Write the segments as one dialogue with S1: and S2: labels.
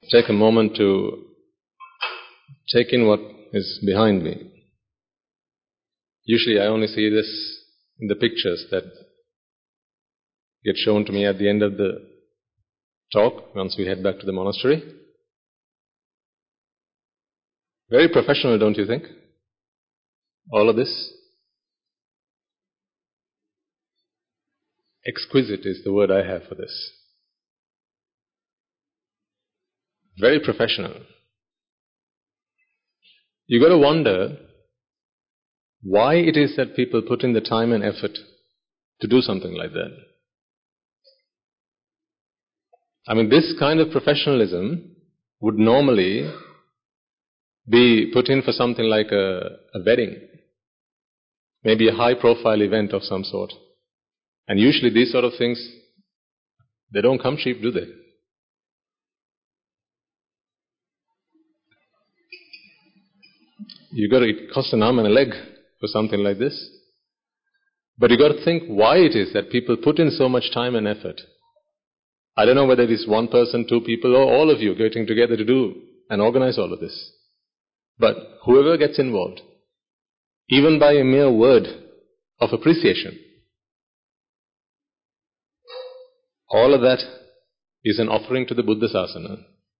S1: take a moment to take in what is behind me. Usually I only see this in the pictures that get shown to me at the end of the talk once we head back to the monastery. Very professional, don't you think? All of this. Exquisite is the word I have for this. Very professional. You got to wonder why it is that people put in the time and effort to do something like that. I mean, this kind of professionalism would normally be put in for something like a wedding, maybe a high-profile event of some sort. And usually these sort of things, they don't come cheap, do they? It costs an arm and a leg for something like this. But you got to think why it is that people put in so much time and effort. I don't know whether it is one person, two people, or all of you getting together to do and organize all of this. But whoever gets involved, even by a mere word of appreciation, all of that is an offering to the Buddha Sasana.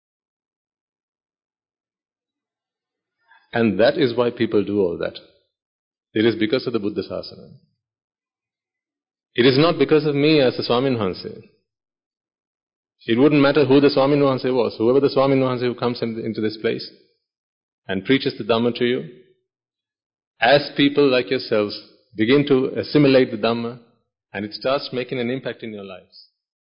S1: And that is why people do all that. It is because of the Buddha Sasana. It is not because of me as a Swamin Wahanse. It wouldn't matter who the Swamin Wahanse was. Whoever the Swamin Wahanse who comes into this place and preaches the Dhamma to you, as people like yourselves begin to assimilate the Dhamma and it starts making an impact in your lives,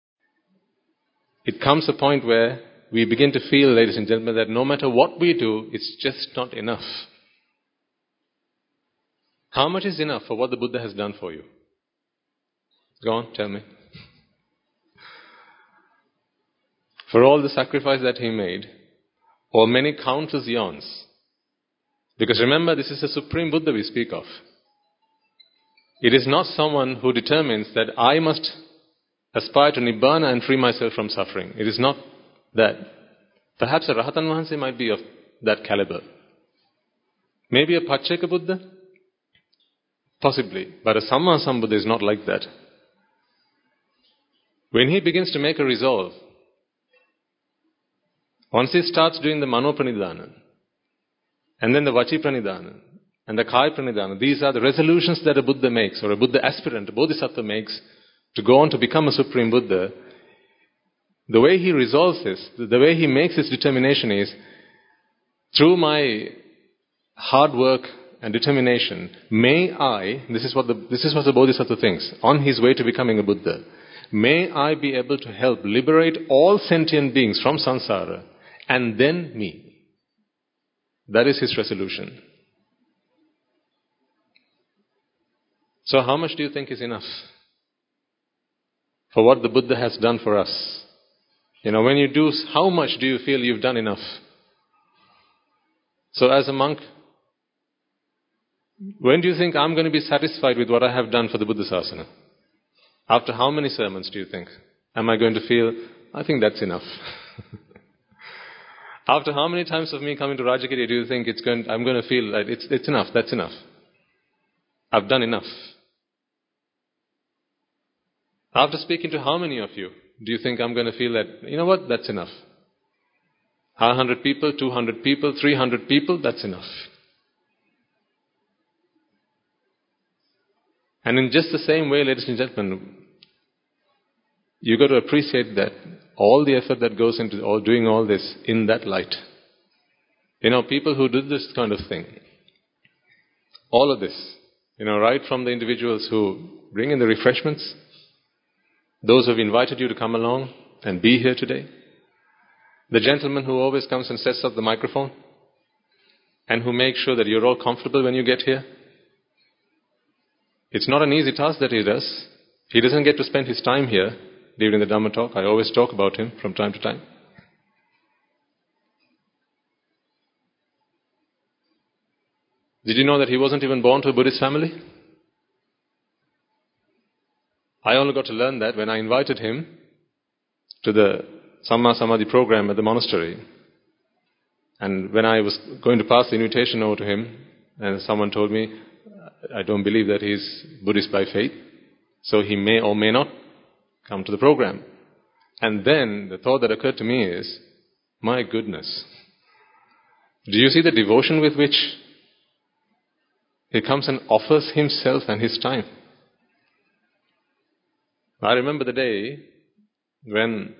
S1: it comes a point where we begin to feel, ladies and gentlemen, that no matter what we do, it's just not enough. How much is enough for what the Buddha has done for you? Go on, tell me. For all the sacrifice that he made, or many countless eons. Because remember, this is the Supreme Buddha we speak of. It is not someone who determines that I must aspire to Nibbana and free myself from suffering. It is not that. Perhaps a Rahatan Wahanse might be of that caliber. Maybe a Pacceka Buddha? Possibly. But a Samma Sambuddha is not like that. When he begins to make a resolve, once he starts doing the Mano Pranidhana, and then the Vachi Pranidhana, and the Kaya Pranidhana, these are the resolutions that a Buddha makes, or a Buddha aspirant, a Bodhisattva makes, to go on to become a Supreme Buddha. The way he resolves this, the way he makes his determination is, through my hard work and determination, may I, this is what the Bodhisattva thinks, on his way to becoming a Buddha, may I be able to help liberate all sentient beings from samsara, and then me. That is his resolution. So how much do you think is enough for what the Buddha has done for us? When you do, how much do you feel you've done enough? So as a monk, when do you think I'm going to be satisfied with what I have done for the Buddha Sasana? After how many sermons do you think? Am I going to feel, I think that's enough? After how many times of me coming to Rajagiri do you think I'm going to feel that it's enough, that's enough? I've done enough. After speaking to how many of you do you think I'm going to feel that, you know what, that's enough? 100 people, 200 people, 300 people, that's enough. And in just the same way, ladies and gentlemen, you got to appreciate that all the effort that goes into doing all this in that light. People who do this kind of thing, all of this, right from the individuals who bring in the refreshments, those who have invited you to come along and be here today, the gentleman who always comes and sets up the microphone and who makes sure that you're all comfortable when you get here. It's not an easy task that he does. He doesn't get to spend his time here during the Dhamma talk. I always talk about him from time to time. Did you know that he wasn't even born to a Buddhist family? I only got to learn that when I invited him to the Samma Samadhi program at the monastery. And when I was going to pass the invitation over to him, and someone told me, I don't believe that he's Buddhist by faith, so he may or may not come to the program. And then the thought that occurred to me is, my goodness, do you see the devotion with which he comes and offers himself and his time? I remember the day when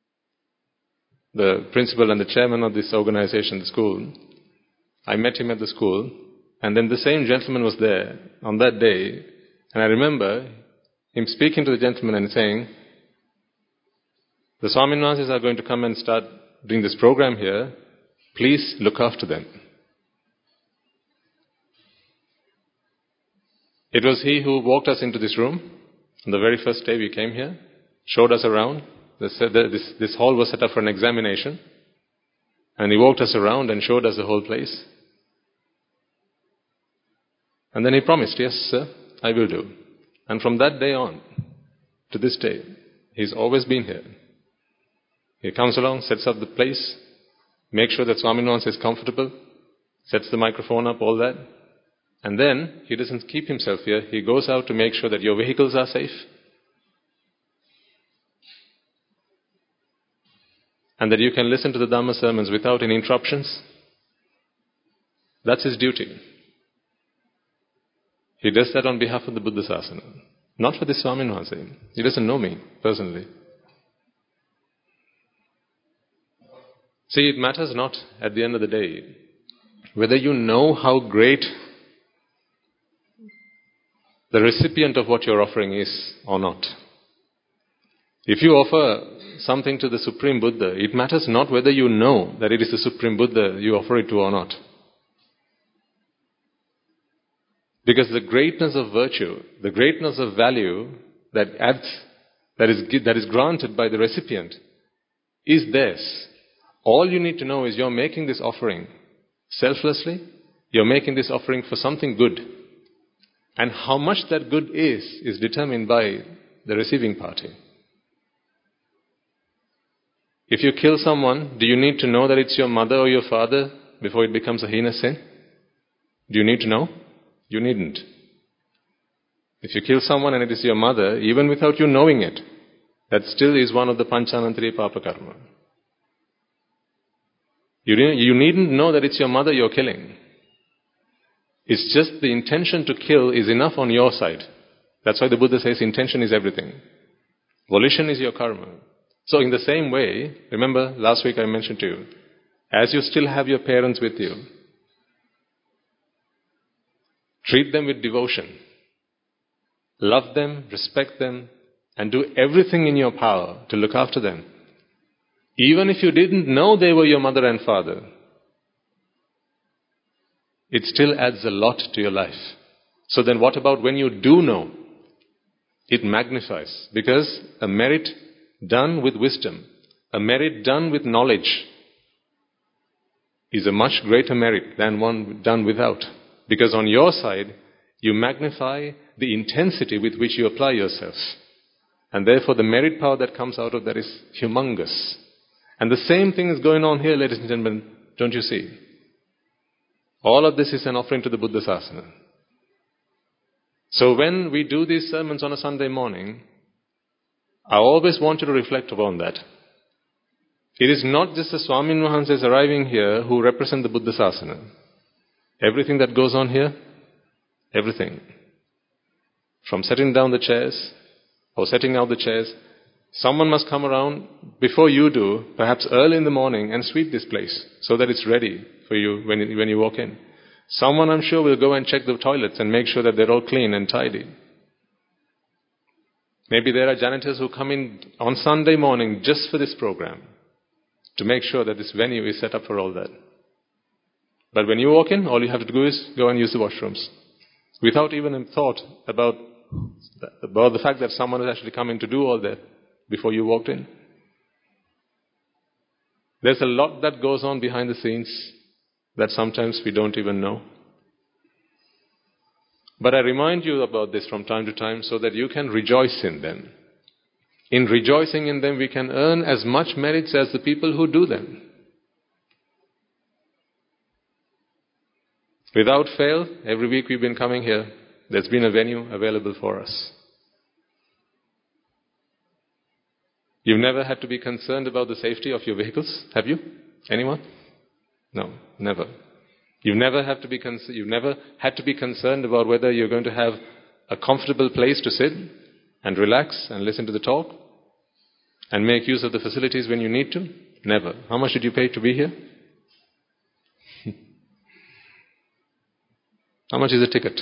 S1: the principal and the chairman of this organization, the school, I met him at the school, and then the same gentleman was there on that day, and I remember him speaking to the gentleman and saying, the Swaminvasis are going to come and start doing this program here, please look after them. It was he who walked us into this room on the very first day we came here, showed us around. This hall was set up for an examination, and he walked us around and showed us the whole place. And then he promised, yes sir, I will do. And from that day on, to this day, he's always been here. He comes along, sets up the place, makes sure that Swaminvasa is comfortable, sets the microphone up, all that. And then, he doesn't keep himself here, he goes out to make sure that your vehicles are safe, and that you can listen to the Dhamma sermons without any interruptions. That's his duty. He does that on behalf of the Buddha Sasana, not for this Swaminvasa. He doesn't know me personally. See, it matters not at the end of the day whether you know how great the recipient of what you're offering is or not. If you offer something to the Supreme Buddha, it matters not whether you know that it is the Supreme Buddha you offer it to or not. Because the greatness of virtue, the greatness of value that is granted by the recipient is theirs. All you need to know is you're making this offering selflessly, you're making this offering for something good. And how much that good is determined by the receiving party. If you kill someone, do you need to know that it's your mother or your father before it becomes a heinous sin? Do you need to know? You needn't. If you kill someone and it is your mother, even without you knowing it, that still is one of the Panchanantariya Papa Karma. You needn't know that it's your mother you're killing. It's just the intention to kill is enough on your side. That's why the Buddha says intention is everything. Volition is your karma. So in the same way, remember last week I mentioned to you, as you still have your parents with you, treat them with devotion. Love them, respect them, and do everything in your power to look after them. Even if you didn't know they were your mother and father, it still adds a lot to your life. So then what about when you do know? It magnifies. Because a merit done with wisdom, a merit done with knowledge, is a much greater merit than one done without. Because on your side, you magnify the intensity with which you apply yourself. And therefore the merit power that comes out of that is humongous. And the same thing is going on here, ladies and gentlemen, don't you see? All of this is an offering to the Buddha Sasana. So when we do these sermons on a Sunday morning, I always want you to reflect upon that. It is not just the Swaminvasis arriving here who represent the Buddha Sasana. Everything that goes on here, everything. From setting down the chairs or setting out the chairs, someone must come around before you do, perhaps early in the morning, and sweep this place so that it's ready for you when you walk in. Someone, I'm sure, will go and check the toilets and make sure that they're all clean and tidy. Maybe there are janitors who come in on Sunday morning just for this program to make sure that this venue is set up for all that. But when you walk in, all you have to do is go and use the washrooms without even a thought about the fact that someone is actually coming to do all that before you walked in. There's a lot that goes on behind the scenes that sometimes we don't even know. But I remind you about this from time to time so that you can rejoice in them. In rejoicing in them, we can earn as much merits as the people who do them. Without fail, every week we've been coming here, there's been a venue available for us. You've never had to be concerned about the safety of your vehicles, have you? Anyone? No, never. You've never had to be concerned about whether you're going to have a comfortable place to sit and relax and listen to the talk and make use of the facilities when you need to? Never. How much did you pay to be here? How much is a ticket?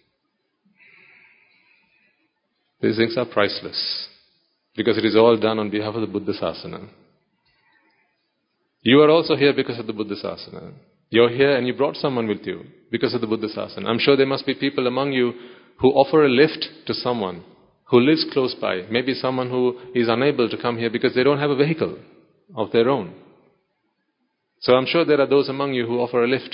S1: These things are priceless because it is all done on behalf of the Buddha Sasana. You are also here because of the Buddha Sasana. You're here and you brought someone with you because of the Buddha Sasana. I'm sure there must be people among you who offer a lift to someone who lives close by. Maybe someone who is unable to come here because they don't have a vehicle of their own. So I'm sure there are those among you who offer a lift.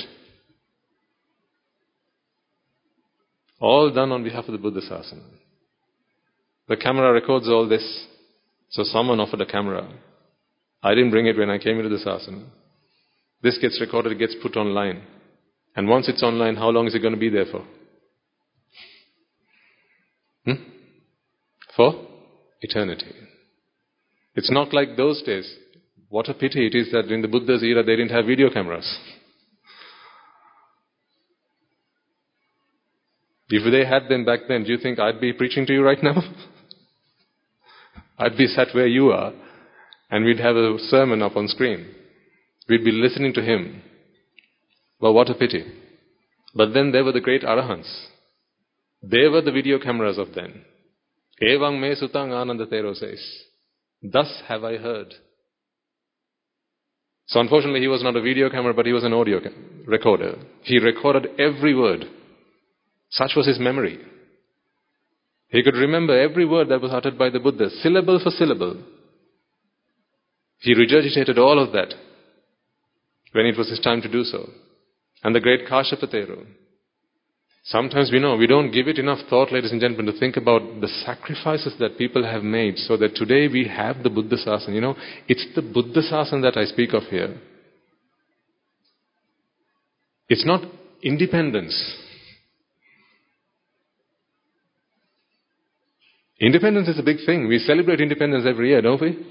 S1: All done on behalf of the Buddha Sasana. The camera records all this. So someone offered a camera. I didn't bring it when I came into the Sasana. This gets recorded, it gets put online. And once it's online, how long is it going to be there for? For eternity. It's not like those days. What a pity it is that in the Buddha's era they didn't have video cameras. If they had them back then, do you think I'd be preaching to you right now? I'd be sat where you are, and we'd have a sermon up on screen. We'd be listening to him. Well, what a pity. But then there were the great Arahants. They were the video cameras of then. Evang me sutang Ananda Thero says, thus have I heard. So unfortunately he was not a video camera, but he was an audio recorder. He recorded every word. Such was his memory. He could remember every word that was uttered by the Buddha, syllable for syllable. He regurgitated all of that when it was his time to do so. And the great Kashyapa Thero. Sometimes we don't give it enough thought, ladies and gentlemen, to think about the sacrifices that people have made so that today we have the Buddha Sasana. It's the Buddha Sasana that I speak of here. It's not independence. Independence is a big thing. We celebrate independence every year, don't we?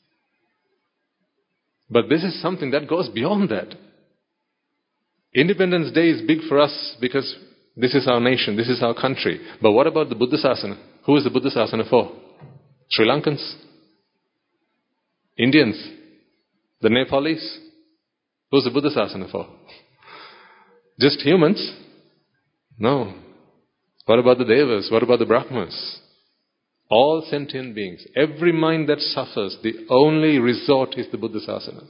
S1: But this is something that goes beyond that. Independence Day is big for us because this is our nation, this is our country. But what about the Buddha Sasana? Who is the Buddha Sasana for? Sri Lankans? Indians? The Nepalis? Who's the Buddha Sasana for? Just humans? No. What about the Devas? What about the Brahmas? All sentient beings. Every mind that suffers, the only resort is the Buddha Sasana.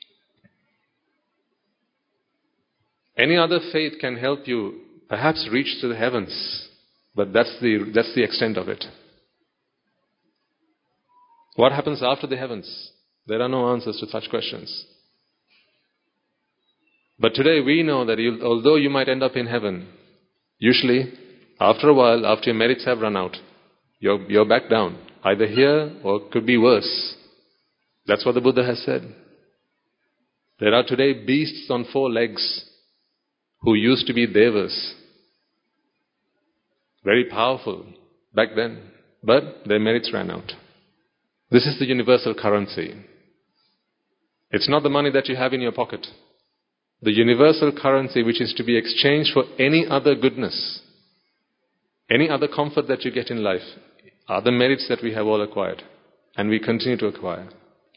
S1: Any other faith can help you perhaps reach to the heavens, but that's the extent of it. What happens after the heavens? There are no answers to such questions. But today we know that although you might end up in heaven, usually after a while, after your merits have run out, you're back down, either here or it could be worse. That's what the Buddha has said. There are today beasts on 4 legs who used to be devas. Very powerful back then, but their merits ran out. This is the universal currency. It's not the money that you have in your pocket. The universal currency which is to be exchanged for any other goodness, any other comfort that you get in life, are the merits that we have all acquired and we continue to acquire.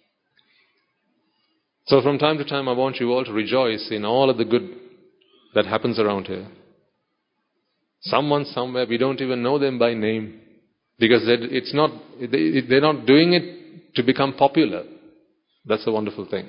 S1: So from time to time I want you all to rejoice in all of the good that happens around here. Someone somewhere, we don't even know them by name because they're not doing it to become popular. That's a wonderful thing.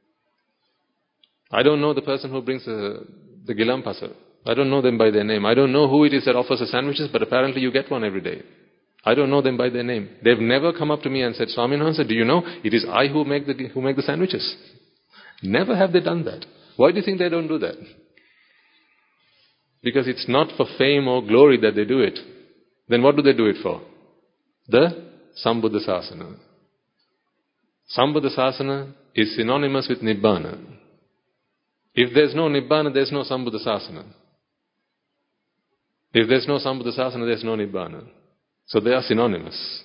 S1: I don't know the person who brings the gilampasa. I don't know them by their name. I don't know who it is that offers the sandwiches, but apparently you get one every day. I don't know them by their name. They've never come up to me and said, Swaminathan, do you know, it is I who make the sandwiches. Never have they done that. Why do you think they don't do that? Because it's not for fame or glory that they do it. Then what do they do it for? The Sambuddha Sasana. Sambuddha Sasana is synonymous with Nibbana. If there's no Nibbana, there's no Sambuddha Sasana. If there's no Sambuddha Sasana, there's no Nibbana. So they are synonymous.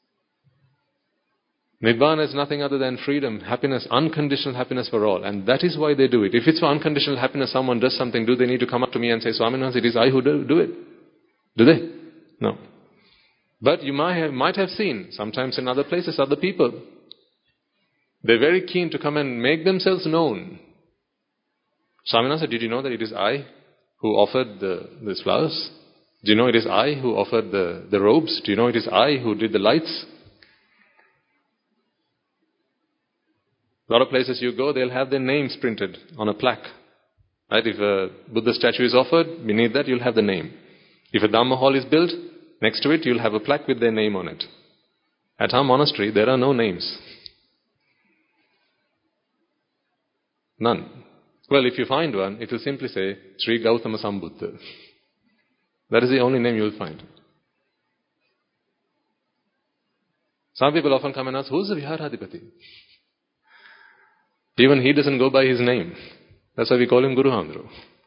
S1: Nibbana is nothing other than freedom, happiness, unconditional happiness for all. And that is why they do it. If it's for unconditional happiness, someone does something, do they need to come up to me and say, Swaminathan, it is I who do it? Do they? No. But you might have seen, sometimes in other places, other people. They're very keen to come and make themselves known. Swaminathan, did you know that it is I who offered these flowers? Do you know it is I who offered the robes? Do you know it is I who did the lights? A lot of places you go, they'll have their names printed on a plaque. Right? If a Buddha statue is offered, beneath that you'll have the name. If a Dhamma hall is built, next to it you'll have a plaque with their name on it. At our monastery, there are no names. None. Well, if you find one, it will simply say, Sri Gautama Sambuddha. That is the only name you will find. Some people often come and ask, who's the Viharadipati? Even he doesn't go by his name. That's why we call him Guru Hamdru.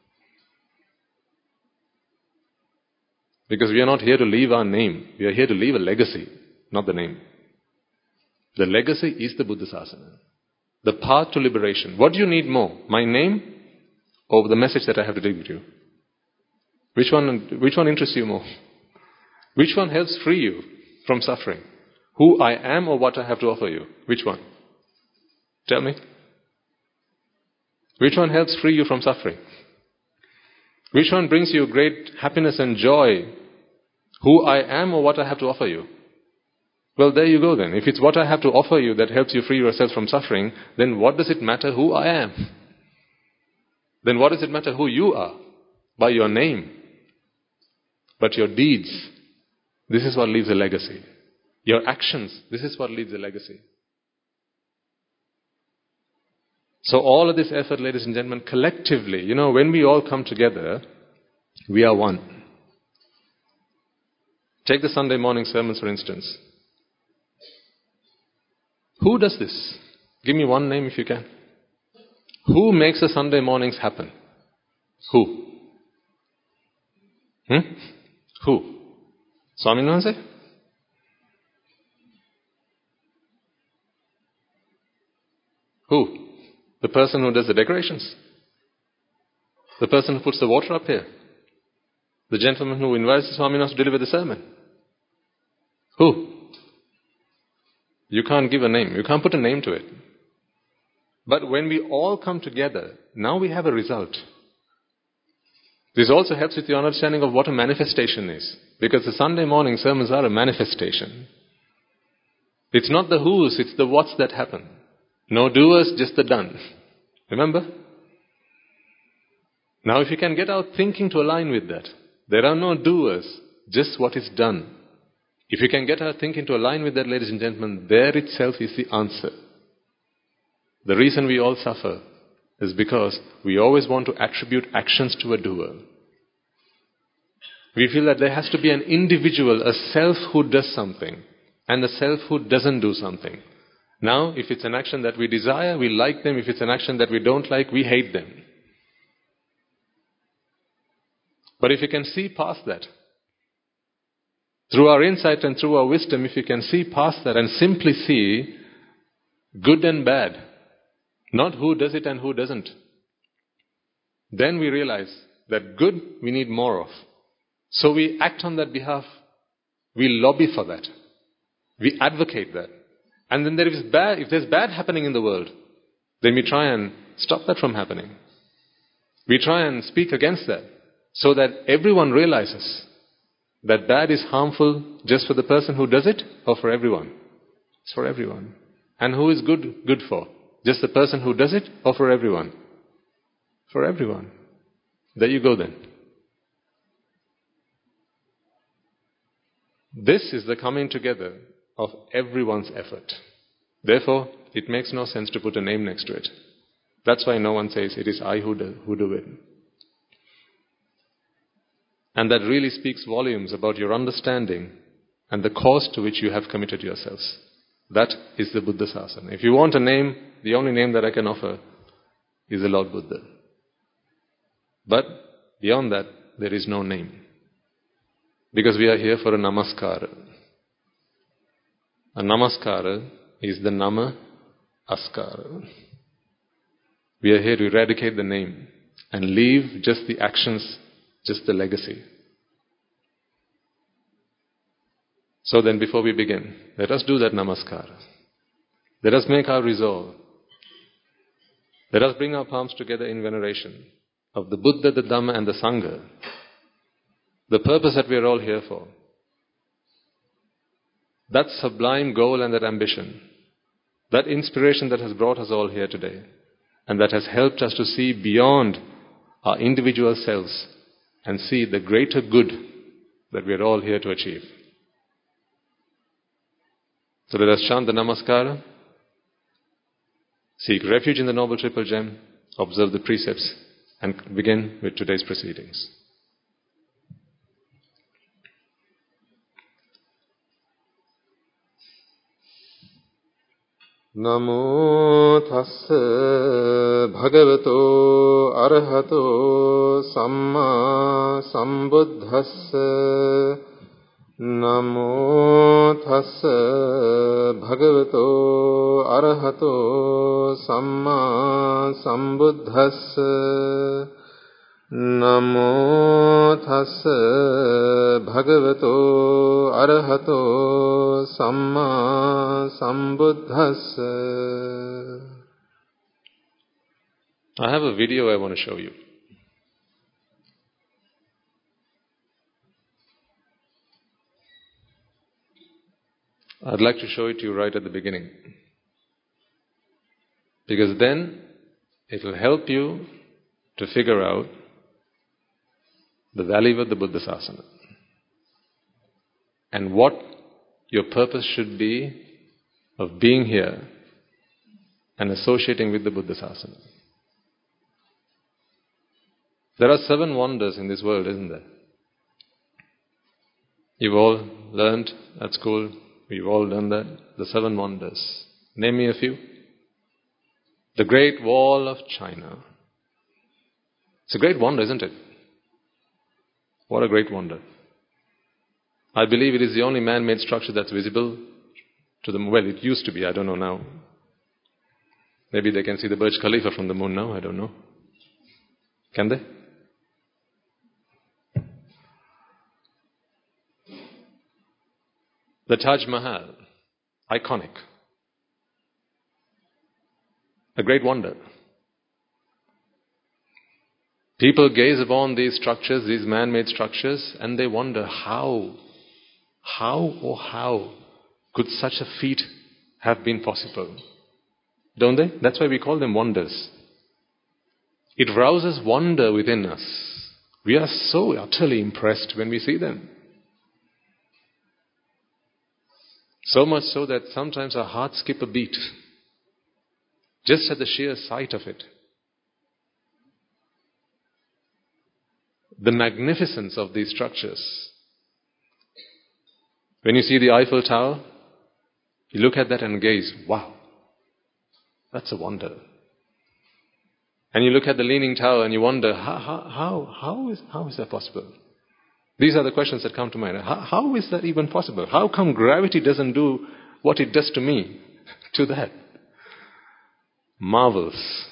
S1: Because we are not here to leave our name. We are here to leave a legacy, not the name. The legacy is the Buddha Sasana. The path to liberation. What do you need more? My name or the message that I have to give you? Which one interests you more? Which one helps free you from suffering? Who I am or what I have to offer you? Which one? Tell me. Which one helps free you from suffering? Which one brings you great happiness and joy? Who I am or what I have to offer you? Well, there you go then. If it's what I have to offer you that helps you free yourself from suffering, then what does it matter who I am? Then what does it matter who you are? By your name. But your deeds, this is what leaves a legacy. Your actions, this is what leaves a legacy. So all of this effort, ladies and gentlemen, collectively, when we all come together, we are one. Take the Sunday morning sermons, for instance. Who does this? Give me one name if you can. Who makes the Sunday mornings happen? Who? Who? Swaminathan? Who? The person who does the decorations. The person who puts the water up here. The gentleman who invites the Swaminathan to deliver the sermon. Who? You can't give a name. You can't put a name to it. But when we all come together, now we have a result. This also helps with your understanding of what a manifestation is. Because the Sunday morning sermons are a manifestation. It's not the who's, it's the what's that happen. No doers, just the done. Remember? Now if you can get our thinking to align with that, there are no doers, just what is done. If you can get our thinking to align with that, ladies and gentlemen, there itself is the answer. The reason we all suffer is because we always want to attribute actions to a doer. We feel that there has to be an individual, a self who does something, and a self who doesn't do something. Now, if it's an action that we desire, we like them. If it's an action that we don't like, we hate them. But if you can see past that, through our insight and through our wisdom, if you can see past that and simply see good and bad, not who does it and who doesn't, then we realize that good we need more of. So we act on that behalf. We lobby for that. We advocate that. And then if there's bad happening in the world, then we try and stop that from happening. We try and speak against that so that everyone realizes that bad is harmful just for the person who does it or for everyone. It's for everyone. And who is good for? Just the person who does it or for everyone? For everyone. There you go then. This is the coming together of everyone's effort. Therefore, it makes no sense to put a name next to it. That's why no one says, it is I who do it. And that really speaks volumes about your understanding and the cause to which you have committed yourselves. That is the Buddha Sasana. If you want a name, the only name that I can offer is the Lord Buddha. But beyond that, there is no name. Because we are here for a namaskara. A namaskara is the nama askara. We are here to eradicate the name and leave just the actions, just the legacy. So then before we begin, let us do that namaskara. Let us make our resolve. Let us bring our palms together in veneration of the Buddha, the Dhamma and the Sangha. The purpose that we are all here for. That sublime goal and that ambition. That inspiration that has brought us all here today. And that has helped us to see beyond our individual selves and see the greater good that we are all here to achieve. So let us chant the Namaskara, seek refuge in the Noble Triple Gem, observe the precepts, and begin with today's proceedings. Namo tassa bhagavato arahato samma sambuddhassa. Namo tassa bhagavato arahato samma sambuddhassa. Namo tassa bhagavato arahato samma sambuddhassa. I have a video I want to show you. I'd like to show it to you right at the beginning. Because then it will help you to figure out the value of the Buddha Sasana and what your purpose should be of being here and associating with the Buddha Sasana. There are 7 wonders in this world, isn't there? You've all learned at school, we've all done that, the 7 wonders. Name me a few. The Great Wall of China. It's a great wonder, isn't it? What a great wonder. I believe it is the only man-made structure that's visible to the moon. Well, it used to be, I don't know now. Maybe they can see the Burj Khalifa from the moon now, I don't know. Can they? The Taj Mahal, iconic. A great wonder. People gaze upon these structures, these man-made structures, and they wonder how could such a feat have been possible? Don't they? That's why we call them wonders. It rouses wonder within us. We are so utterly impressed when we see them. So much so that sometimes our hearts skip a beat, just at the sheer sight of it. The magnificence of these structures. When you see the Eiffel Tower, you look at that and gaze, wow, that's a wonder. And you look at the Leaning Tower and you wonder, how is that possible? These are the questions that come to mind. How is that even possible? How come gravity doesn't do what it does to me, to that? Marvels.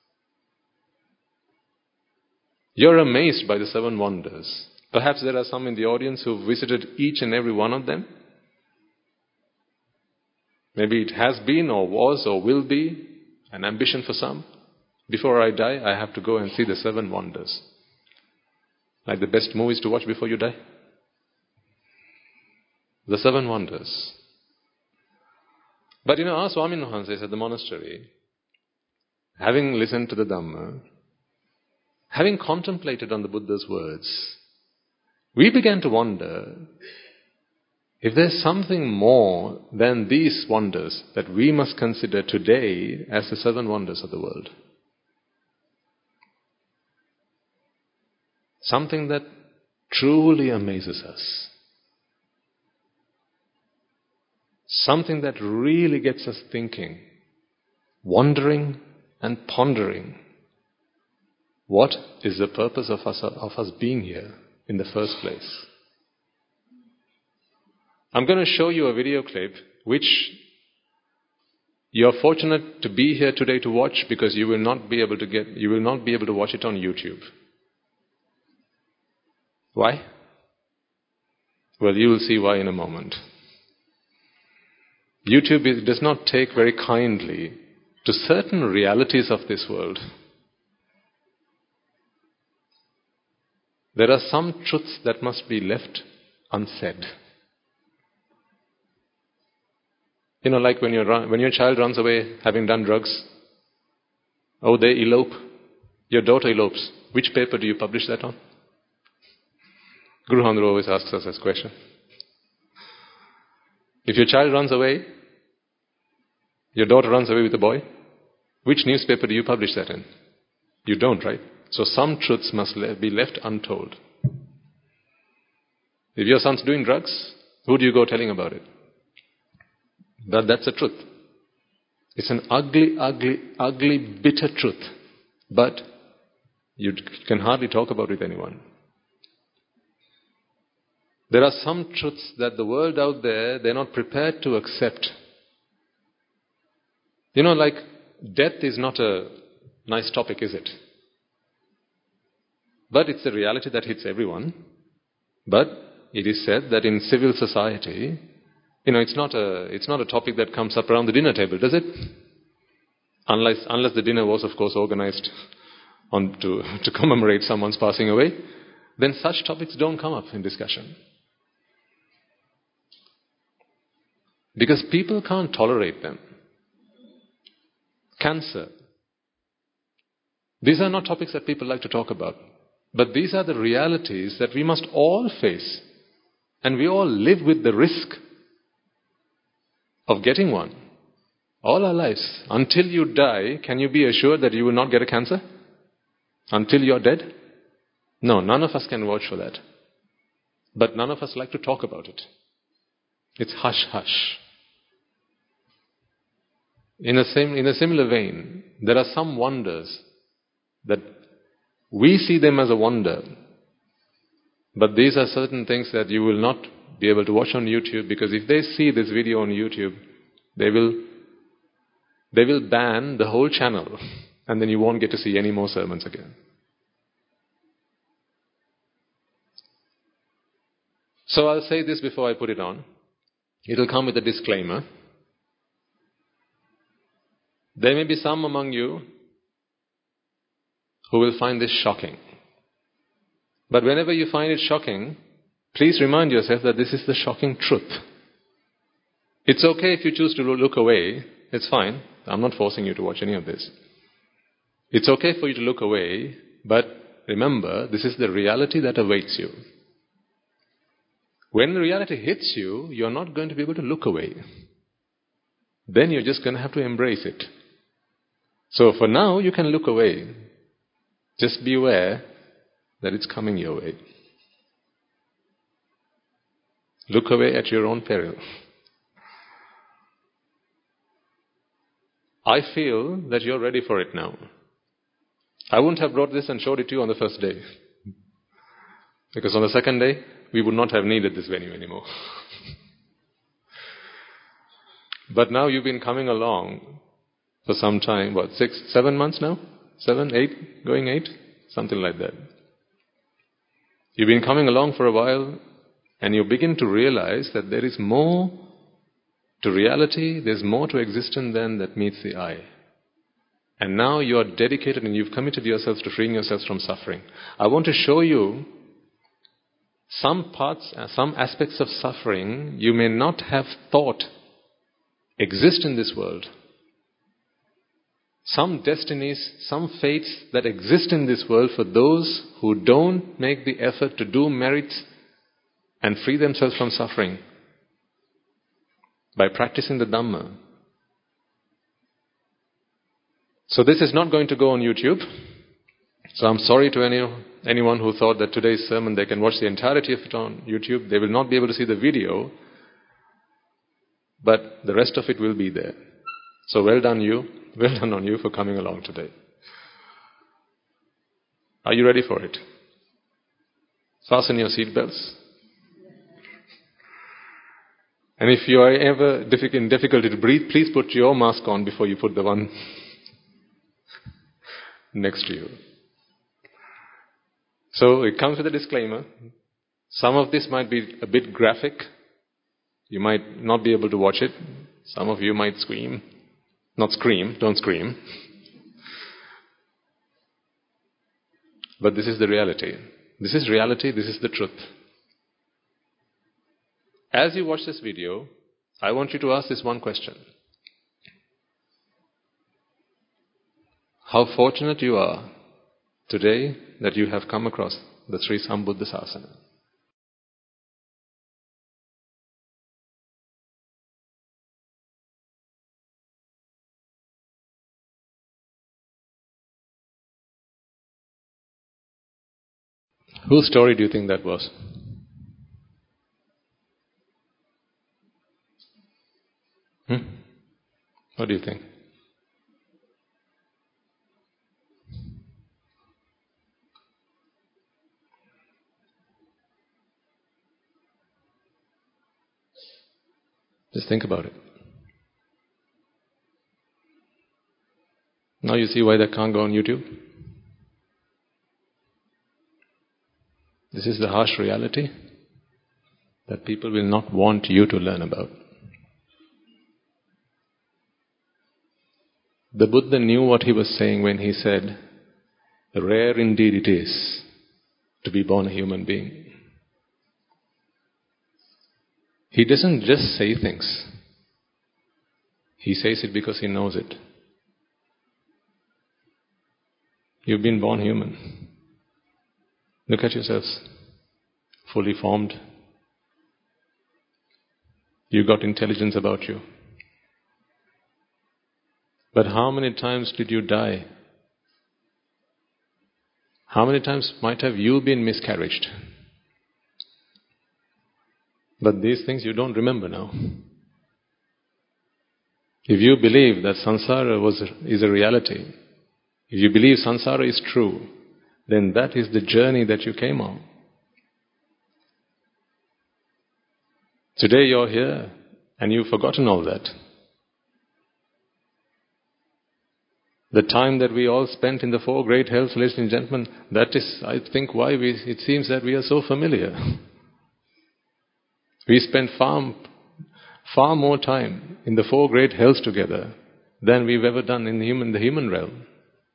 S1: You're amazed by the 7 wonders. Perhaps there are some in the audience who've visited each and every one of them. Maybe it has been or was or will be an ambition for some. Before I die, I have to go and see the 7 wonders. Like the best movies to watch before you die. The 7 wonders. But our Swami Mahansa at the monastery, having listened to the Dhamma, having contemplated on the Buddha's words, we began to wonder if there's something more than these wonders that we must consider today as the 7 wonders of the world. Something that truly amazes us. something that really gets us thinking, wondering and pondering. What is the purpose of us being here in the first place? I'm going to show you a video clip which you're fortunate to be here today to watch, because you will not be able to watch it on YouTube. Why? Well, you will see why in a moment. YouTube does not take very kindly to certain realities of this world. There are some truths that must be left unsaid. Like when your child runs away having done drugs, they elope. Your daughter elopes. Which paper do you publish that on? Guru Handra always asks us this question. If your child runs away, your daughter runs away with a boy, which newspaper do you publish that in? You don't, right? So some truths must be left untold. If your son's doing drugs, who do you go telling about it? That's the truth. It's an ugly, ugly, ugly, bitter truth. But you can hardly talk about it with anyone. There are some truths that the world out there, they're not prepared to accept. Like death is not a nice topic, is it? But it's a reality that hits everyone. But it is said that in civil society, it's not a topic that comes up around the dinner table, does it? Unless the dinner was, of course, organized to commemorate someone's passing away, then such topics don't come up in discussion. Because people can't tolerate them. Cancer. These are not topics that people like to talk about. But these are the realities that we must all face. And we all live with the risk of getting one. All our lives. Until you die, can you be assured that you will not get a cancer? Until you're dead? No, none of us can vouch for that. But none of us like to talk about it. It's hush hush. In a similar vein, there are some wonders that we see them as a wonder. But these are certain things that you will not be able to watch on YouTube, because if they see this video on YouTube, they will ban the whole channel, and then you won't get to see any more sermons again. So I'll say this before I put it on. It'll come with a disclaimer. There may be some among you who will find this shocking. But whenever you find it shocking, please remind yourself that this is the shocking truth. It's okay if you choose to look away. It's fine. I'm not forcing you to watch any of this. It's okay for you to look away, but remember, this is the reality that awaits you. When the reality hits you, you're not going to be able to look away. Then you're just going to have to embrace it. So for now, you can look away. Just be aware that it's coming your way. Look away at your own peril. I feel that you're ready for it now. I wouldn't have brought this and showed it to you on the first day. Because on the second day, we would not have needed this venue anymore. But now you've been coming along for some time, 6, 7 months now? 7, 8, going 8? Something like that. You've been coming along for a while, and you begin to realize that there is more to reality, there's more to existence than that meets the eye. And now you are dedicated and you've committed yourselves to freeing yourselves from suffering. I want to show you some parts, some aspects of suffering you may not have thought exist in this world. Some destinies, some fates that exist in this world for those who don't make the effort to do merits and free themselves from suffering by practicing the Dhamma. So this is not going to go on YouTube. So I'm sorry to anyone who thought that today's sermon, they can watch the entirety of it on YouTube. They will not be able to see the video. but the rest of it will be there. So well done you, well done on you for coming along today. Are you ready for it? Fasten your seatbelts. And if you are ever in difficulty to breathe, please put your mask on before you put the one next to you. So it comes with a disclaimer. Some of this might be a bit graphic. You might not be able to watch it. Some of you might scream. Not scream, don't scream. But this is the reality. This is reality, this is the truth. As you watch this video, I want you to ask this one question. How fortunate you are today that you have come across the Sri Sambuddha Sasana. Whose story do you think that was? What do you think? Just think about it. Now you see why that can't go on YouTube? This is the harsh reality that people will not want you to learn about. The Buddha knew what he was saying when he said, rare indeed it is to be born a human being. He doesn't just say things. He says it because he knows it. You've been born human. Look at yourselves. Fully formed. You've got intelligence about you. But how many times did you die? How many times might have you been miscarried? But these things you don't remember now. If you believe that samsara is a reality, if you believe samsara is true, then that is the journey that you came on. Today you're here and you've forgotten all that. The time that we all spent in the four great hells, ladies and gentlemen, that is, I think, why it seems that we are so familiar. We spent far more time in the four great hells together than we've ever done in the human realm.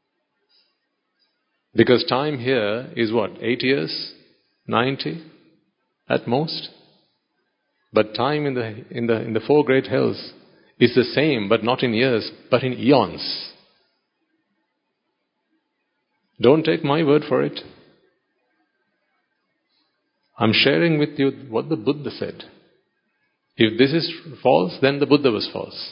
S1: Because time here is what? 8 years? 90? At most? But time in the four great hells is the same, but not in years, but in eons. Don't take my word for it. I'm sharing with you what the Buddha said. If this is false, then the Buddha was false.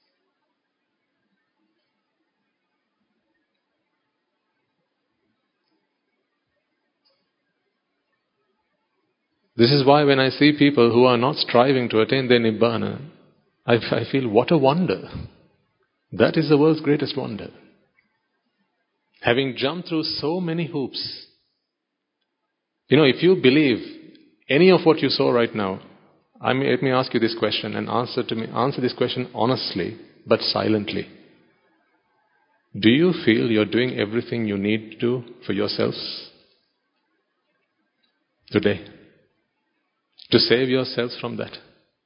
S1: This is why when I see people who are not striving to attain their Nibbana, I feel, what a wonder. That is the world's greatest wonder. Having jumped through so many hoops. If you believe any of what you saw right now, let me ask you this question and answer this question honestly but silently. Do you feel you're doing everything you need to do for yourselves today? To save yourselves from that?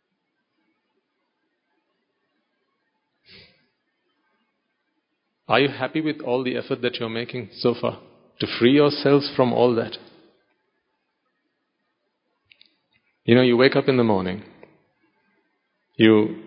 S1: Are you happy with all the effort that you're making so far to free yourselves from all that? You wake up in the morning, you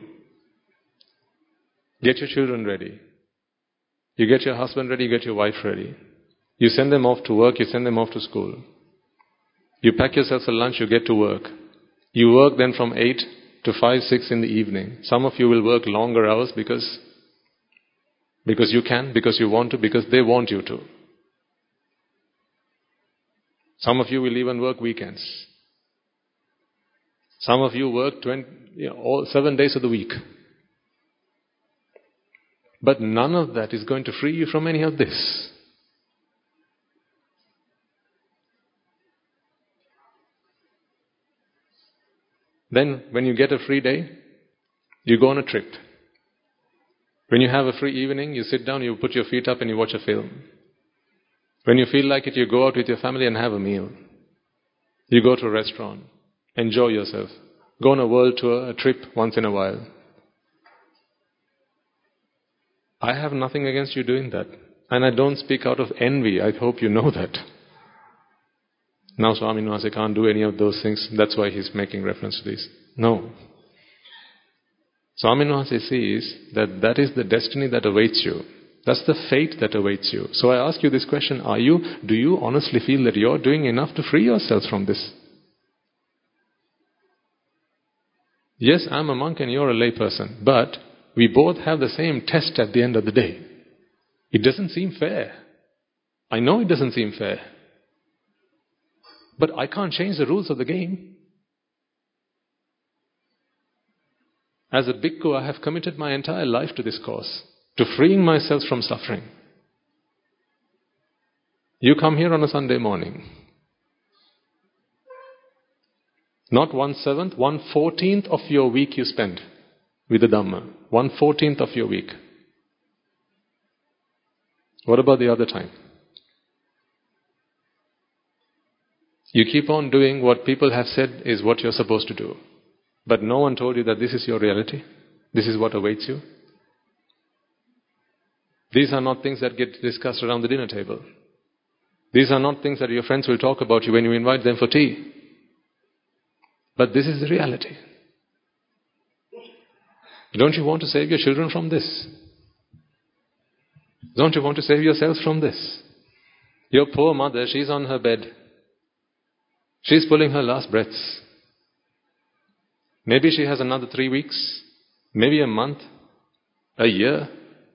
S1: get your children ready, you get your husband ready, you get your wife ready, you send them off to work, you send them off to school, you pack yourselves a lunch, you get to work, you work then from 8 to 5, 6 in the evening. Some of you will work longer hours because you can, because you want to, because they want you to. Some of you will even work weekends. Some of you work all 7 days of the week. But none of that is going to free you from any of this. Then, when you get a free day, you go on a trip. When you have a free evening, you sit down, you put your feet up and you watch a film. When you feel like it, you go out with your family and have a meal. You go to a restaurant. Enjoy yourself. Go on a world tour, a trip once in a while. I have nothing against you doing that. And I don't speak out of envy. I hope you know that. Now Swami Nivase can't do any of those things. That's why he's making reference to this. No. Swami Nivase sees that that is the destiny that awaits you. That's the fate that awaits you. So I ask you this question, do you honestly feel that you're doing enough to free yourselves from this? Yes, I'm a monk and you're a lay person, but we both have the same test at the end of the day. It doesn't seem fair. I know it doesn't seem fair. But I can't change the rules of the game. As a bhikkhu, I have committed my entire life to this cause, to freeing myself from suffering. You come here on a Sunday morning. Not 1/7, 1/14 of your week you spend with the Dhamma. 1/14 of your week. What about the other time? You keep on doing what people have said is what you're supposed to do. But no one told you that this is your reality. This is what awaits you. These are not things that get discussed around the dinner table. These are not things that your friends will talk about you when you invite them for tea. But this is the reality. Don't you want to save your children from this? Don't you want to save yourselves from this? Your poor mother, she's on her bed. She's pulling her last breaths. Maybe she has another 3 weeks, maybe a month, a year.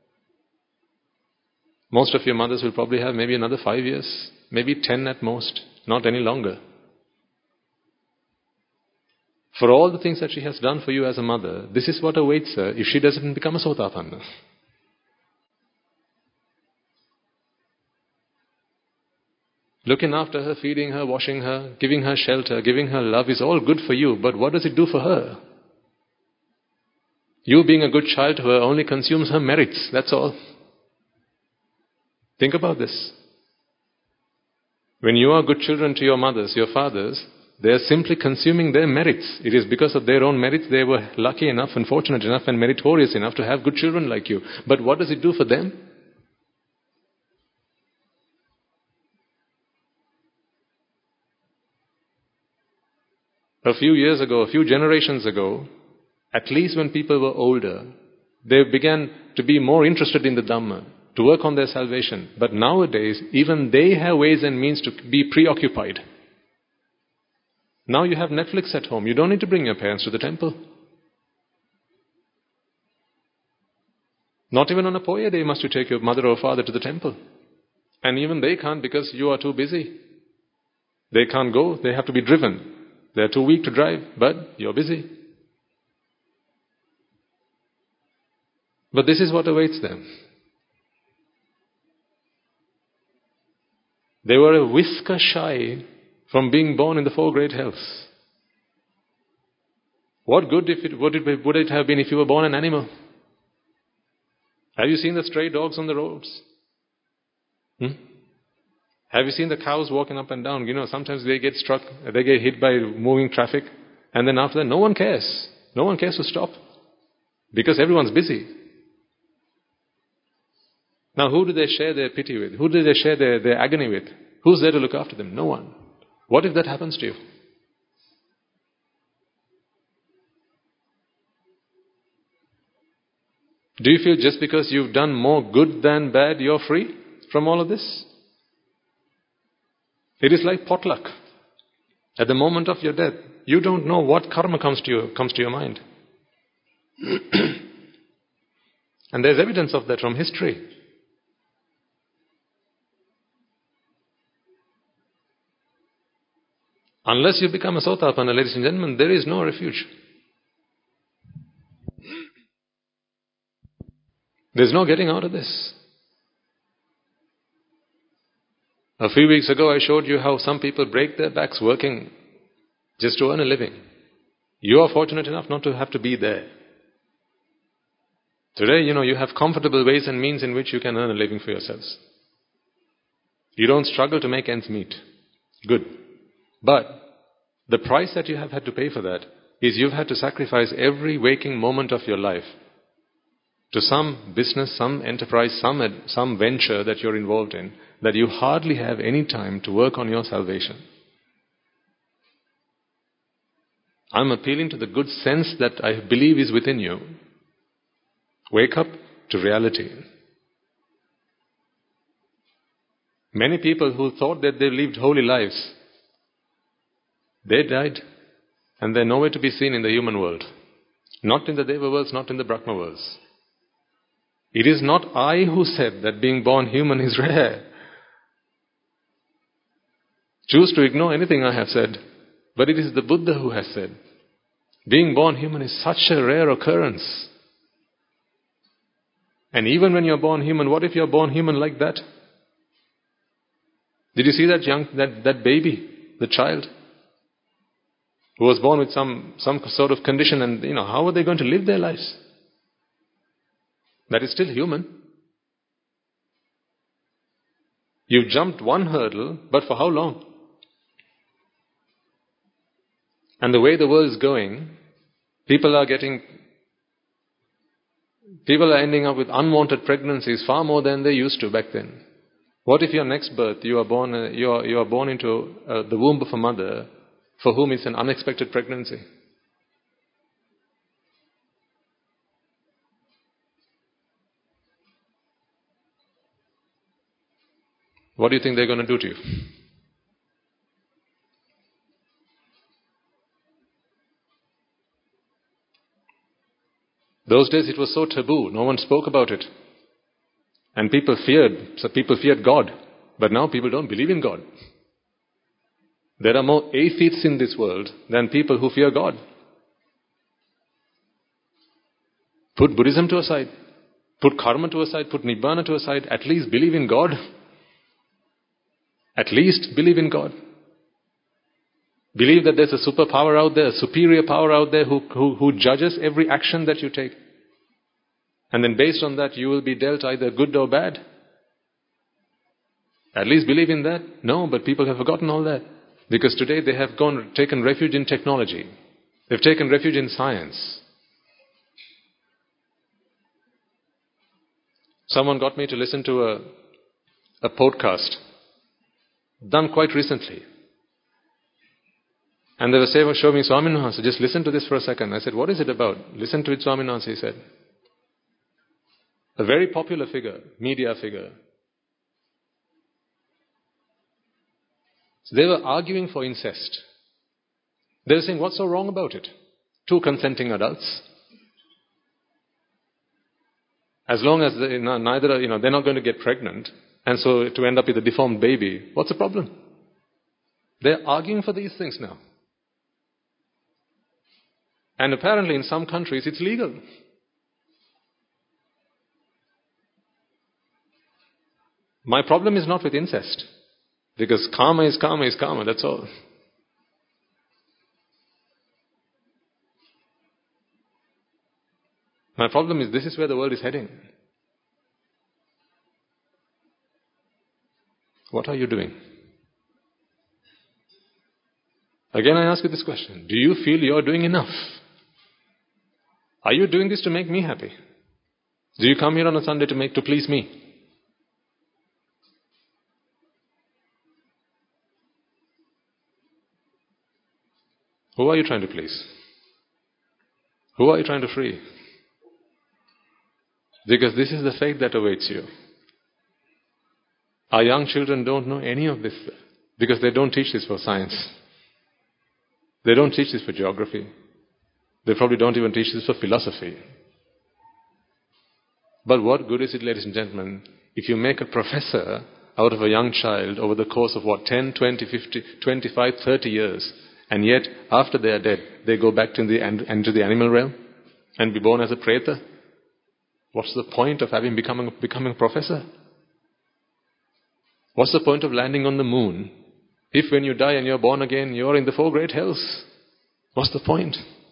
S1: Most of your mothers will probably have maybe another 5 years, maybe 10 at most, not any longer. For all the things that she has done for you as a mother, this is what awaits her if she doesn't become a Sotapanna. Looking after her, feeding her, washing her, giving her shelter, giving her love is all good for you, but what does it do for her? You being a good child to her only consumes her merits, that's all. Think about this. When you are good children to your mothers, your fathers, they are simply consuming their merits. It is because of their own merits they were lucky enough and fortunate enough and meritorious enough to have good children like you. But what does it do for them? A few years ago, a few generations ago, at least when people were older, they began to be more interested in the Dhamma, to work on their salvation. But nowadays, even they have ways and means to be preoccupied. Now you have Netflix at home. You don't need to bring your parents to the temple. Not even on a Poya day must you take your mother or father to the temple. And even they can't because you are too busy. They can't go. They have to be driven. They're too weak to drive, but you're busy. But this is what awaits them. They were a whisker shy from being born in the 4 great hells. What good would it have been if you were born an animal? Have you seen the stray dogs on the roads? Have you seen the cows walking up and down? Sometimes they get struck, they get hit by moving traffic, and then after that, no one cares. No one cares to stop, because everyone's busy. Now, who do they share their pity with? Who do they share their agony with? Who's there to look after them? No one. What if that happens to you? Do you feel just because you've done more good than bad, you're free from all of this? It is like potluck. At the moment of your death, you don't know what karma comes to your mind. And there's evidence of that from history. Unless you become a Sotapanna, ladies and gentlemen, there is no refuge. There's no getting out of this. A few weeks ago, I showed you how some people break their backs working just to earn a living. You are fortunate enough not to have to be there. Today, you have comfortable ways and means in which you can earn a living for yourselves. You don't struggle to make ends meet. Good. But the price that you have had to pay for that is you've had to sacrifice every waking moment of your life to some business, some enterprise, some venture that you're involved in, that you hardly have any time to work on your salvation. I'm appealing to the good sense that I believe is within you. Wake up to reality. Many people who thought that they lived holy lives, they died, and they're nowhere to be seen in the human world. Not in the Deva worlds, not in the Brahma worlds. It is not I who said that being born human is rare. Choose to ignore anything I have said, but it is the Buddha who has said, being born human is such a rare occurrence. And even when you're born human, what if you're born human like that? Did you see that baby, the child, who was born with some sort of condition, and how are they going to live their lives? That is still human. You've jumped one hurdle, but for how long? And the way the world is going, people are ending up with unwanted pregnancies far more than they used to back then. What if your next birth, you are born into the womb of a mother for whom it's an unexpected pregnancy? What do you think they're going to do to you? Those days it was so taboo, no one spoke about it. And people feared God. But now people don't believe in God. There are more atheists in this world than people who fear God. Put Buddhism to aside. Put karma to aside. Put Nibbana to aside. At least believe in God. At least believe in God. Believe that there's a superpower out there, a superior power out there who judges every action that you take. And then based on that, you will be dealt either good or bad. At least believe in that. No, but people have forgotten all that. Because today they have taken refuge in technology. They've taken refuge in science. Someone got me to listen to a podcast done quite recently. And they were showing me Swaminathan, so just listen to this for a second. I said, what is it about? Listen to it, Swaminathan, he said. A very popular figure, media figure. So they were arguing for incest. They were saying, what's so wrong about it? Two consenting adults. As long as they're not going to get pregnant, and so to end up with a deformed baby, what's the problem? They're arguing for these things now. And apparently in some countries it's legal. My problem is not with incest. Because karma is karma is karma, that's all. My problem is this is where the world is heading. What are you doing? Again, I ask you this question. Do you feel you're doing enough? Are you doing this to make me happy? Do you come here on a Sunday to please me? Who are you trying to please? Who are you trying to free? Because this is the fate that awaits you. Our young children don't know any of this because they don't teach this for science. They don't teach this for geography. They probably don't even teach this for philosophy. But what good is it, ladies and gentlemen, if you make a professor out of a young child over the course of 10, 20, 50, 25, 30 years. And yet, after they are dead, they go back to the animal realm and be born as a preta. What's the point of becoming a professor? What's the point of landing on the moon if when you die and you're born again, you're in the 4 great hells? What's the point?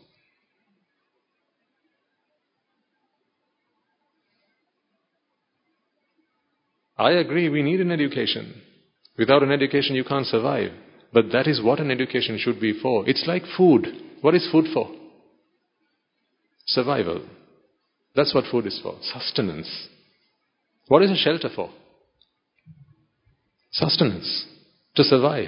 S1: I agree, we need an education. Without an education, you can't survive. But that is what an education should be for. It's like food. What is food for? Survival. That's what food is for. Sustenance. What is a shelter for? Sustenance. To survive.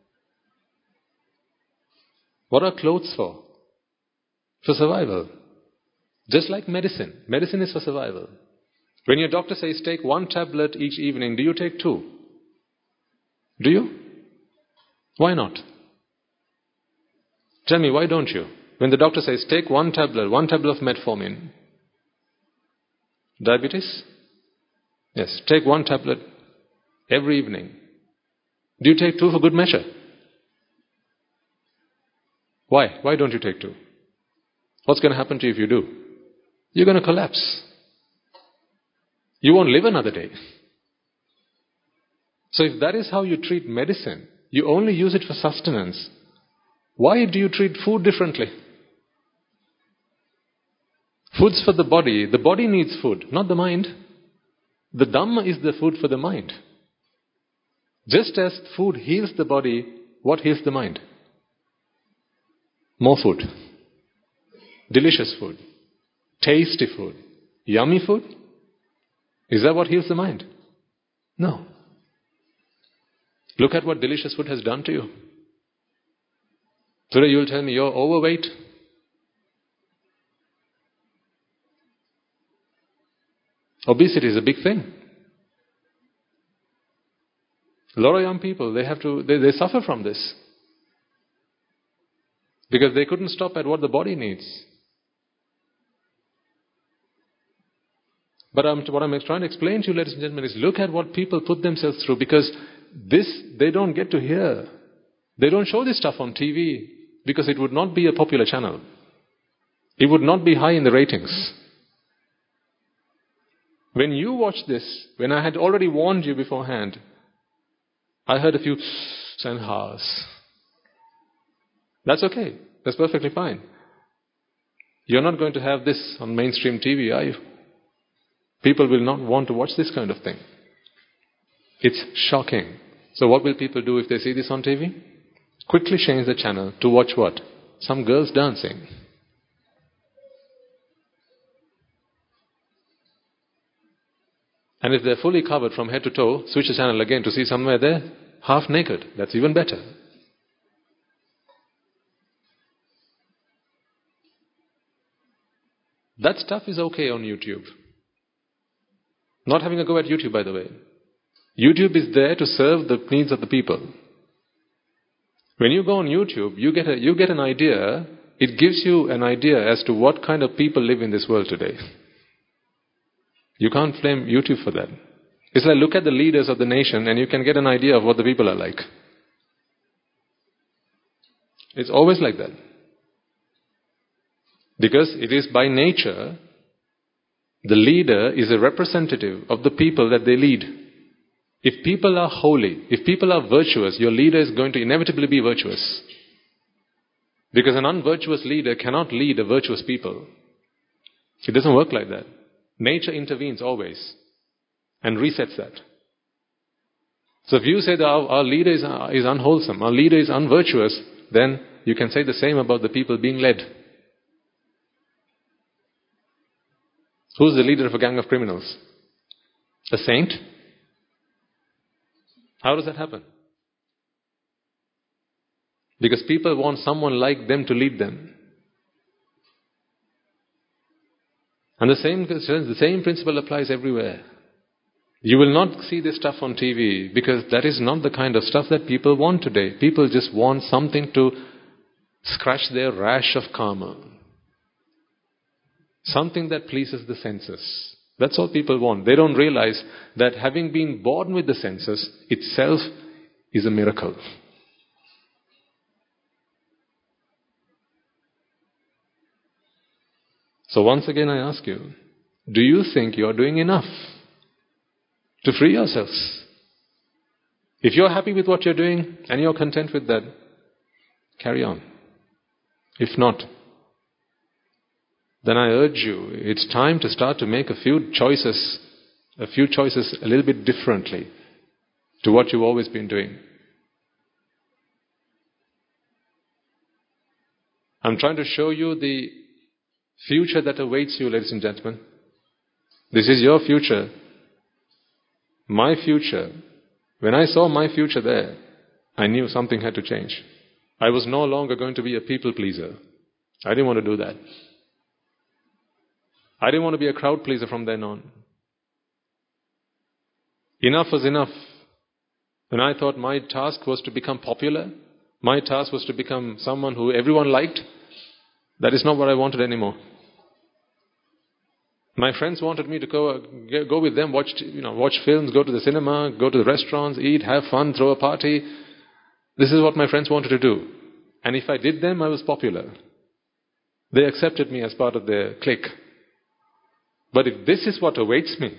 S1: What are clothes for? For survival. Just like medicine. Medicine is for survival. When your doctor says take 1 tablet each evening, do you take 2? Do you? Why not? Tell me, why don't you? When the doctor says take 1 tablet of metformin. Diabetes? Yes, take 1 tablet every evening. Do you take 2 for good measure? Why? Why don't you take 2? What's going to happen to you if you do? You're going to collapse. You won't live another day. So if that is how you treat medicine, you only use it for sustenance, why do you treat food differently? Food's for the body. The body needs food, not the mind. The Dhamma is the food for the mind. Just as food heals the body, what heals the mind? More food. Delicious food. Tasty food. Yummy food. Is that what heals the mind? No. Look at what delicious food has done to you. Today you will tell me you're overweight. Obesity is a big thing. A lot of young people, they suffer from this. Because they couldn't stop at what the body needs. But what I'm trying to explain to you, ladies and gentlemen, is look at what people put themselves through, because this they don't get to hear. They don't show this stuff on TV because it would not be a popular channel. It would not be high in the ratings. When you watch this, when I had already warned you beforehand, I heard a few and ha's. That's okay. That's perfectly fine. You're not going to have this on mainstream TV, are you? People will not want to watch this kind of thing. It's shocking. So what will people do if they see this on TV? Quickly change the channel to watch what? Some girls dancing. And if they're fully covered from head to toe, switch the channel again to see somewhere there, half naked. That's even better. That stuff is okay on YouTube. Not having a go at YouTube, by the way. YouTube is there to serve the needs of the people. When you go on YouTube, you get an idea. It gives you an idea as to what kind of people live in this world today. You can't blame YouTube for that. It's like look at the leaders of the nation and you can get an idea of what the people are like. It's always like that. Because it is by nature, the leader is a representative of the people that they lead. If people are holy, if people are virtuous, your leader is going to inevitably be virtuous. Because an unvirtuous leader cannot lead a virtuous people. It doesn't work like that. Nature intervenes always and resets that. So if you say that our leader is unwholesome, our leader is unvirtuous, then you can say the same about the people being led. Who's the leader of a gang of criminals? A saint? How does that happen? Because people want someone like them to lead them. And the same principle applies everywhere. You will not see this stuff on TV because that is not the kind of stuff that people want today. People just want something to scratch their rash of karma. Something that pleases the senses. That's all people want. They don't realize that having been born with the senses itself is a miracle. So once again I ask you, do you think you're doing enough to free yourselves? If you're happy with what you're doing and you're content with that, carry on. If not, then I urge you, it's time to start to make a few choices a little bit differently to what you've always been doing. I'm trying to show you the future that awaits you, ladies and gentlemen. This is your future. My future. When I saw my future there, I knew something had to change. I was no longer going to be a people pleaser. I didn't want to do that. I didn't want to be a crowd pleaser from then on. Enough was enough. When I thought my task was to become popular, my task was to become someone who everyone liked, that is not what I wanted anymore. My friends wanted me to go with them, watch films, go to the cinema, go to the restaurants, eat, have fun, throw a party. This is what my friends wanted to do. And if I did them, I was popular. They accepted me as part of their clique. But if this is what awaits me,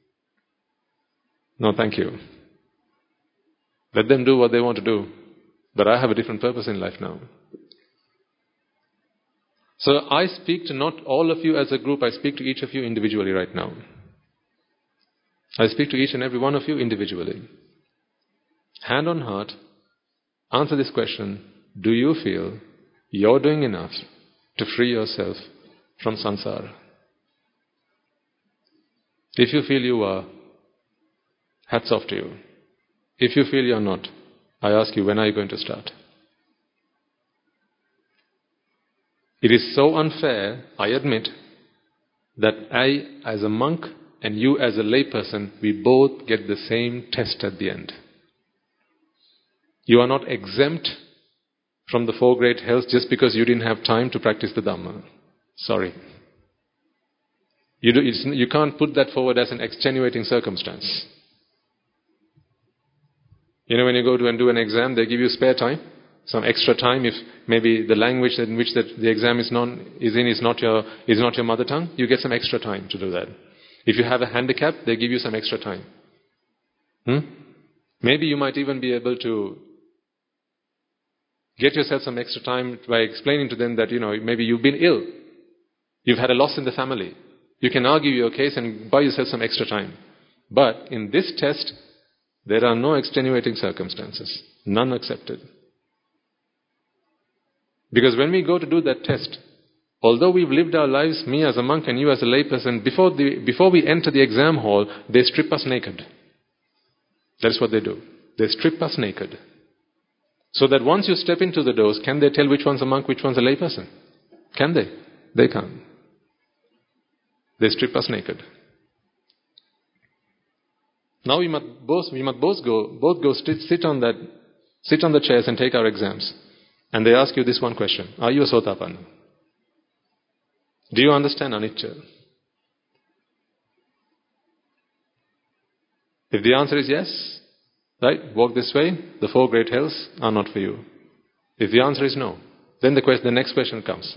S1: no, thank you. Let them do what they want to do. But I have a different purpose in life now. So I speak to not all of you as a group, I speak to each of you individually right now. I speak to each and every one of you individually. Hand on heart, answer this question. Do you feel you're doing enough to free yourself from samsara? If you feel you are, hats off to you. If you feel you're not, I ask you, when are you going to start? It is so unfair, I admit, that I as a monk and you as a layperson, we both get the same test at the end. You are not exempt from the 4 great hells just because you didn't have time to practice the Dhamma. Sorry. You can't put that forward as an extenuating circumstance. You know, when you go to and do an exam, they give you spare time, some extra time. If maybe the language in which the exam is not your mother tongue, you get some extra time to do that. If you have a handicap, they give you some extra time. Maybe you might even be able to get yourself some extra time by explaining to them that, maybe you've been ill. You've had a loss in the family. You can argue your case and buy yourself some extra time. But in this test, there are no extenuating circumstances. None accepted. Because when we go to do that test, although we've lived our lives, me as a monk and you as a layperson, before we enter the exam hall, they strip us naked. That's what they do. They strip us naked. So that once you step into the doors, can they tell which one's a monk, which one's a layperson? Can they? They can't. They strip us naked. Now we must both go sit on the chairs and take our exams. And they ask you this one question. Are you a Sotapanna? Do you understand anicca? If the answer is yes, right, walk this way, the 4 great hells are not for you. If the answer is no, then the next question comes.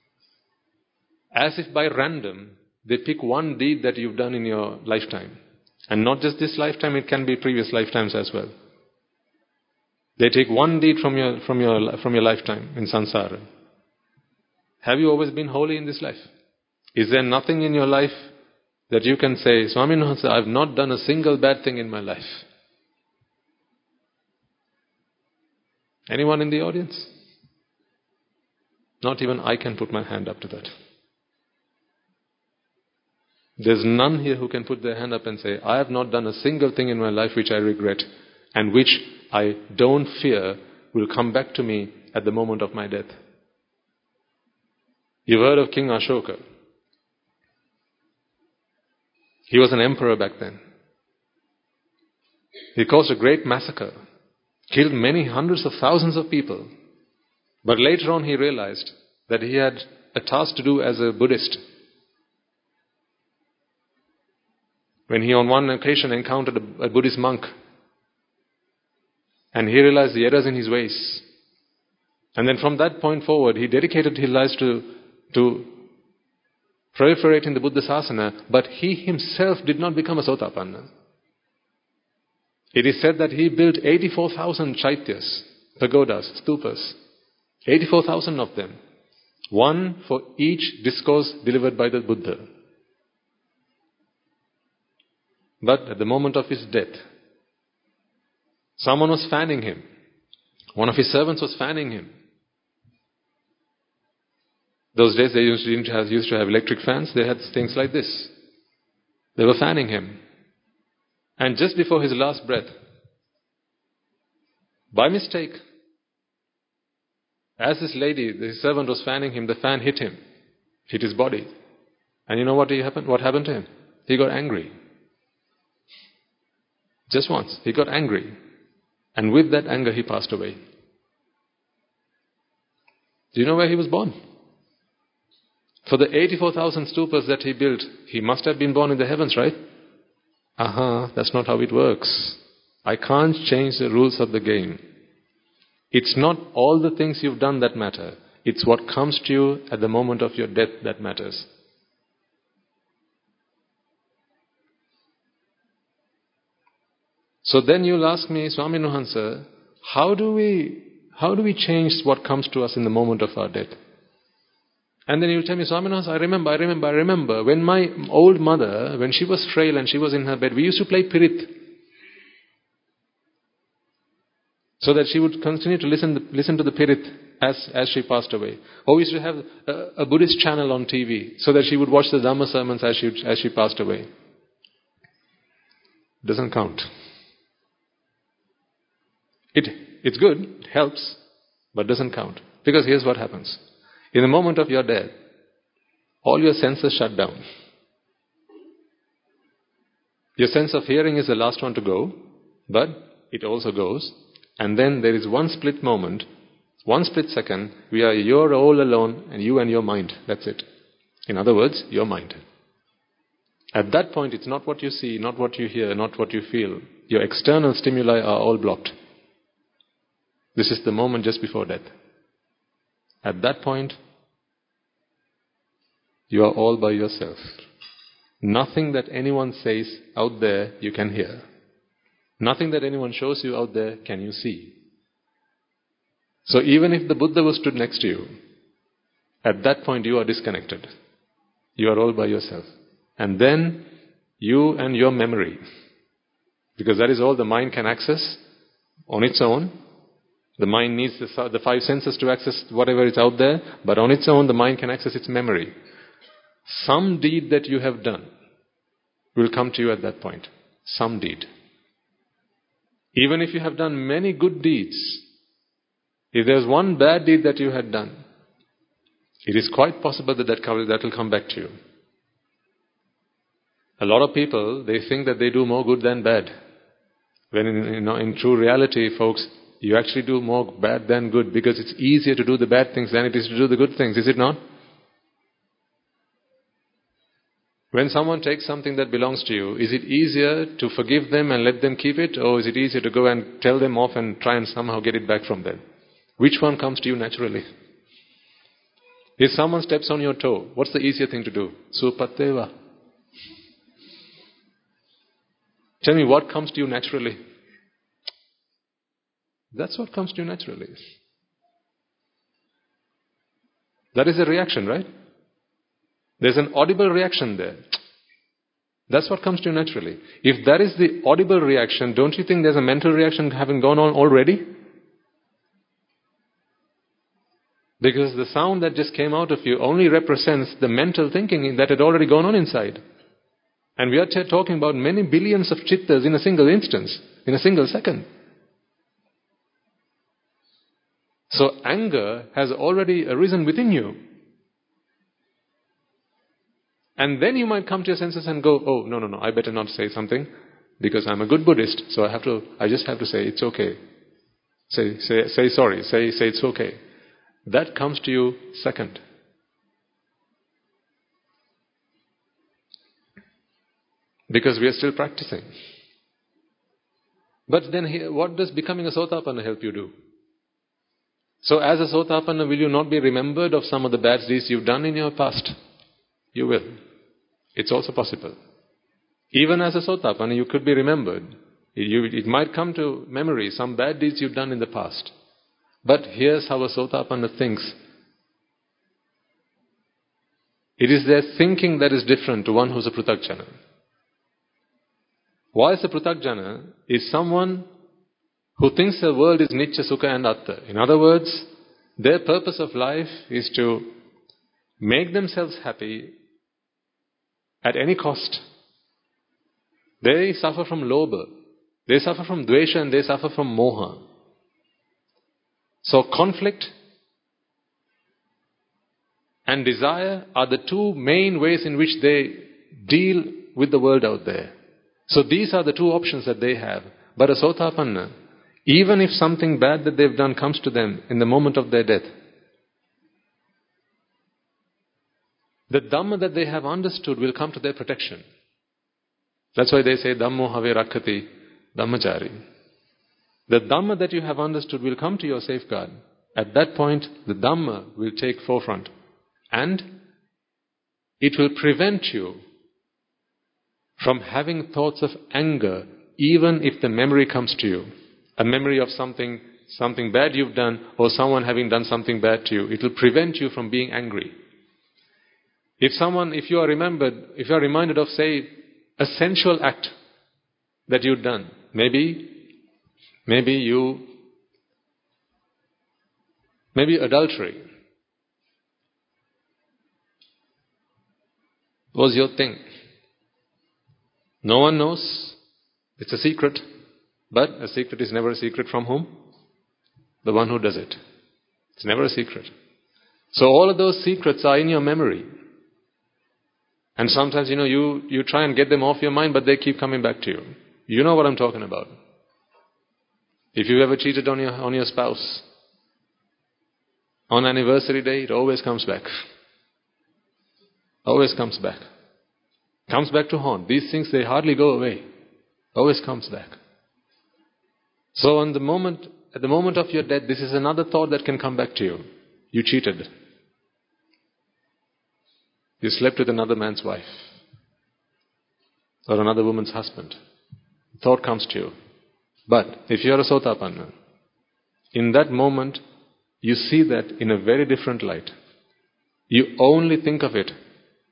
S1: As if by random, they pick one deed that you've done in your lifetime. And not just this lifetime, it can be previous lifetimes as well. They take one deed from your lifetime in samsara. Have you always been holy in this life? Is there nothing in your life that you can say, Swamin Wahanse, I've not done a single bad thing in my life? Anyone in the audience? Not even I can put my hand up to that. There's none here who can put their hand up and say, I have not done a single thing in my life which I regret and which I don't fear will come back to me at the moment of my death. You've heard of King Ashoka. He was an emperor back then. He caused a great massacre, killed many hundreds of thousands of people. But later on he realized that he had a task to do as a Buddhist. when he on one occasion encountered a Buddhist monk, and he realized the errors in his ways. And then from that point forward, he dedicated his life to proliferate in the Buddha Sasana, but he himself did not become a Sotapanna. It is said that he built 84,000 chaityas, pagodas, stupas, 84,000 of them, one for each discourse delivered by the Buddha. But at the moment of his death, someone was fanning him. One of his servants was fanning him. Those days they used to have electric fans. They had things like this. They were fanning him. And just before his last breath, by mistake, as this lady, the servant was fanning him, the fan hit his body. And you know what happened? What happened to him? He got angry. Just once, he got angry. And with that anger, he passed away. Do you know where he was born? For the 84,000 stupas that he built, he must have been born in the heavens, right? That's not how it works. I can't change the rules of the game. It's not all the things you've done that matter. It's what comes to you at the moment of your death that matters. So then you'll ask me, Swami Nuhansa, how do we change what comes to us in the moment of our death? And then you'll tell me, Swami Nuhansa, I remember when my old mother, when she was frail and she was in her bed, we used to play Pirit. So that she would continue to listen to the Pirit as she passed away. Or we used to have a Buddhist channel on TV so that she would watch the Dhamma sermons as she passed away. Doesn't count. It's good, it helps, but doesn't count. Because here's what happens. In the moment of your death, all your senses shut down. Your sense of hearing is the last one to go, but it also goes. And then there is one split moment, one split second, you're all alone, and you and your mind. That's it. In other words, your mind. At that point, it's not what you see, not what you hear, not what you feel. Your external stimuli are all blocked. This is the moment just before death. At that point, you are all by yourself. Nothing that anyone says out there you can hear. Nothing that anyone shows you out there can you see. So even if the Buddha was stood next to you, at that point you are disconnected. You are all by yourself. And then you and your memory, because that is all the mind can access on its own. The mind needs the five senses to access whatever is out there, but on its own the mind can access its memory. Some deed that you have done will come to you at that point. Some deed. Even if you have done many good deeds, if there's one bad deed that you had done, it is quite possible that will come back to you. A lot of people, they think that they do more good than bad. When in true reality, folks, you actually do more bad than good, because it's easier to do the bad things than it is to do the good things, is it not? When someone takes something that belongs to you, is it easier to forgive them and let them keep it, or is it easier to go and tell them off and try and somehow get it back from them? Which one comes to you naturally? If someone steps on your toe, what's the easier thing to do? Supateva. Tell me, what comes to you naturally? That's what comes to you naturally. That is a reaction, right? There's an audible reaction there. That's what comes to you naturally. If that is the audible reaction, don't you think there's a mental reaction having gone on already? Because the sound that just came out of you only represents the mental thinking that had already gone on inside. And we are talking about many billions of chittas in a single instance, in a single second. So anger has already arisen within you. And then you might come to your senses and go, oh, no, I better not say something because I'm a good Buddhist, so I just have to say it's okay. Say sorry, say it's okay. That comes to you second. because we are still practicing. But then what does becoming a Sotapanna help you do? So as a Sotapanna, will you not be remembered of some of the bad deeds you've done in your past? You will. It's also possible. Even as a Sotapanna, you could be remembered. It might come to memory some bad deeds you've done in the past. But here's how a Sotapanna thinks. It is their thinking that is different to one who's a Pruthakjana. Whilst a Pruthakjana is someone who thinks the world is Nitya, Sukha and Atta. In other words, their purpose of life is to make themselves happy at any cost. They suffer from lobha, they suffer from dvesha, and they suffer from moha. So conflict and desire are the two main ways in which they deal with the world out there. So these are the two options that they have. But a Sotapanna, even if something bad that they've done comes to them in the moment of their death, the Dhamma that they have understood will come to their protection. That's why they say, Dhammo have rakkati Dhammachari. The Dhamma that you have understood will come to your safeguard. At that point, the Dhamma will take forefront. And it will prevent you from having thoughts of anger, even if the memory comes to you. A memory of something bad you've done, or someone having done something bad to you. It will prevent you from being angry. If you are reminded of, say, a sensual act that you've done, maybe adultery was your thing. No one knows. It's a secret. But a secret is never a secret from whom? The one who does it. It's never a secret. So all of those secrets are in your memory. And sometimes, you try and get them off your mind, but they keep coming back to you. You know what I'm talking about. If you've ever cheated on your spouse, on anniversary day, it always comes back. Always comes back. Comes back to haunt. These things, they hardly go away. Always comes back. So at the moment of your death, this is another thought that can come back to you. You cheated. You slept with another man's wife. Or another woman's husband. Thought comes to you. But if you are a Sotapanna, in that moment, you see that in a very different light. You only think of it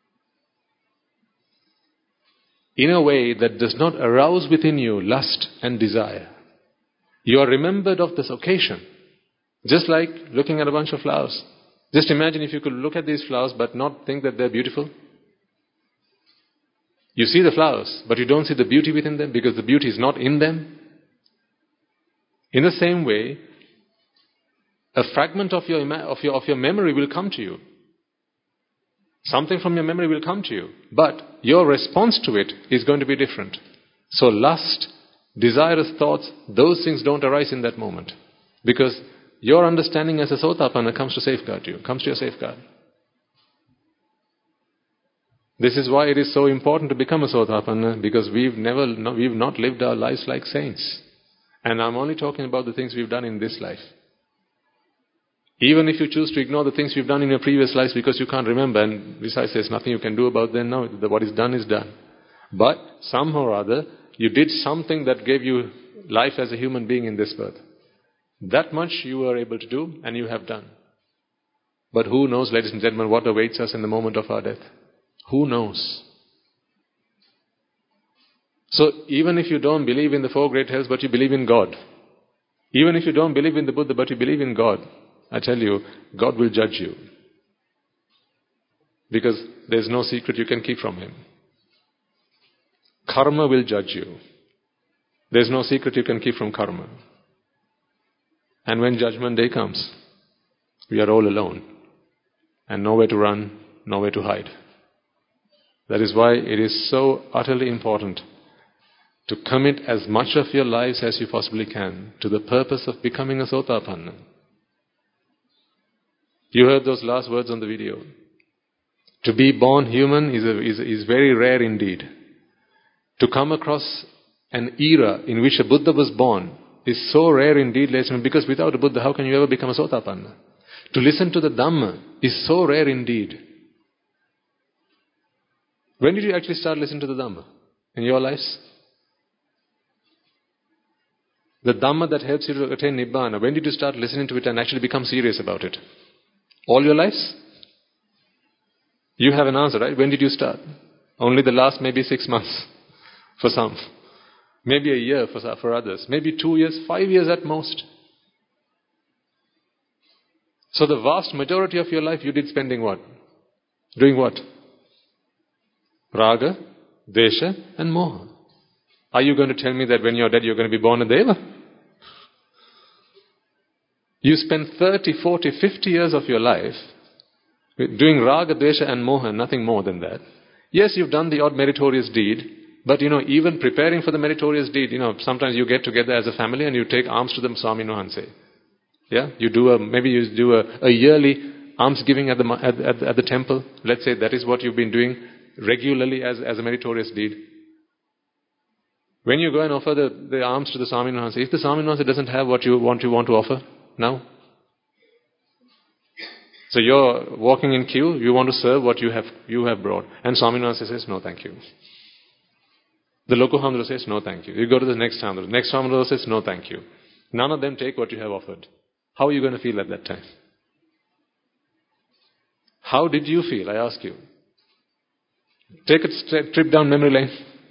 S1: in a way that does not arouse within you lust and desire. You are remembered of this occasion. Just like looking at a bunch of flowers. Just imagine if you could look at these flowers but not think that they're beautiful. You see the flowers, but you don't see the beauty within them because the beauty is not in them. In the same way, a fragment of your memory will come to you. Something from your memory will come to you. But your response to it is going to be different. So lust, desirous thoughts, those things don't arise in that moment. Because your understanding as a Sotapanna comes to safeguard you, comes to your safeguard. This is why it is so important to become a Sotapanna, because we've not lived our lives like saints. And I'm only talking about the things we've done in this life. Even if you choose to ignore the things you've done in your previous lives because you can't remember, and besides there's nothing you can do about them now, what is done is done. But somehow or other, you did something that gave you life as a human being in this birth. That much you were able to do, and you have done. But who knows, ladies and gentlemen, what awaits us in the moment of our death? Who knows? So even if you don't believe in the four great hells, but you believe in God, even if you don't believe in the Buddha, but you believe in God, I tell you, God will judge you. Because there's no secret you can keep from Him. Karma will judge you. There's no secret you can keep from karma. And when judgment day comes, we are all alone. And nowhere to run, nowhere to hide. That is why it is so utterly important to commit as much of your lives as you possibly can to the purpose of becoming a Sotapanna. You heard those last words on the video. To be born human is very rare indeed. to come across an era in which a Buddha was born is so rare indeed, ladies and gentlemen, because without a Buddha, how can you ever become a Sotapanna? To listen to the Dhamma is so rare indeed. When did you actually start listening to the Dhamma in your lives? The Dhamma that helps you to attain Nibbana, when did you start listening to it and actually become serious about it? All your lives? You have an answer, right? When did you start? Only the last maybe 6 months for some. Maybe a year for others. Maybe 2 years, 5 years at most. So the vast majority of your life you did spending what? Doing what? Raga, Desha and Moha. Are you going to tell me that when you're dead you're going to be born a Deva? You spend 30, 40, 50 years of your life doing Raga, Desha and Moha, nothing more than that. Yes, you've done the odd meritorious deed, but even preparing for the meritorious deed, sometimes you get together as a family and you take alms to the Swami Nuhanse. Yeah, maybe you do a yearly alms giving at the temple. Let's say that is what you've been doing regularly as a meritorious deed. When you go and offer the alms to the Swami Nuhanse, if the Swami Nuhanse doesn't have what you want to offer now, so you're walking in queue, you want to serve what you have brought, and Swami Nuhanse says no, thank you. The local Hamdra says no, thank you. You go to the next Hamdra. Next Hamdra says no, thank you. None of them take what you have offered. How are you going to feel at that time? How did you feel, I ask you? Take a trip down memory lane.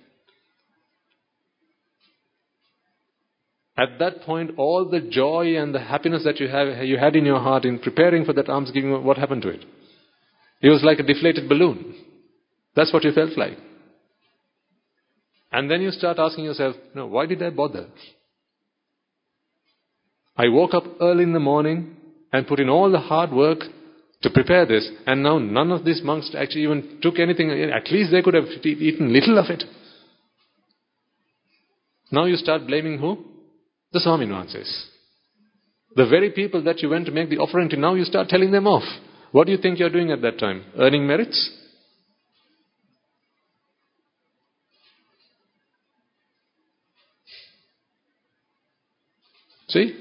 S1: At that point, all the joy and the happiness that you had in your heart in preparing for that alms giving, what happened to it? It was like a deflated balloon. That's what you felt like. And then you start asking yourself, no, why did I bother? I woke up early in the morning and put in all the hard work to prepare this, and now none of these monks actually even took anything. At least they could have eaten little of it. Now you start blaming who? The Swami Nuhanses. The very people that you went to make the offering to, now you start telling them off. What do you think you're doing at that time? Earning merits? See?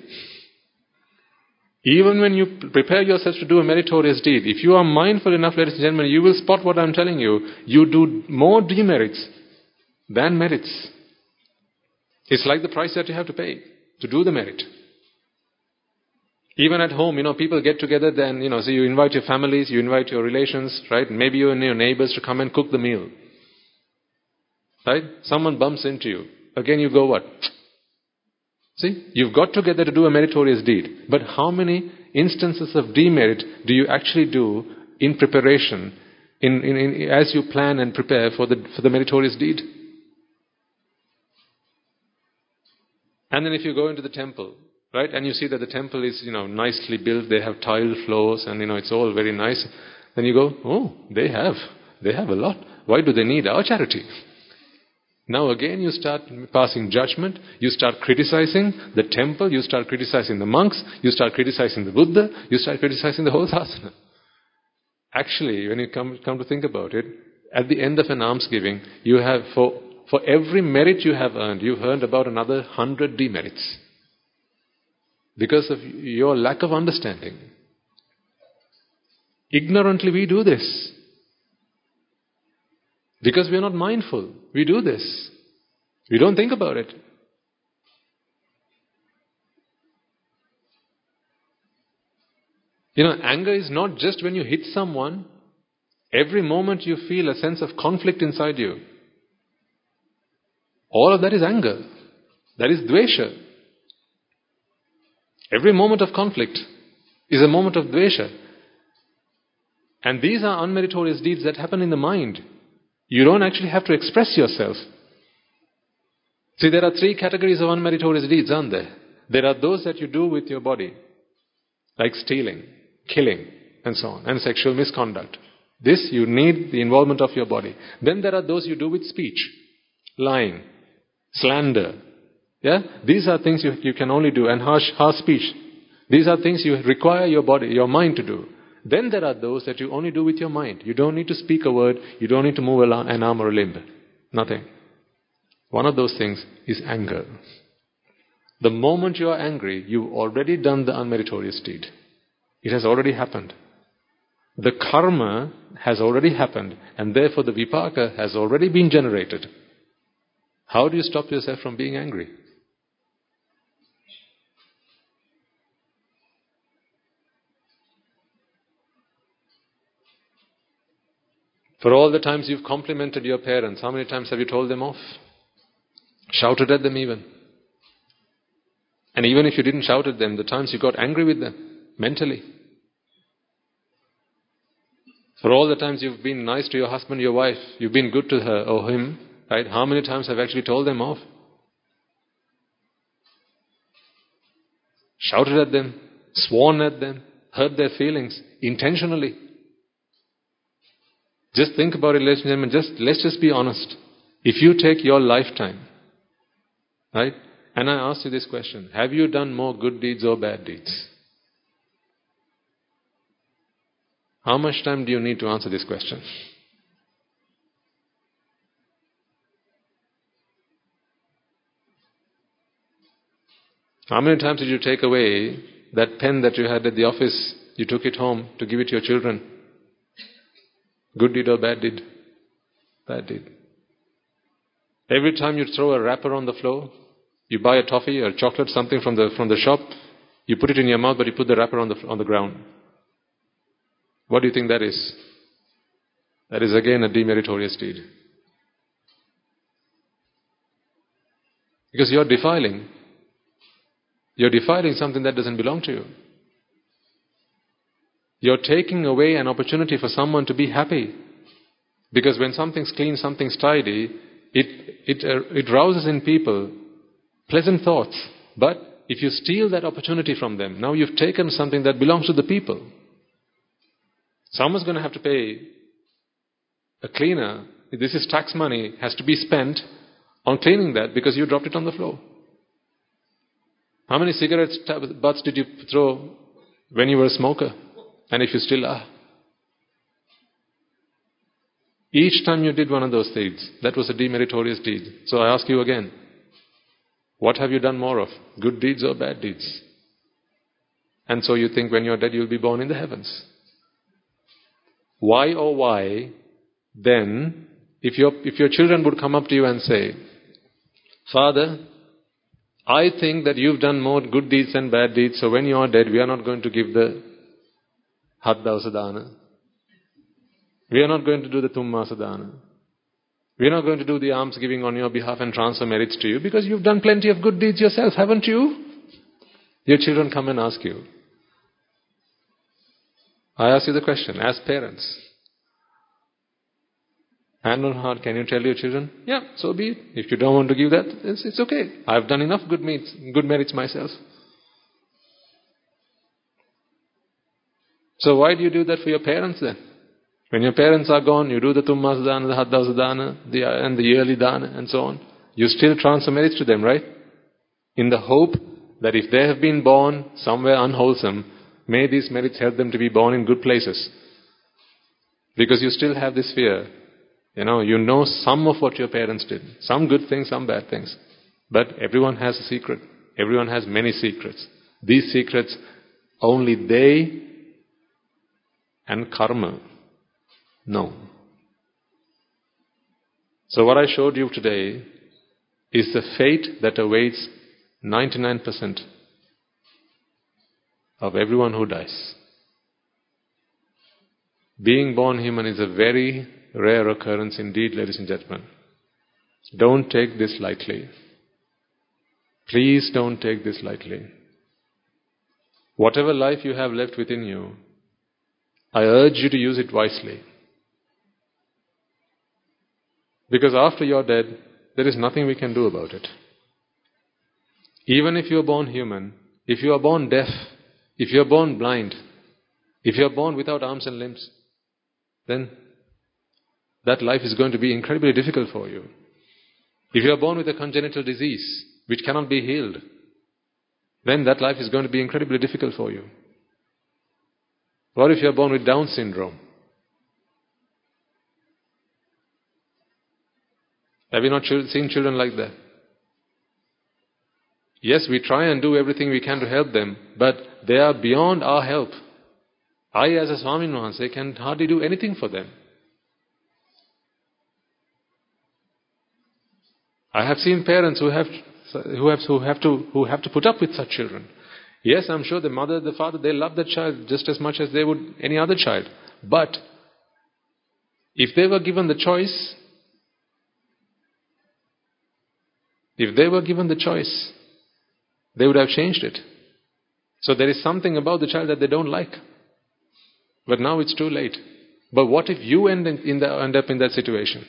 S1: Even when you prepare yourself to do a meritorious deed, if you are mindful enough, ladies and gentlemen, you will spot what I'm telling you. You do more demerits than merits. It's like the price that you have to pay to do the merit. Even at home, people get together, then, so you invite your families, you invite your relations, right? Maybe you and your neighbors to come and cook the meal. Right? Someone bumps into you. Again, you go what? See, you've got together to do a meritorious deed. But how many instances of demerit do you actually do in preparation, as you plan and prepare for the meritorious deed? And then if you go into the temple, right, and you see that the temple is, nicely built, they have tiled floors, and, it's all very nice, then you go, oh, they have a lot. Why do they need our charity? Now again you start passing judgment, you start criticizing the temple, you start criticizing the monks, you start criticizing the Buddha, you start criticizing the whole sasana. Actually, when you come to think about it, at the end of an alms giving, you have, for every merit you have earned, you've earned about another 100 demerits. Because of your lack of understanding. Ignorantly we do this. Because we are not mindful. We do this. We don't think about it. Anger is not just when you hit someone. Every moment you feel a sense of conflict inside you. All of that is anger. That is dvesha. Every moment of conflict is a moment of dvesha. And these are unmeritorious deeds that happen in the mind. You don't actually have to express yourself. See, there are 3 categories of unmeritorious deeds, aren't there? There are those that you do with your body, like stealing, killing, and so on, and sexual misconduct. This, you need the involvement of your body. Then there are those you do with speech, lying, slander. Yeah? These are things you can only do, and harsh speech. These are things you require your body, your mind to do. Then there are those that you only do with your mind. You don't need to speak a word. You don't need to move an arm or a limb. Nothing. One of those things is anger. The moment you are angry, you've already done the unmeritorious deed. It has already happened. The karma has already happened, and therefore the vipaka has already been generated. How do you stop yourself from being angry? For all the times you've complimented your parents, how many times have you told them off? Shouted at them even. And even if you didn't shout at them, the times you got angry with them, mentally. For all the times you've been nice to your husband, your wife, you've been good to her or him, right? How many times have you actually told them off? Shouted at them, sworn at them, hurt their feelings, intentionally. Just think about it, ladies and gentlemen, let's just be honest. If you take your lifetime, right? And I ask you this question, have you done more good deeds or bad deeds? How much time do you need to answer this question? How many times did you take away that pen that you had at the office, you took it home to give it to your children? Good deed or bad deed? Bad deed. Every time you throw a wrapper on the floor, you buy a toffee or chocolate, something from the shop, you put it in your mouth, but you put the wrapper on the ground. What do you think that is? That is again a demeritorious deed. Because you're defiling something that doesn't belong to you. You're taking away an opportunity for someone to be happy. Because when something's clean, something's tidy, it rouses in people pleasant thoughts. But if you steal that opportunity from them, now you've taken something that belongs to the people. Someone's going to have to pay a cleaner. This is tax money, has to be spent on cleaning that because you dropped it on the floor. How many cigarette butts did you throw when you were a smoker? And if you still are? Each time you did one of those deeds, that was a demeritorious deed. So I ask you again, what have you done more of? Good deeds or bad deeds? And so you think when you're dead you'll be born in the heavens. Why, oh why, then, if your children would come up to you and say, Father, I think that you've done more good deeds than bad deeds, so when you are dead, we are not going to give the Haddavasadana. We are not going to do the Tummasadana. We are not going to do the alms giving on your behalf and transfer merits to you because you've done plenty of good deeds yourself, haven't you? Your children come and ask you. I ask you the question, as parents. Hand on heart, can you tell your children? Yeah, so be it. If you don't want to give that, it's okay. I've done enough good merits myself. So why do you do that for your parents then? When your parents are gone, you do the Tummasadana, the Haddavasadana, and the yearly dana, and so on. You still transfer merits to them, right? In the hope that if they have been born somewhere unwholesome, may these merits help them to be born in good places. Because you still have this fear. You know some of what your parents did. Some good things, some bad things. But everyone has a secret. Everyone has many secrets. These secrets, only they and karma know. So what I showed you today is the fate that awaits 99% of everyone who dies. Being born human is a very rare occurrence indeed, ladies and gentlemen. Don't take this lightly. Please don't take this lightly. Whatever life you have left within you, I urge you to use it wisely. Because after you're dead, there is nothing we can do about it. Even if you're born human, if you are born deaf, if you're born blind, if you're born without arms and limbs, then that life is going to be incredibly difficult for you. If you're born with a congenital disease which cannot be healed, then that life is going to be incredibly difficult for you. What if you're born with Down syndrome? Have you not seen children like that? Yes, we try and do everything we can to help them, but they are beyond our help. I, as a Swami Mahanse, can hardly do anything for them. I have seen parents who have to put up with such children. Yes, I'm sure the mother, the father, they love the child just as much as they would any other child. But if they were given the choice, they would have changed it. So there is something about the child that they don't like. But now it's too late. But what if you end up in that situation?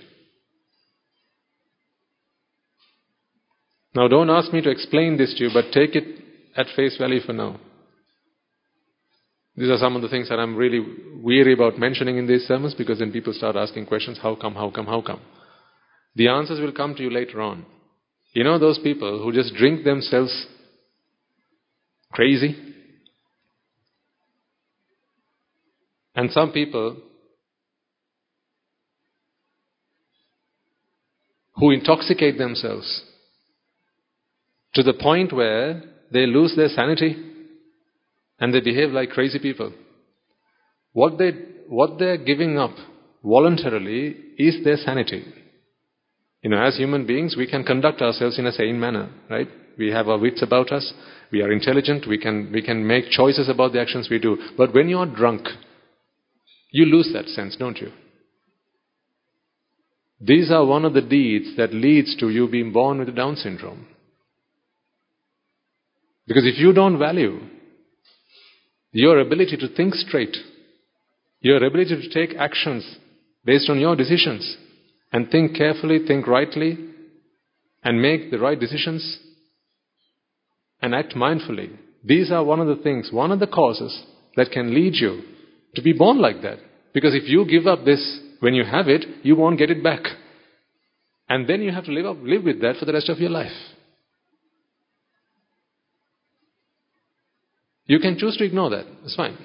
S1: Now don't ask me to explain this to you, but take it at face value for now. These are some of the things that I'm really weary about mentioning in these sermons, because then people start asking questions, how come? The answers will come to you later on. You know those people who just drink themselves crazy? And some people who intoxicate themselves to the point where they lose their sanity and they behave like crazy people. What they're giving up voluntarily is their sanity. As human beings, we can conduct ourselves in a sane manner, right? We have our wits about us. We are intelligent. We can make choices about the actions we do. But when you are drunk, you lose that sense, don't you? These are one of the deeds that leads to you being born with Down syndrome. Because if you don't value your ability to think straight, your ability to take actions based on your decisions, and think carefully, think rightly, and make the right decisions, and act mindfully, these are one of the things, one of the causes that can lead you to be born like that. Because if you give up this when you have it, you won't get it back. And then you have to live with that for the rest of your life. You can choose to ignore that. It's fine.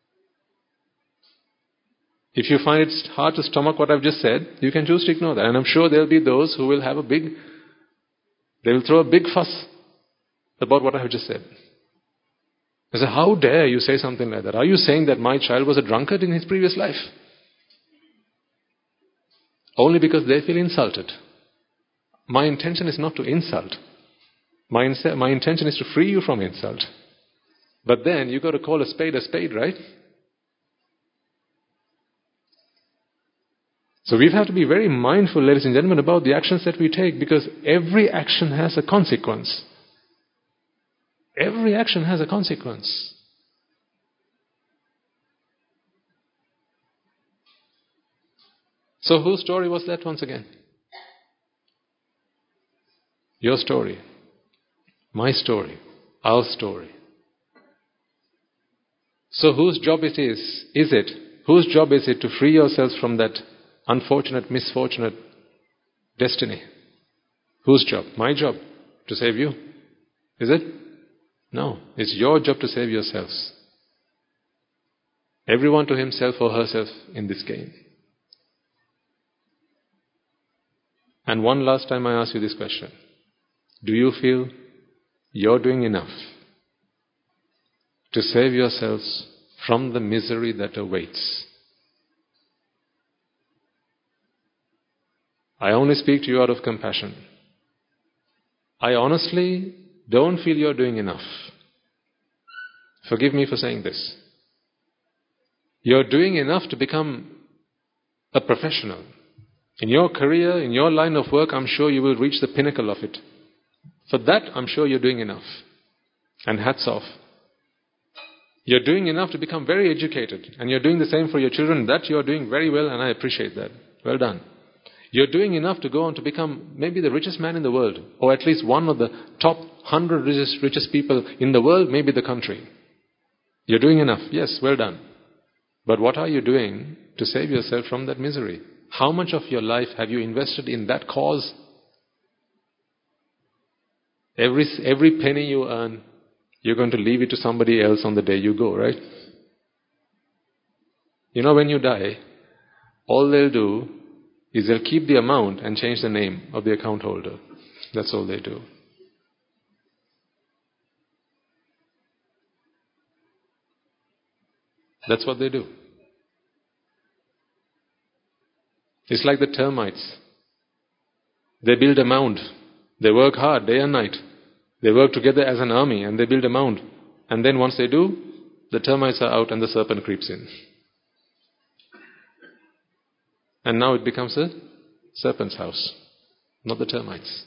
S1: If you find it hard to stomach what I've just said, you can choose to ignore that. And I'm sure there'll be those who will they will throw a big fuss about what I have just said. They say, how dare you say something like that? Are you saying that my child was a drunkard in his previous life? Only because they feel insulted. My intention is not to insult. My intention is to free you from insult. But then you've got to call a spade, right? So we have to be very mindful, ladies and gentlemen, about the actions that we take, because every action has a consequence. Every action has a consequence. So whose story was that once again? Your story. My story. Our story. So whose job it is it? Whose job is it to free yourselves from that unfortunate, misfortunate destiny? Whose job? My job. To save you. Is it? No. It's your job to save yourselves. Everyone to himself or herself in this game. And one last time I ask you this question. Do you feel you're doing enough to save yourselves from the misery that awaits? I only speak to you out of compassion. I honestly don't feel you're doing enough. Forgive me for saying this. You're doing enough to become a professional. In your career, in your line of work, I'm sure you will reach the pinnacle of it. For that, I'm sure you're doing enough. And hats off. You're doing enough to become very educated. And you're doing the same for your children. That you're doing very well, and I appreciate that. Well done. You're doing enough to go on to become maybe the richest man in the world. Or at least one of the top 100 richest people in the world, maybe the country. You're doing enough. Yes, well done. But what are you doing to save yourself from that misery? How much of your life have you invested in that cause? Every penny you earn, you're going to leave it to somebody else on the day you go, right? When you die, all they'll do is they'll keep the amount and change the name of the account holder. That's all they do. That's what they do. It's like the termites. They build a mound. They work hard day and night. They work together as an army and they build a mound. And then once they do, the termites are out and the serpent creeps in. And now it becomes a serpent's house, not the termites.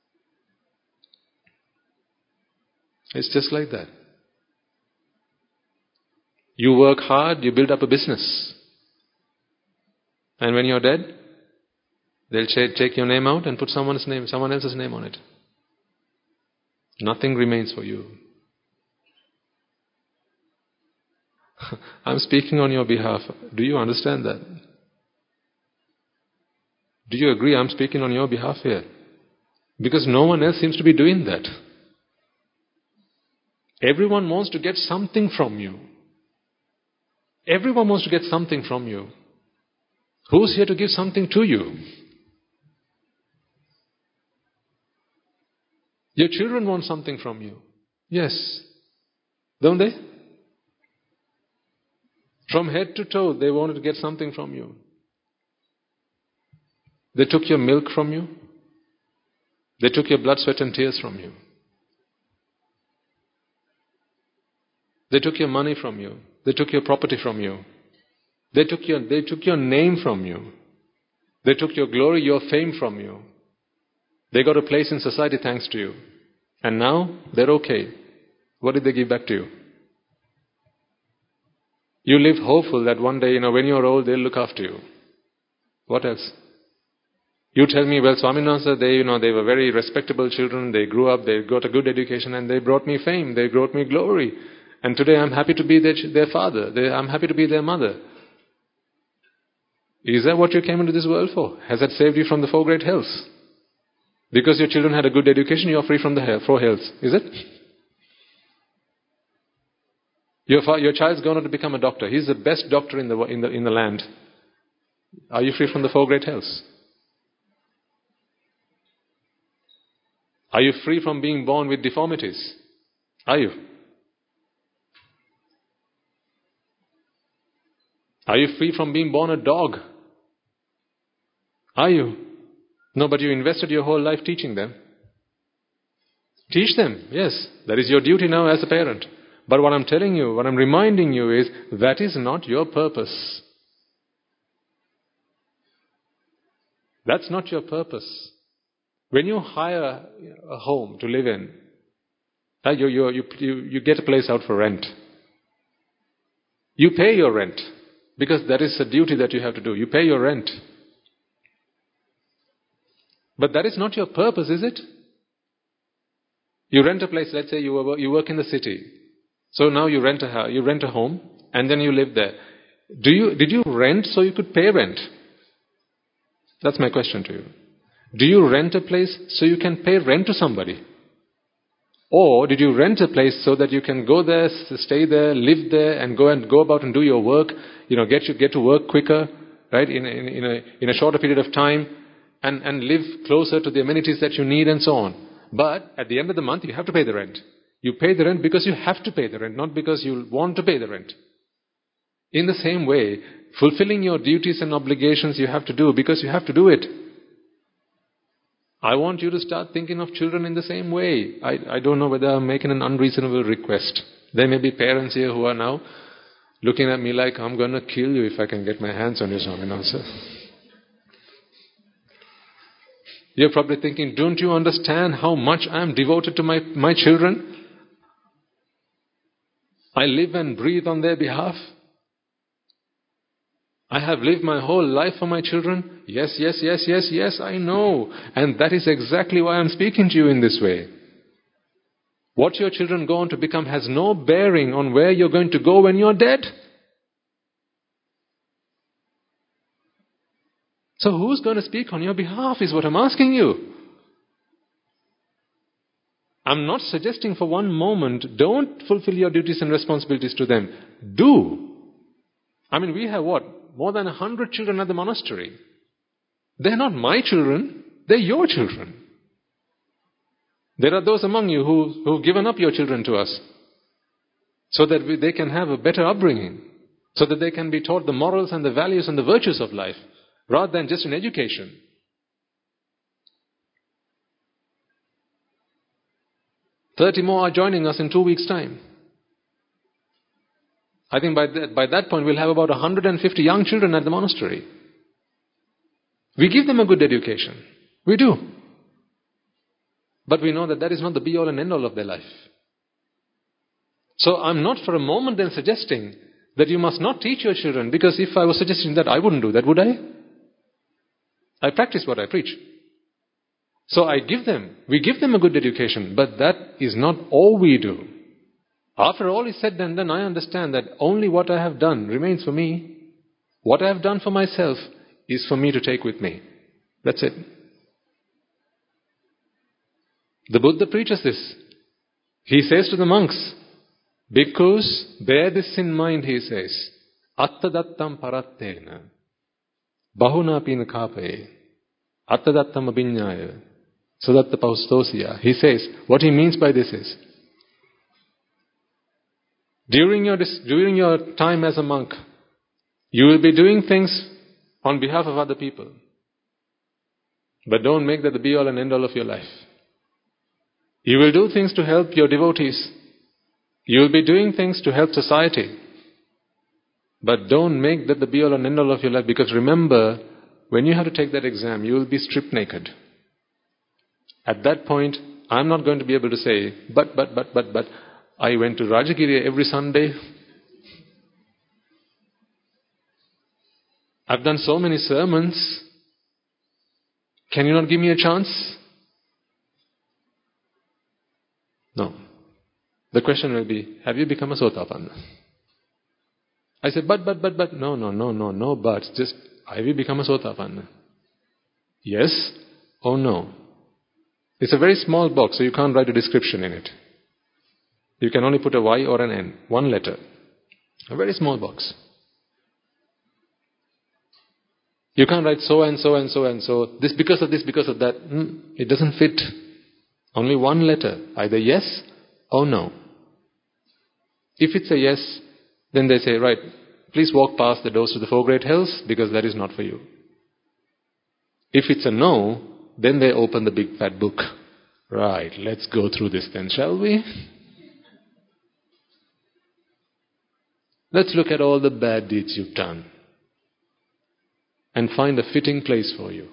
S1: It's just like that. You work hard, you build up a business. And when you're dead, they'll take your name out and put someone else's name on it. Nothing remains for you. I'm speaking on your behalf. Do you understand that? Do you agree I'm speaking on your behalf here? Because no one else seems to be doing that. Everyone wants to get something from you. Everyone wants to get something from you. Who's here to give something to you? Your children want something from you. Yes. Don't they? From head to toe, they wanted to get something from you. They took your milk from you. They took your blood, sweat and tears from you. They took your money from you. They took your property from you. They took your name from you. They took your glory, your fame from you. They got a place in society thanks to you. And now they're okay. What did they give back to you? You live hopeful that one day, when you're old, they'll look after you. What else? You tell me, well, Swaminatha, they were very respectable children. They grew up, they got a good education, and they brought me fame. They brought me glory. And today I'm happy to be their father. I'm happy to be their mother. Is that what you came into this world for? Has that saved you from the four great hells? Because your children had a good education, you are free from the four hells. Is it? Your child's gone on to become a doctor. He's the best doctor in the land. Are you free from the four great hells? Are you free from being born with deformities? Are you? Are you free from being born a dog? Are you? No, but you invested your whole life teaching them. Teach them, yes. That is your duty now as a parent. But what I'm telling you, what I'm reminding you is, that is not your purpose. That's not your purpose. When you hire a home to live in, you get a place out for rent. You pay your rent, because that is a duty that you have to do. You pay your rent. But that is not your purpose, is it? You rent a place, let's say you work in the city. So now you rent a home, and then you live there. Did you rent so you could pay rent? That's my question to you. Do you rent a place so you can pay rent to somebody? Or did you rent a place so that you can go there, stay there, live there, and go about and do your work, get to work quicker, right, in a shorter period of time, and live closer to the amenities that you need and so on. But at the end of the month, you have to pay the rent. You pay the rent because you have to pay the rent, not because you want to pay the rent. In the same way, fulfilling your duties and obligations you have to do because you have to do it. I want you to start thinking of children in the same way. I don't know whether I'm making an unreasonable request. There may be parents here who are now looking at me like, I'm going to kill you if I can get my hands on you, Swaminatha. You're probably thinking, don't you understand how much I'm devoted to my children? I live and breathe on their behalf. I have lived my whole life for my children. Yes, I know. And that is exactly why I'm speaking to you in this way. What your children go on to become has no bearing on where you're going to go when you're dead. So who's going to speak on your behalf is what I'm asking you. I'm not suggesting for one moment, don't fulfill your duties and responsibilities to them. Do. I mean, we have what? More than 100 children at the monastery. They're not my children, they're your children. There are those among you who've given up your children to us so that they can have a better upbringing, so that they can be taught the morals and the values and the virtues of life, rather than just an education. "30 more are joining us in 2 weeks' time. I think by that point we'll have about 150 young children at the monastery. We give them a good education. We do. But we know that is not the be-all and end-all of their life. So I'm not for a moment then suggesting that you must not teach your children, because if I was suggesting that, I wouldn't do that, would I? I practice what I preach. So we give them a good education, but that is not all we do. After all is said and done, I understand that only what I have done remains for me. What I have done for myself is for me to take with me. That's it. The Buddha preaches this. He says to the monks, "Bhikkhus, bear this in mind," he says. "Attadattam parattena, bahuna pinakape, attadattam abhinyaya, sadatta paustosya." He says, what he means by this is, during your time as a monk, you will be doing things on behalf of other people. But don't make that the be-all and end-all of your life. You will do things to help your devotees. You will be doing things to help society. But don't make that the be-all and end-all of your life, because remember, when you have to take that exam, you will be stripped naked. At that point, I'm not going to be able to say, but, I went to Rajagiri every Sunday. I've done so many sermons. Can you not give me a chance? No. The question will be, have you become a Sotapanna? I said, but. No buts. Just, have you become a Sotapanna? Yes or no? It's a very small box, so you can't write a description in it. You can only put a Y or an N, one letter. A very small box. You can't write so and so and so and so, this because of that. It doesn't fit. Only one letter, either yes or no. If it's a yes, then they say, right, please walk past the doors to the 4 great hells, because that is not for you. If it's a no, then they open the big fat book. Right, let's go through this then, shall we? Let's look at all the bad deeds you've done and find a fitting place for you.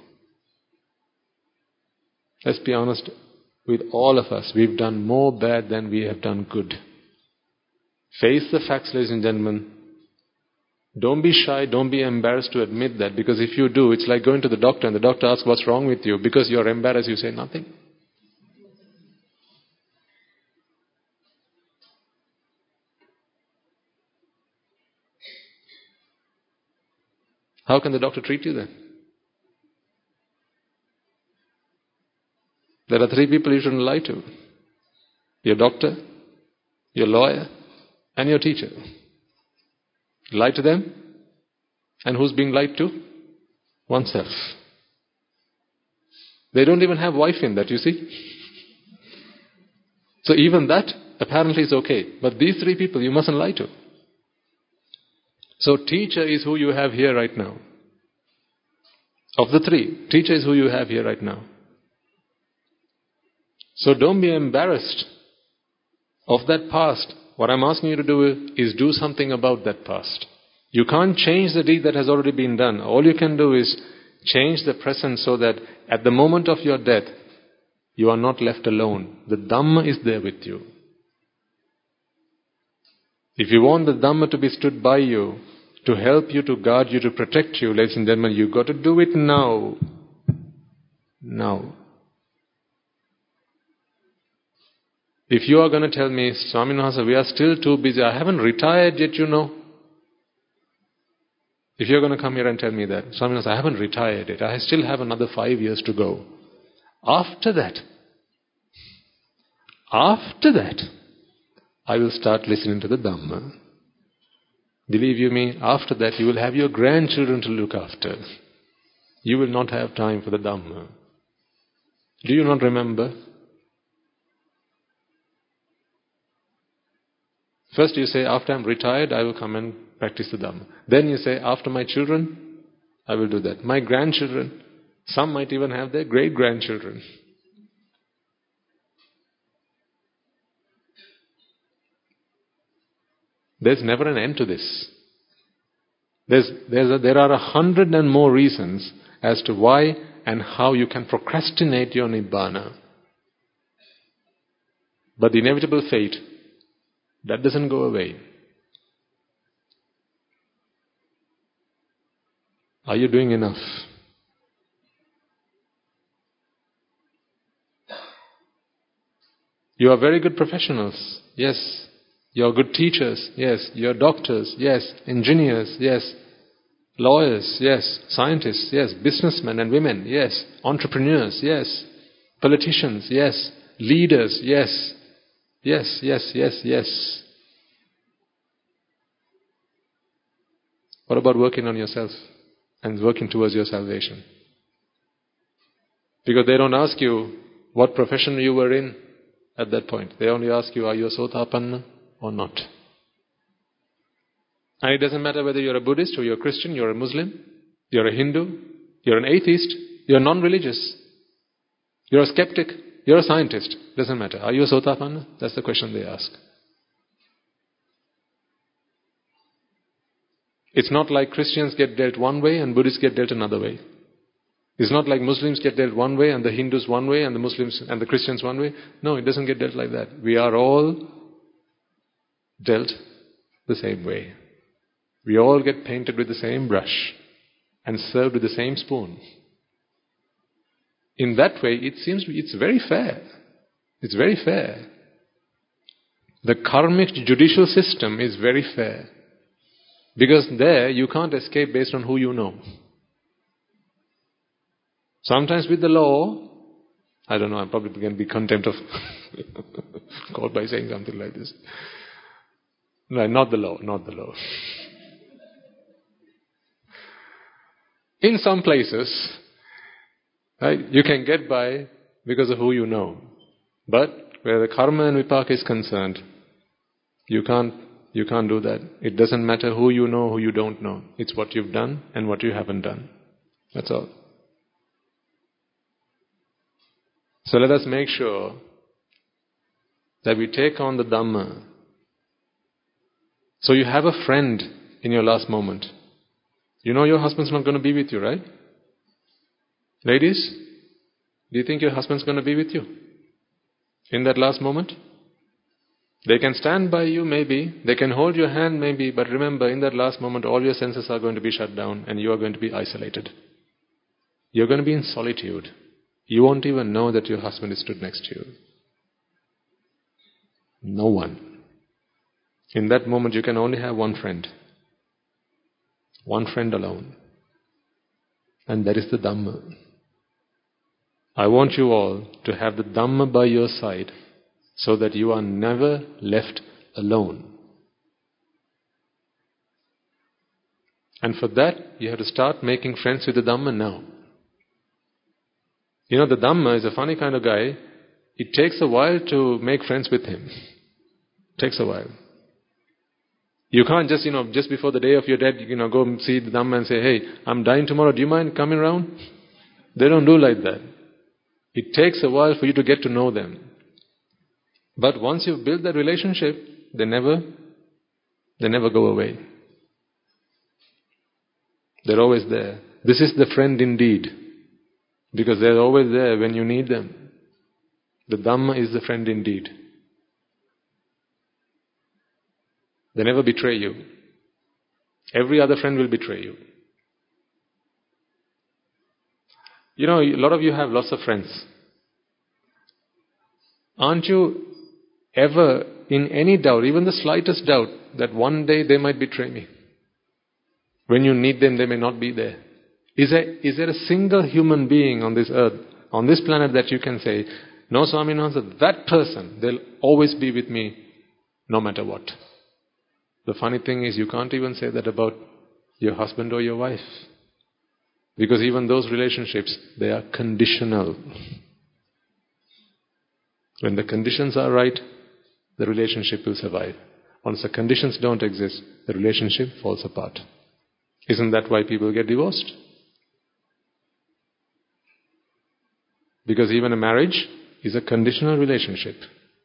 S1: Let's be honest with all of us. We've done more bad than we have done good. Face the facts, ladies and gentlemen. Don't be shy, don't be embarrassed to admit that, because if you do, it's like going to the doctor and the doctor asks what's wrong with you. Because you're embarrassed, you say nothing. How can the doctor treat you then? There are 3 people you shouldn't lie to. Your doctor, your lawyer, and your teacher. Lie to them, and who's being lied to? Oneself. They don't even have wife in that, you see. So even that apparently is okay. But these 3 people you mustn't lie to. So teacher is who you have here right now. Of the 3, teacher is who you have here right now. So don't be embarrassed of that past. What I'm asking you to do is do something about that past. You can't change the deed that has already been done. All you can do is change the present, so that at the moment of your death, you are not left alone. The Dhamma is there with you. If you want the Dhamma to be stood by you, to help you, to guard you, to protect you, ladies and gentlemen, you've got to do it now. Now. If you are going to tell me, Swaminatha, we are still too busy, I haven't retired yet, you know. If you're going to come here and tell me that, Swaminatha, I haven't retired yet, I still have another 5 years to go. After that, I will start listening to the Dhamma. Believe you me, after that you will have your grandchildren to look after. you will not have time for the Dhamma. Do you not remember? First you say, after I'm retired, I will come and practice the Dhamma. Then you say, after my children, I will do that. My grandchildren, some might even have their great-grandchildren. There's never an end to this. There are 100 and more reasons as to why and how you can procrastinate your Nibbana. But the inevitable fate, that doesn't go away. Are you doing enough? You are very good professionals, yes. You are good teachers, yes. You are doctors, yes. Engineers, yes. Lawyers, yes. Scientists, yes. Businessmen and women, yes. Entrepreneurs, yes. Politicians, yes. Leaders, yes. Yes, yes, yes, yes. What about working on yourself and working towards your salvation? Because they don't ask you what profession you were in at that point. They only ask you, are you a Sotapanna or not? And it doesn't matter whether you're a Buddhist or you're a Christian, you're a Muslim, you're a Hindu, you're an atheist, you're non-religious, you're a skeptic, you're a scientist. Doesn't matter. Are you a Sotapanna? That's the question they ask. It's not like Christians get dealt one way and Buddhists get dealt another way. It's not like Muslims get dealt one way and the Hindus one way and the Muslims and the Christians one way. No, it doesn't get dealt like that. We are all dealt the same way. We all get painted with the same brush and served with the same spoon. In that way, it seems it's very fair. It's very fair. The karmic judicial system is very fair. Because there, you can't escape based on who you know. Sometimes with the law, I don't know, I'm probably going to be contempt of God by saying something like this. No, not the law, not the law. In some places, right, you can get by because of who you know. But where the karma and vipaka is concerned, you can't do that. It doesn't matter who you know, who you don't know. It's what you've done and what you haven't done. That's all. So let us make sure that we take on the Dhamma. So you have a friend in your last moment. You know your husband's not going to be with you, right? Ladies, do you think your husband's going to be with you in that last moment? They can stand by you, maybe. They can hold your hand, maybe. But remember, in that last moment, all your senses are going to be shut down and you are going to be isolated. You're going to be in solitude. You won't even know that your husband is stood next to you. No one. In that moment, you can only have one friend. One friend alone. And that is the Dhamma. I want you all to have the Dhamma by your side so that you are never left alone. And for that, you have to start making friends with the Dhamma now. You know, the Dhamma is a funny kind of guy. It takes a while to make friends with him. It takes a while. You can't just, just before the day of your death, go and see the Dhamma and say, hey, I'm dying tomorrow, do you mind coming around? They don't do like that. It takes a while for you to get to know them. But once you've built that relationship, they never go away. They're always there. This is the friend indeed. Because they're always there when you need them. The Dhamma is the friend indeed. They never betray you. Every other friend will betray you. A lot of you have lots of friends. Aren't you ever in any doubt, even the slightest doubt, that one day they might betray me? When you need them, they may not be there. Is there a single human being on this earth, on this planet, that you can say, no, Swaminatha, that person, they'll always be with me no matter what? The funny thing is, you can't even say that about your husband or your wife. Because even those relationships, they are conditional. When the conditions are right, the relationship will survive. Once the conditions don't exist, the relationship falls apart. Isn't that why people get divorced? Because even a marriage is a conditional relationship.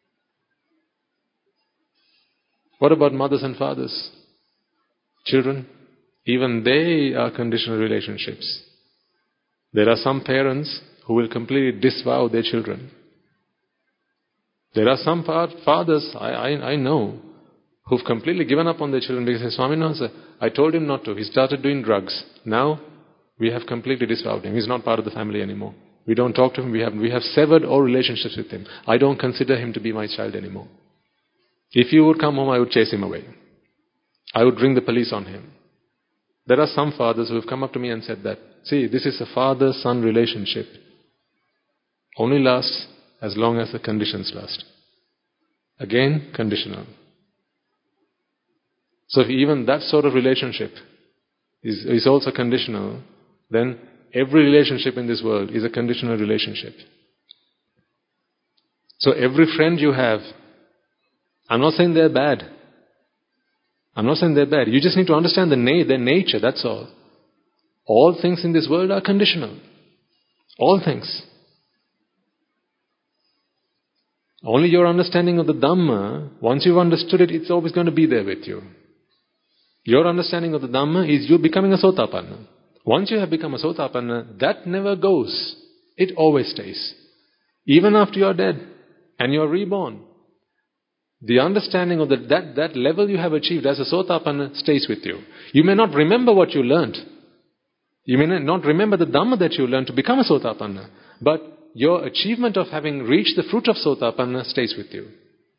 S1: What about mothers and fathers? Children? Even they are conditional relationships. There are some parents who will completely disavow their children. There are some fathers I know who've completely given up on their children because they say, Swaminatha, I told him not to. He started doing drugs. Now we have completely disavowed him. He's not part of the family anymore. We don't talk to him. We have severed all relationships with him. I don't consider him to be my child anymore. If he would come home, I would chase him away. I would bring the police on him. There are some fathers who have come up to me and said that, see, this is a father-son relationship. Only lasts as long as the conditions last. Again, conditional. So if even that sort of relationship is also conditional, then every relationship in this world is a conditional relationship. So every friend you have, I'm not saying they're bad. I'm not saying they're bad. You just need to understand their nature, that's all. All things in this world are conditional. All things. Only your understanding of the Dhamma, once you've understood it, it's always going to be there with you. Your understanding of the Dhamma is you becoming a Sotapanna. Once you have become a Sotapanna, that never goes. It always stays. Even after you're dead and you're reborn, the understanding of that level you have achieved as a Sotapanna stays with you. You may not remember what you learned. You may not remember the Dhamma that you learned to become a Sotapanna. But your achievement of having reached the fruit of Sotapanna stays with you.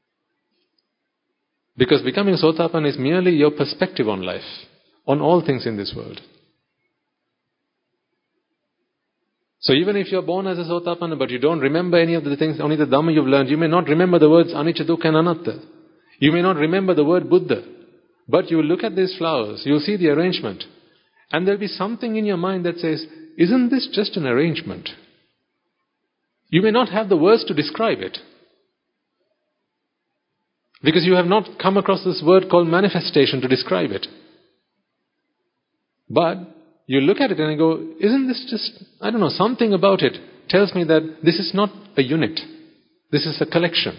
S1: Because becoming a Sotapanna is merely your perspective on life, on all things in this world. So even if you're born as a Sotapanna, but you don't remember any of the things, only the Dhamma you've learned, you may not remember the words Anicca, Dukkha and Anatta. You may not remember the word Buddha. But you will look at these flowers, you'll see the arrangement. And there'll be something in your mind that says, isn't this just an arrangement? You may not have the words to describe it. Because you have not come across this word called manifestation to describe it. But you look at it and you go, isn't this just, I don't know, something about it tells me that this is not a unit. This is a collection.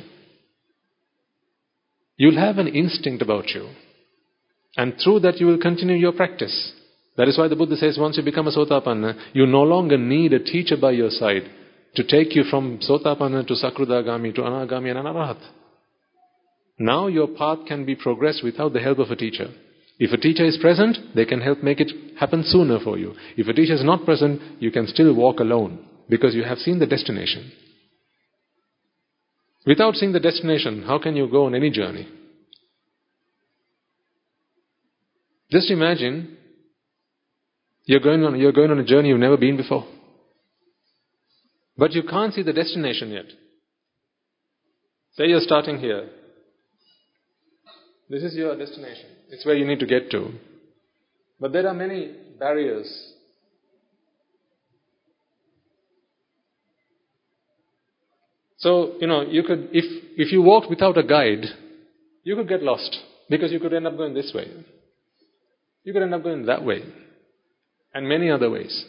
S1: You'll have an instinct about you. And through that you will continue your practice. That is why the Buddha says once you become a Sotapanna, you no longer need a teacher by your side to take you from Sotapanna to Sakrodagami to Anagami and Anarahat. Now your path can be progressed without the help of a teacher. If a teacher is present, they can help make it happen sooner for you. If a teacher is not present, you can still walk alone because you have seen the destination. Without seeing the destination, how can you go on any journey? Just imagine you're going on a journey you've never been before. But you can't see the destination yet. Say you're starting here. This is your destination. It's where you need to get to. But there are many barriers. So, you could, if you walked without a guide, you could get lost. Because you could end up going this way. You could end up going that way. And many other ways.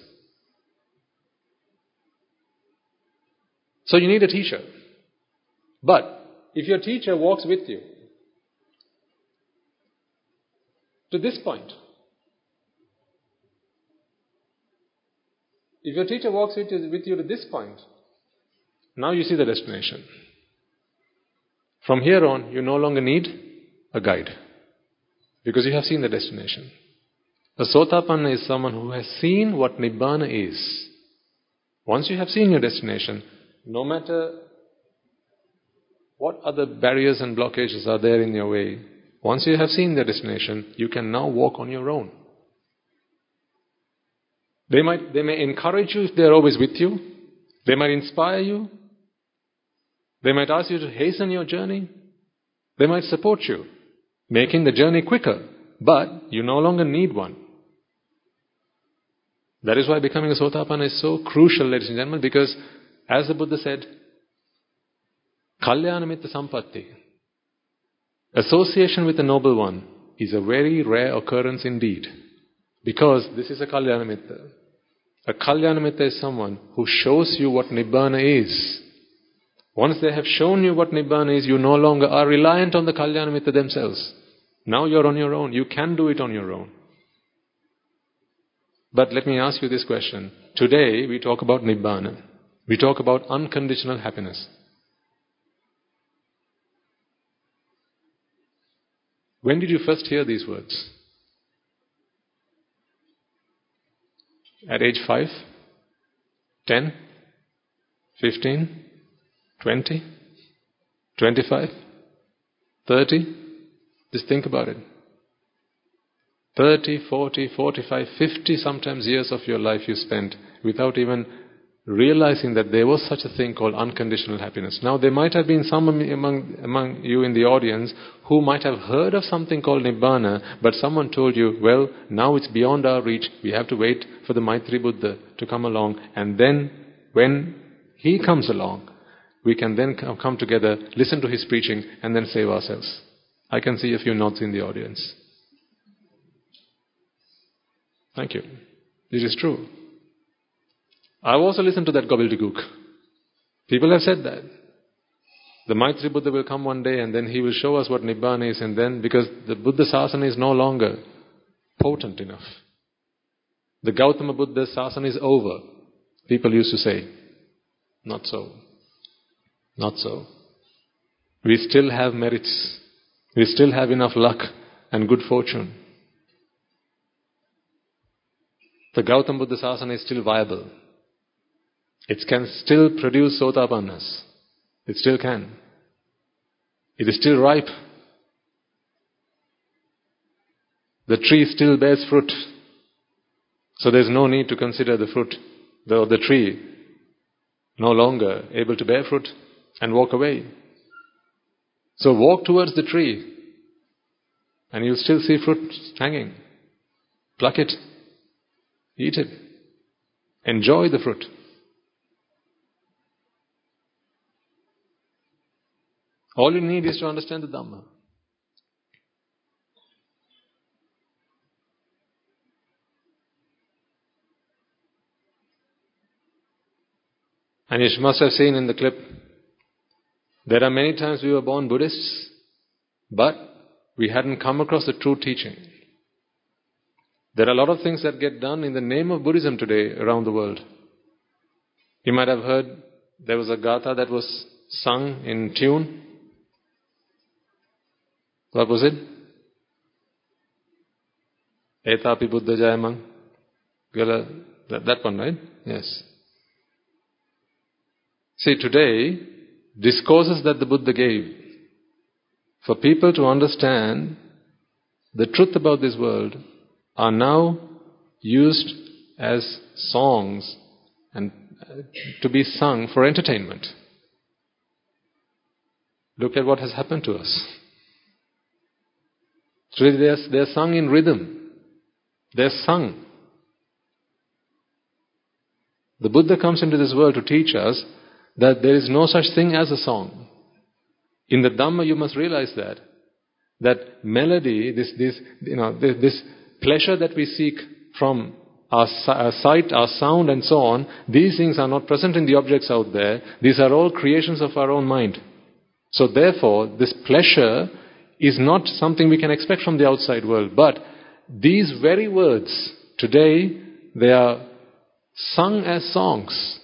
S1: So you need a teacher. But if your teacher walks with you to this point, if your teacher walks with you to this point, now you see the destination. From here on, you no longer need a guide because you have seen the destination. A Sotapanna is someone who has seen what Nibbana is. Once you have seen your destination, no matter what other barriers and blockages are there in your way, once you have seen the destination, you can now walk on your own. They may encourage you if they are always with you. They might inspire you. They might ask you to hasten your journey. They might support you, making the journey quicker. But you no longer need one. That is why becoming a Sotapanna is so crucial, ladies and gentlemen, because as the Buddha said, Kalyana Mitta Sampatti, association with the Noble One, is a very rare occurrence indeed. Because this is a Kalyana Mitta. A Kalyana Mitta is someone who shows you what Nibbana is. Once they have shown you what Nibbana is, you no longer are reliant on the Kalyana Mitta themselves. Now you're on your own. You can do it on your own. But let me ask you this question. Today we talk about Nibbana. We talk about unconditional happiness. When did you first hear these words? At age 5? 10? 15? 20? 25? 30? Just think about it. 30, 40, 45, 50 sometimes years of your life you spent without even realizing that there was such a thing called unconditional happiness. Now there might have been some among you in the audience who might have heard of something called Nibbana, but someone told you, well, now it's beyond our reach, we have to wait for the Maitri Buddha to come along, and then when he comes along, we can then come together, listen to his preaching, and then save ourselves. I can see a few nods in the audience. Thank you. This is true. I've also listened to that gobbledygook. People have said that. The Maitri Buddha will come one day and then he will show us what Nibbana is, and then, because the Buddha Sasana is no longer potent enough. The Gautama Buddha Sasana is over. People used to say. Not so. Not so. We still have merits. We still have enough luck and good fortune. The Gautama Buddha Sasana is still viable. It can still produce Sotapannas. It still can. It is still ripe. The tree still bears fruit. So there's no need to consider the fruit, the tree no longer able to bear fruit and walk away. So walk towards the tree and you'll still see fruit hanging. Pluck it. Eat it. Enjoy the fruit. All you need is to understand the Dhamma. And you must have seen in the clip, there are many times we were born Buddhists, but we hadn't come across the true teaching. There are a lot of things that get done in the name of Buddhism today around the world. You might have heard there was a gatha that was sung in tune. What was it? Etapi Buddha Jayamang. That one, right? Yes. See, today, discourses that the Buddha gave for people to understand the truth about this world are now used as songs and to be sung for entertainment. Look at what has happened to us. Today they're sung in rhythm. They're sung. The Buddha comes into this world to teach us that there is no such thing as a song. In the Dhamma you must realize that melody, this pleasure that we seek from our sight, our sound and so on, these things are not present in the objects out there. These are all creations of our own mind. So therefore, this pleasure is not something we can expect from the outside world. But these very words, today, they are sung as songs.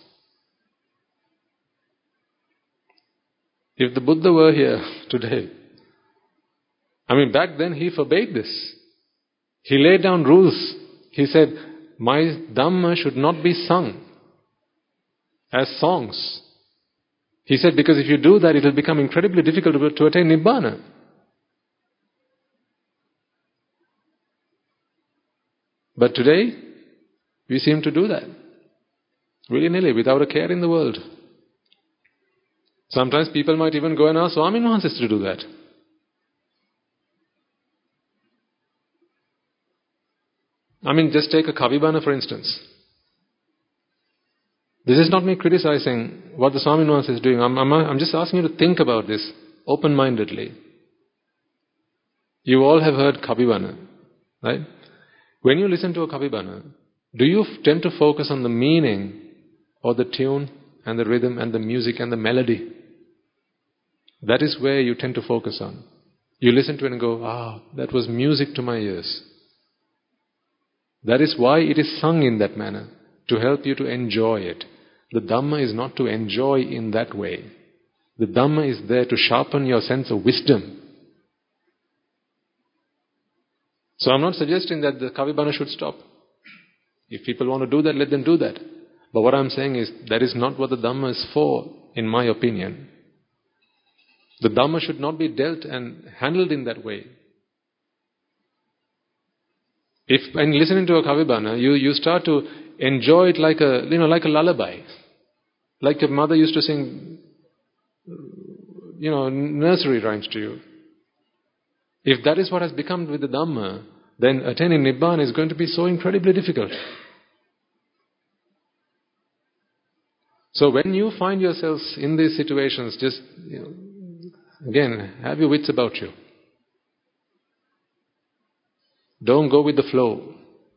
S1: If the Buddha were here today, back then he forbade this. He laid down rules. He said, my Dhamma should not be sung as songs. He said, because if you do that, it will become incredibly difficult to attain Nibbana. But today, we seem to do that. Willy-nilly, without a care in the world. Sometimes people might even go and ask Swami Wahansis to do that. Just take a Kavibana for instance. This is not me criticizing what the Swami Nuance is doing. I'm just asking you to think about this open-mindedly. You all have heard Kabivana, right? When you listen to a Kabivana, do you tend to focus on the meaning or the tune and the rhythm and the music and the melody? That is where you tend to focus on. You listen to it and go, that was music to my ears. That is why it is sung in that manner, to help you to enjoy it. The Dhamma is not to enjoy in that way. The Dhamma is there to sharpen your sense of wisdom. So I'm not suggesting that the Kavibana should stop. If people want to do that, let them do that. But what I'm saying is, that is not what the Dhamma is for, in my opinion. The Dhamma should not be dealt and handled in that way. If, when listening to a Kavibana, you start to enjoy it like a lullaby. Like your mother used to sing, nursery rhymes to you. If that is what has become with the Dhamma, then attaining Nibbana is going to be so incredibly difficult. So when you find yourselves in these situations, just, again, have your wits about you. Don't go with the flow.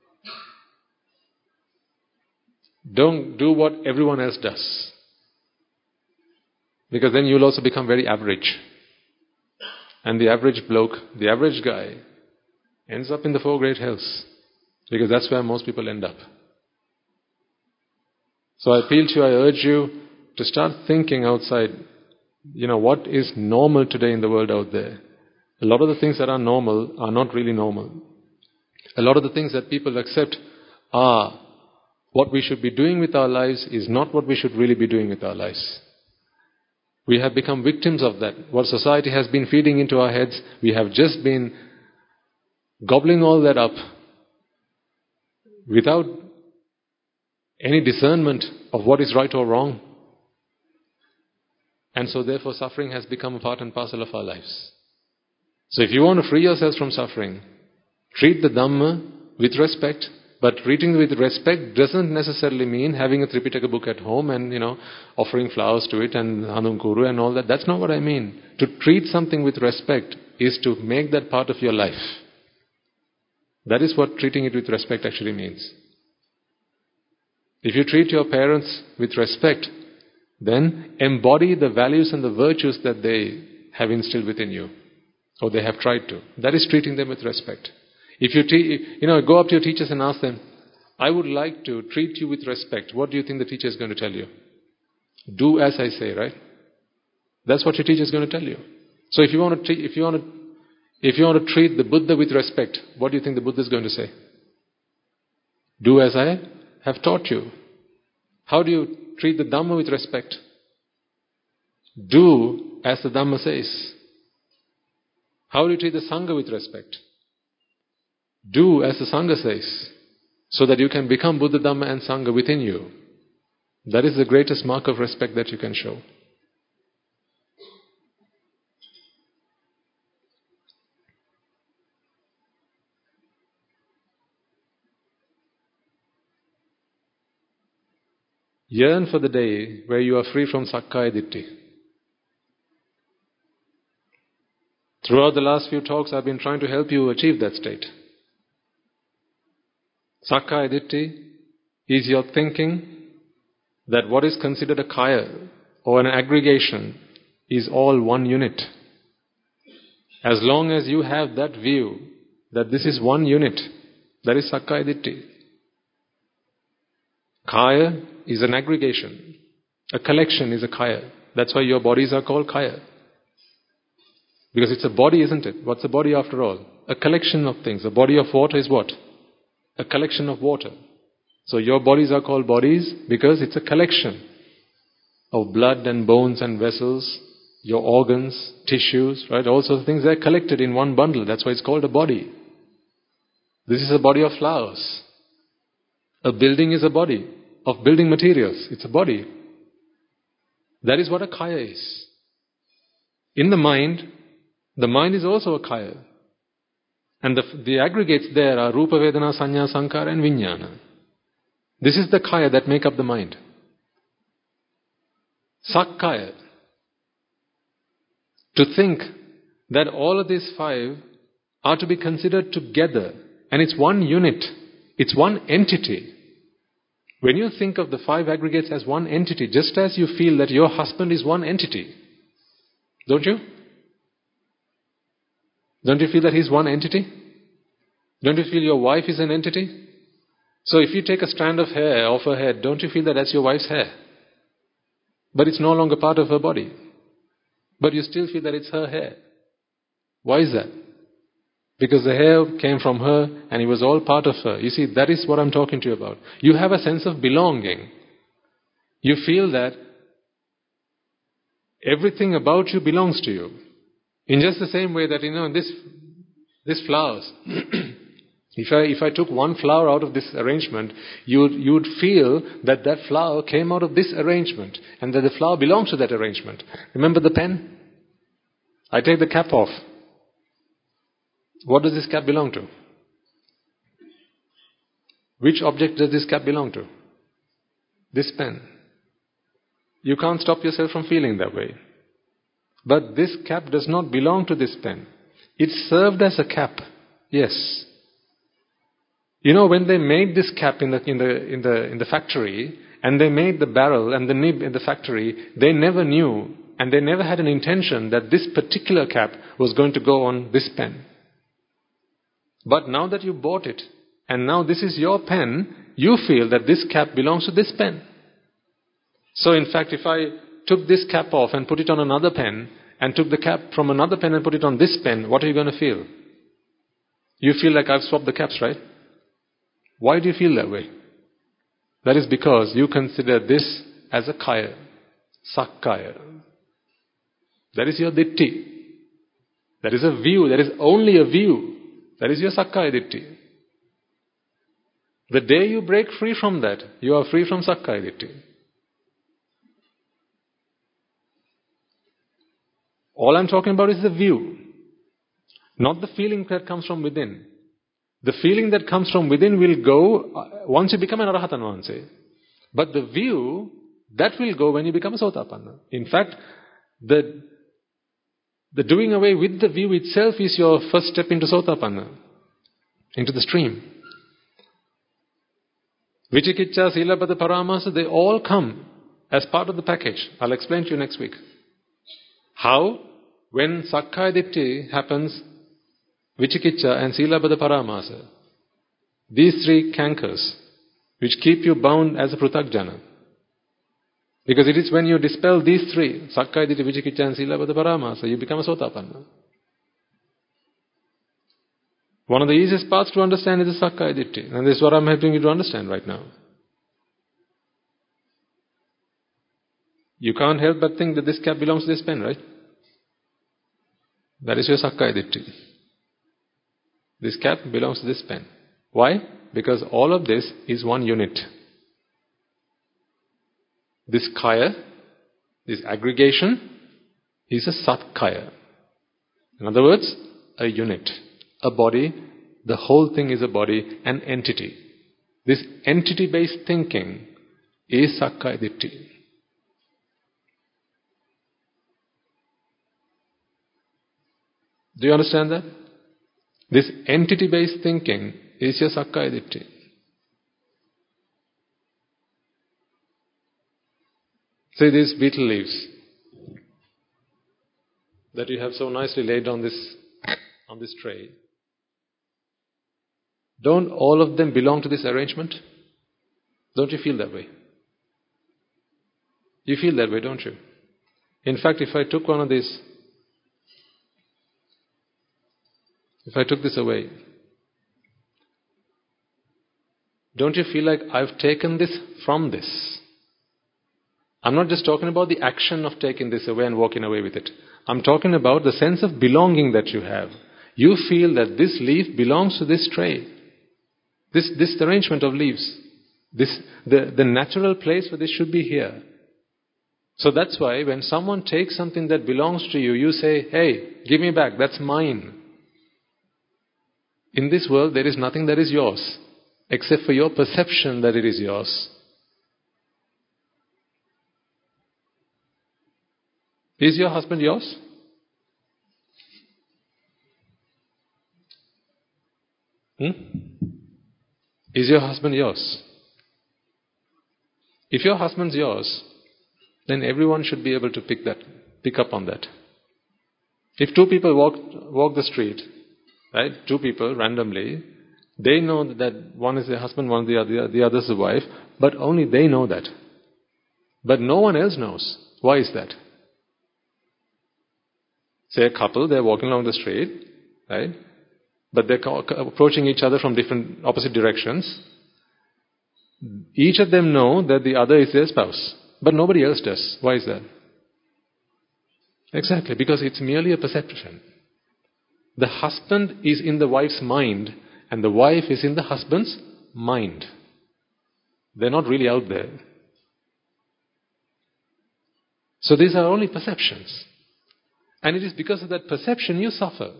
S1: Don't do what everyone else does. Because then you'll also become very average. And the average bloke, the average guy, ends up in the four great hells. Because that's where most people end up. So I appeal to you, I urge you to start thinking outside, what is normal today in the world out there. A lot of the things that are normal are not really normal. A lot of the things that people accept are what we should be doing with our lives is not what we should really be doing with our lives. We have become victims of that. What society has been feeding into our heads, we have just been gobbling all that up without any discernment of what is right or wrong. And so therefore suffering has become a part and parcel of our lives. So if you want to free yourselves from suffering, treat the Dhamma with respect. But treating with respect doesn't necessarily mean having a Tripitaka book at home and, offering flowers to it and Hanum and all that. That's not what I mean. To treat something with respect is to make that part of your life. That is what treating it with respect actually means. If you treat your parents with respect, then embody the values and the virtues that they have instilled within you, or they have tried to. That is treating them with respect. If you go up to your teachers and ask them, I would like to treat you with respect. What do you think the teacher is going to tell you? Do as I say, right? That's what your teacher is going to tell you. So if you want to treat the Buddha with respect, what do you think the Buddha is going to say? Do as I have taught you. How do you treat the Dhamma with respect? Do as the Dhamma says. How do you treat the Sangha with respect? Do as the Sangha says, so that you can become Buddha, Dhamma and Sangha within you. That is the greatest mark of respect that you can show. Yearn for the day where you are free from Sakkaya Ditthi. Throughout the last few talks, I've been trying to help you achieve that state. Sakkaya Ditthi is your thinking that what is considered a kaya or an aggregation is all one unit. As long as you have that view that this is one unit, that is Sakkaya Ditthi. Kaya is an aggregation. A collection is a kaya. That's why your bodies are called kaya. Because it's a body, isn't it? What's a body after all? A collection of things. A body of water is what? A collection of water. So your bodies are called bodies because it's a collection of blood and bones and vessels, your organs, tissues, right? All sorts of things, they're collected in one bundle. That's why it's called a body. This is a body of flowers. A building is a body of building materials. It's a body. That is what a kaya is. In the mind is also a kaya. And the aggregates there are Rupa, Vedana, Sanya, Sankara and Vijnana. This is the kaya that make up the mind. Sakkaya. To think that all of these 5 are to be considered together. And it's one unit. It's one entity. When you think of the 5 aggregates as one entity, just as you feel that your husband is one entity, don't you? Don't you feel that he's one entity? Don't you feel your wife is an entity? So if you take a strand of hair off her head, don't you feel that that's your wife's hair? But it's no longer part of her body. But you still feel that it's her hair. Why is that? Because the hair came from her and it was all part of her. You see, that is what I'm talking to you about. You have a sense of belonging. You feel that everything about you belongs to you. In just the same way that, this flowers. If I took one flower out of this arrangement, you would feel that that flower came out of this arrangement and that the flower belongs to that arrangement. Remember the pen? I take the cap off. What does this cap belong to? Which object does this cap belong to? This pen. You can't stop yourself from feeling that way. But this cap does not belong to this pen. It served as a cap. Yes. When they made this cap in the factory, and they made the barrel and the nib in the factory, they never knew and they never had an intention that this particular cap was going to go on this pen. But now that you bought it, and now this is your pen, you feel that this cap belongs to this pen. So in fact, if I took this cap off and put it on another pen, and took the cap from another pen and put it on this pen, what are you going to feel? You feel like I've swapped the caps, right? Why do you feel that way? That is because you consider this as a kaya, sakkaya. That is your ditti. That is a view. That is only a view. That is your sakkaya ditti. The day you break free from that, you are free from sakkaya ditti. All I'm talking about is the view, not the feeling that comes from within. The feeling that comes from within will go once you become an Arahatan Vahanse. But the view, that will go when you become a Sotapanna. In fact, the doing away with the view itself is your first step into Sotapanna, into the stream. Vicikiccha, Silabbata, Paramasa, they all come as part of the package. I'll explain to you next week. How? When Sakkaya Ditti happens, Vicikiccha and Silabbata Paramasa, these 3 cankers, which keep you bound as a Pruthakjana. Because it is when you dispel these 3, Sakkaya Ditti, Vicikiccha and Silabbata Paramasa, you become a Sotapanna. One of the easiest parts to understand is the Sakkaya Ditti. And this is what I'm helping you to understand right now. You can't help but think that this cap belongs to this pen, right? That is your Sakkaya Ditti. This cap belongs to this pen. Why? Because all of this is one unit. This kaya, this aggregation, is a satkaya. In other words, a unit, a body. The whole thing is a body, an entity. This entity-based thinking is Sakkaya Ditti. Do you understand that? This entity-based thinking is your Sakkaya Ditti. See these betel leaves that you have so nicely laid on this tray. Don't all of them belong to this arrangement? Don't you feel that way? You feel that way, don't you? In fact, if I took one of these, if I took this away, don't you feel like I've taken this from this? I'm not just talking about the action of taking this away and walking away with it. I'm talking about the sense of belonging that you have. You feel that this leaf belongs to this tray. This arrangement of leaves. The natural place for this should be here. So that's why when someone takes something that belongs to you, you say, hey, give me back, that's mine. In this world, there is nothing that is yours, except for your perception that it is yours. Is your husband yours? Is your husband yours? If your husband's yours, then everyone should be able to pick up on that. If two people walk the street, right? Two people randomly, they know that one is the husband, one is the other is the wife, but only they know that. But no one else knows. Why is that? Say a couple, they're walking along the street, right? But they're approaching each other from different opposite directions. Each of them know that the other is their spouse, but nobody else does. Why is that? Exactly, because it's merely a perception. The husband is in the wife's mind, and the wife is in the husband's mind. They're not really out there. So these are only perceptions. And it is because of that perception you suffer.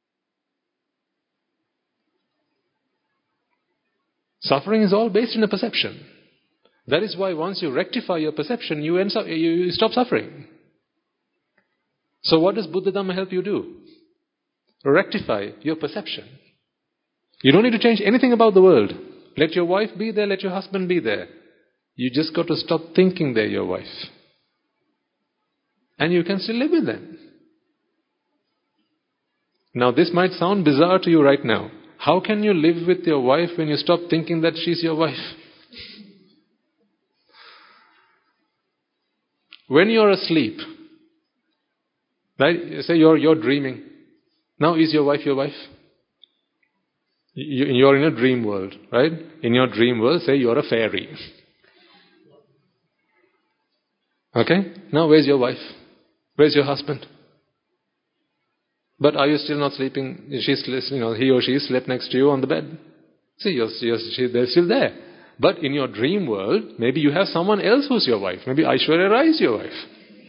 S1: Suffering is all based in a perception. That is why once you rectify your perception, you stop suffering. So what does Buddha Dhamma help you do? Rectify your perception. You don't need to change anything about the world. Let your wife be there, let your husband be there. You just got to stop thinking they're your wife. And you can still live with them. Now this might sound bizarre to you right now. How can you live with your wife when you stop thinking that she's your wife? When you're asleep, right? Say you're dreaming. Now is your wife your wife? You're in a dream world, right? In your dream world, say you're a fairy. Okay? Now where's your wife? Where's your husband? But are you still not sleeping? He or she slept next to you on the bed. See, they're still there. But in your dream world, maybe you have someone else who's your wife. Maybe Aishwarya Rai is your wife.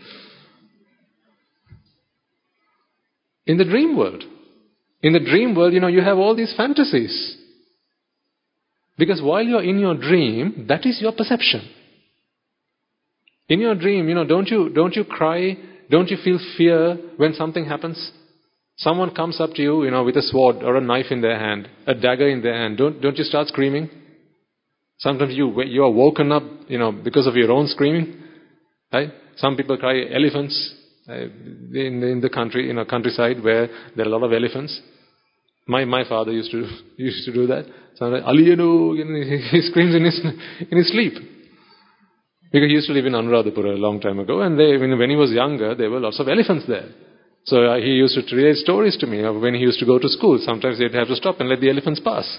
S1: In the dream world. In the dream world, you have all these fantasies. Because while you're in your dream, that is your perception. In your dream, don't you cry? Don't you feel fear when something happens? Someone comes up to you, with a sword or a knife in their hand, a dagger in their hand. Don't you start screaming? Sometimes you are woken up, because of your own screaming. Right? Some people cry elephants in the country, countryside where there are a lot of elephants. My father used to do that. Sometimes Aliyanu, he screams in his sleep. Because he used to live in Anuradhapura a long time ago, and when he was younger, there were lots of elephants there. So he used to relate stories to me of when he used to go to school. Sometimes they'd have to stop and let the elephants pass.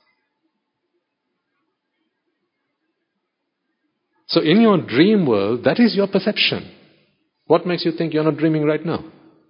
S1: So in your dream world, that is your perception. What makes you think you're not dreaming right now?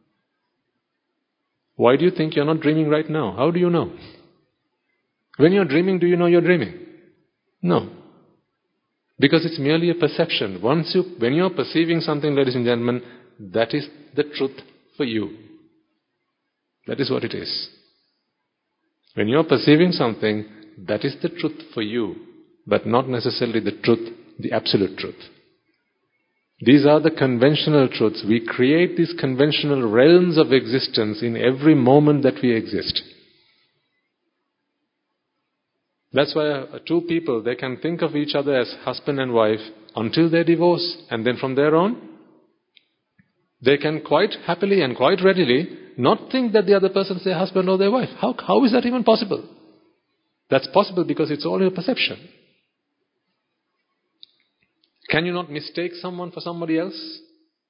S1: Why do you think you're not dreaming right now? How do you know? When you're dreaming, do you know you're dreaming? No. Because it's merely a perception. When you're perceiving something, ladies and gentlemen, that is the truth for you. That is what it is. When you're perceiving something, that is the truth for you, but not necessarily the truth, the absolute truth. These are the conventional truths. We create these conventional realms of existence in every moment that we exist. That's why two people, they can think of each other as husband and wife until they divorce, and then from there on, they can quite happily and quite readily not think that the other person is their husband or their wife. How is that even possible? That's possible because it's all your perception. Can you not mistake someone for somebody else?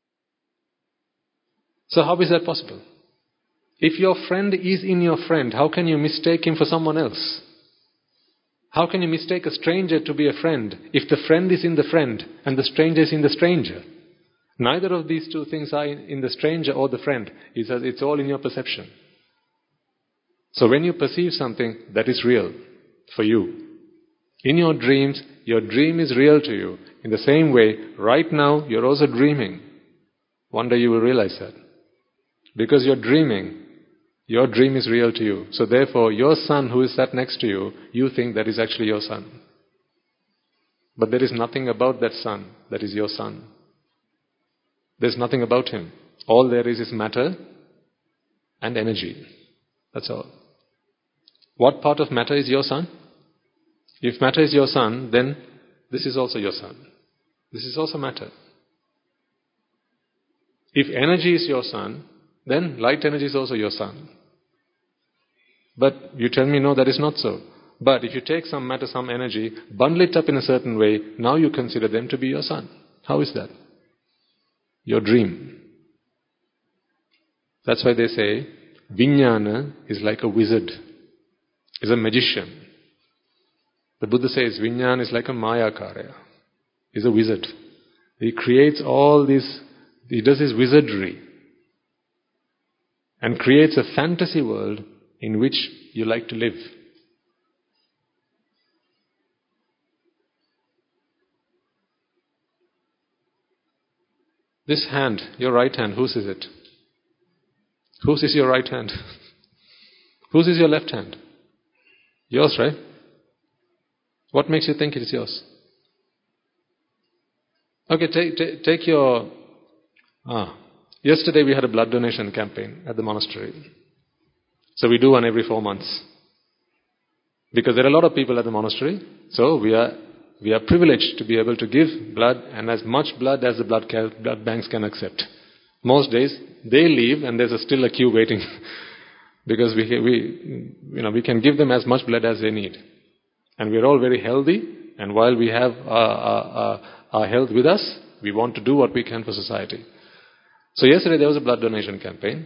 S1: So how is that possible? If your friend is in your friend, how can you mistake him for someone else? How can you mistake a stranger to be a friend if the friend is in the friend and the stranger is in the stranger? Neither of these two things are in the stranger or the friend. It's all in your perception. So when you perceive something, that is real for you. In your dreams, your dream is real to you. In the same way, right now, you're also dreaming. One day you will realize that. Because you're dreaming, your dream is real to you. So therefore, your son who is sat next to you, you think that is actually your son. But there is nothing about that son that is your son. There's nothing about him. All there is matter and energy. That's all. What part of matter is your son? If matter is your son, then this is also your son. This is also matter. If energy is your son, then light energy is also your son. But you tell me, no, that is not so. But if you take some matter, some energy, bundle it up in a certain way, now you consider them to be your son. How is that? Your dream. That's why they say, Vijnana is like a wizard, is a magician. The Buddha says, Vijnana is like a Mayakarya, is a wizard. He creates all this, he does his wizardry and creates a fantasy world in which you like to live. This hand, your right hand, whose is it? Whose is your right hand? Whose is your left hand? Yours, right? What makes you think it is yours? Okay, take your... yesterday we had a blood donation campaign at the monastery. So we do one every 4 months. Because there are a lot of people at the monastery, so we are privileged to be able to give blood, and as much blood as the blood banks can accept. Most days they leave and there's still a queue waiting because we can give them as much blood as they need. And we're all very healthy, and while we have our health with us, we want to do what we can for society. So yesterday there was a blood donation campaign,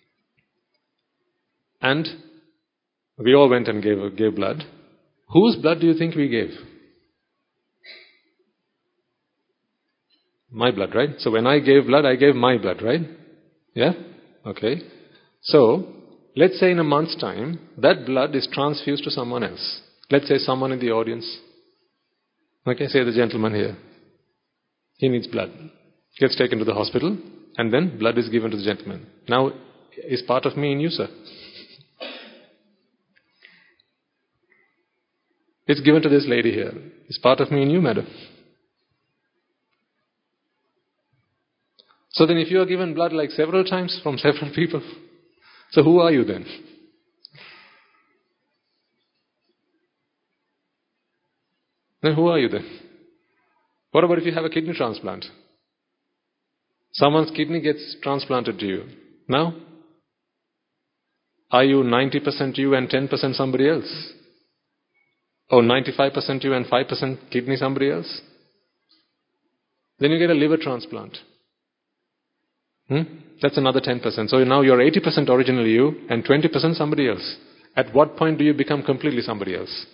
S1: and we all went and gave blood. Whose blood do you think we gave? My blood, right? So when I gave blood, I gave my blood, right? Yeah? Okay. So, let's say in a month's time, that blood is transfused to someone else. Let's say someone in the audience. Okay, say the gentleman here. He needs blood. Gets taken to the hospital, and then blood is given to the gentleman. Now, is part of me in you, sir? It's given to this lady here. Is part of me in you, madam? So then if you are given blood like several times from several people, so who are you then? Then who are you then? What about if you have a kidney transplant? Someone's kidney gets transplanted to you. Now, are you 90% you and 10% somebody else? Or 95% you and 5% kidney somebody else? Then you get a liver transplant. That's another 10%. So now you're 80% originally you and 20% somebody else. At what point do you become completely somebody else?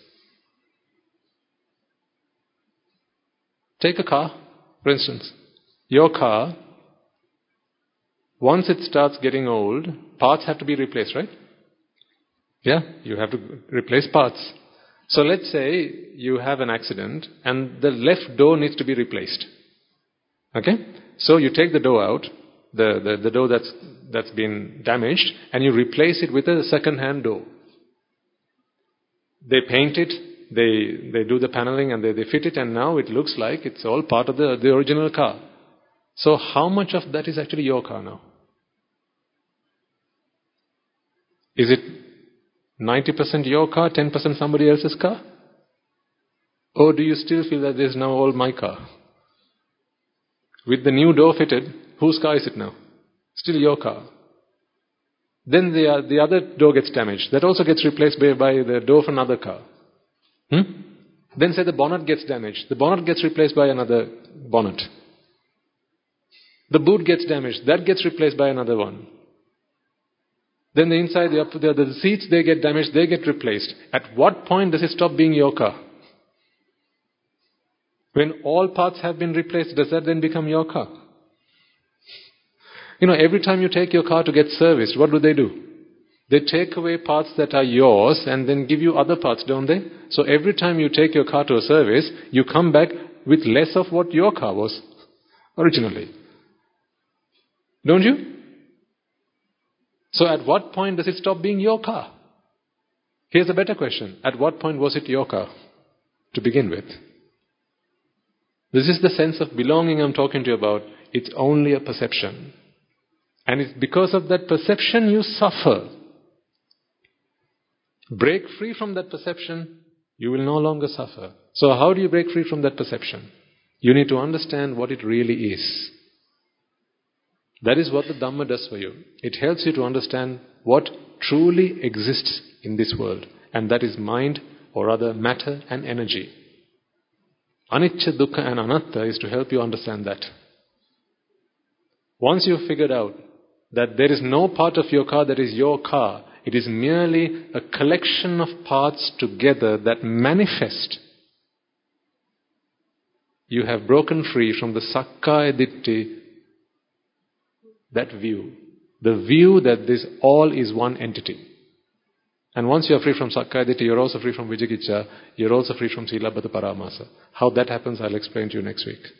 S1: Take a car, for instance. Your car, once it starts getting old, parts have to be replaced, right? Yeah, you have to replace parts. So let's say you have an accident and the left door needs to be replaced. Okay? So you take the door out, the door that's been damaged, and you replace it with a second-hand door. They paint it, they do the paneling, and they fit it, and now it looks like it's all part of the original car. So how much of that is actually your car now? Is it 90% your car, 10% somebody else's car? Or do you still feel that this is now all my car? With the new door fitted, whose car is it now? Still your car. Then the other door gets damaged. That also gets replaced by the door from another car. Then say the bonnet gets damaged. The bonnet gets replaced by another bonnet. The boot gets damaged. That gets replaced by another one. Then the inside, the seats, they get damaged. They get replaced. At what point does it stop being your car? When all parts have been replaced, does that then become your car? Every time you take your car to get serviced, what do? They take away parts that are yours and then give you other parts, don't they? So every time you take your car to a service, you come back with less of what your car was originally. Don't you? So at what point does it stop being your car? Here's a better question. At what point was it your car to begin with? This is the sense of belonging I'm talking to you about. It's only a perception. And it's because of that perception you suffer. Break free from that perception, you will no longer suffer. So how do you break free from that perception? You need to understand what it really is. That is what the Dhamma does for you. It helps you to understand what truly exists in this world. And that is mind, or rather matter and energy. Anicca, Dukkha and Anatta is to help you understand that. Once you've figured out that there is no part of your car that is your car, it is merely a collection of parts together that manifest, you have broken free from the Sakkaya Ditthi, that view. The view that this all is one entity. And once you are free from Sakkaya Ditthi, you're also free from Vijigicca, you're also free from Silabbata Paramasa. How that happens, I'll explain to you next week.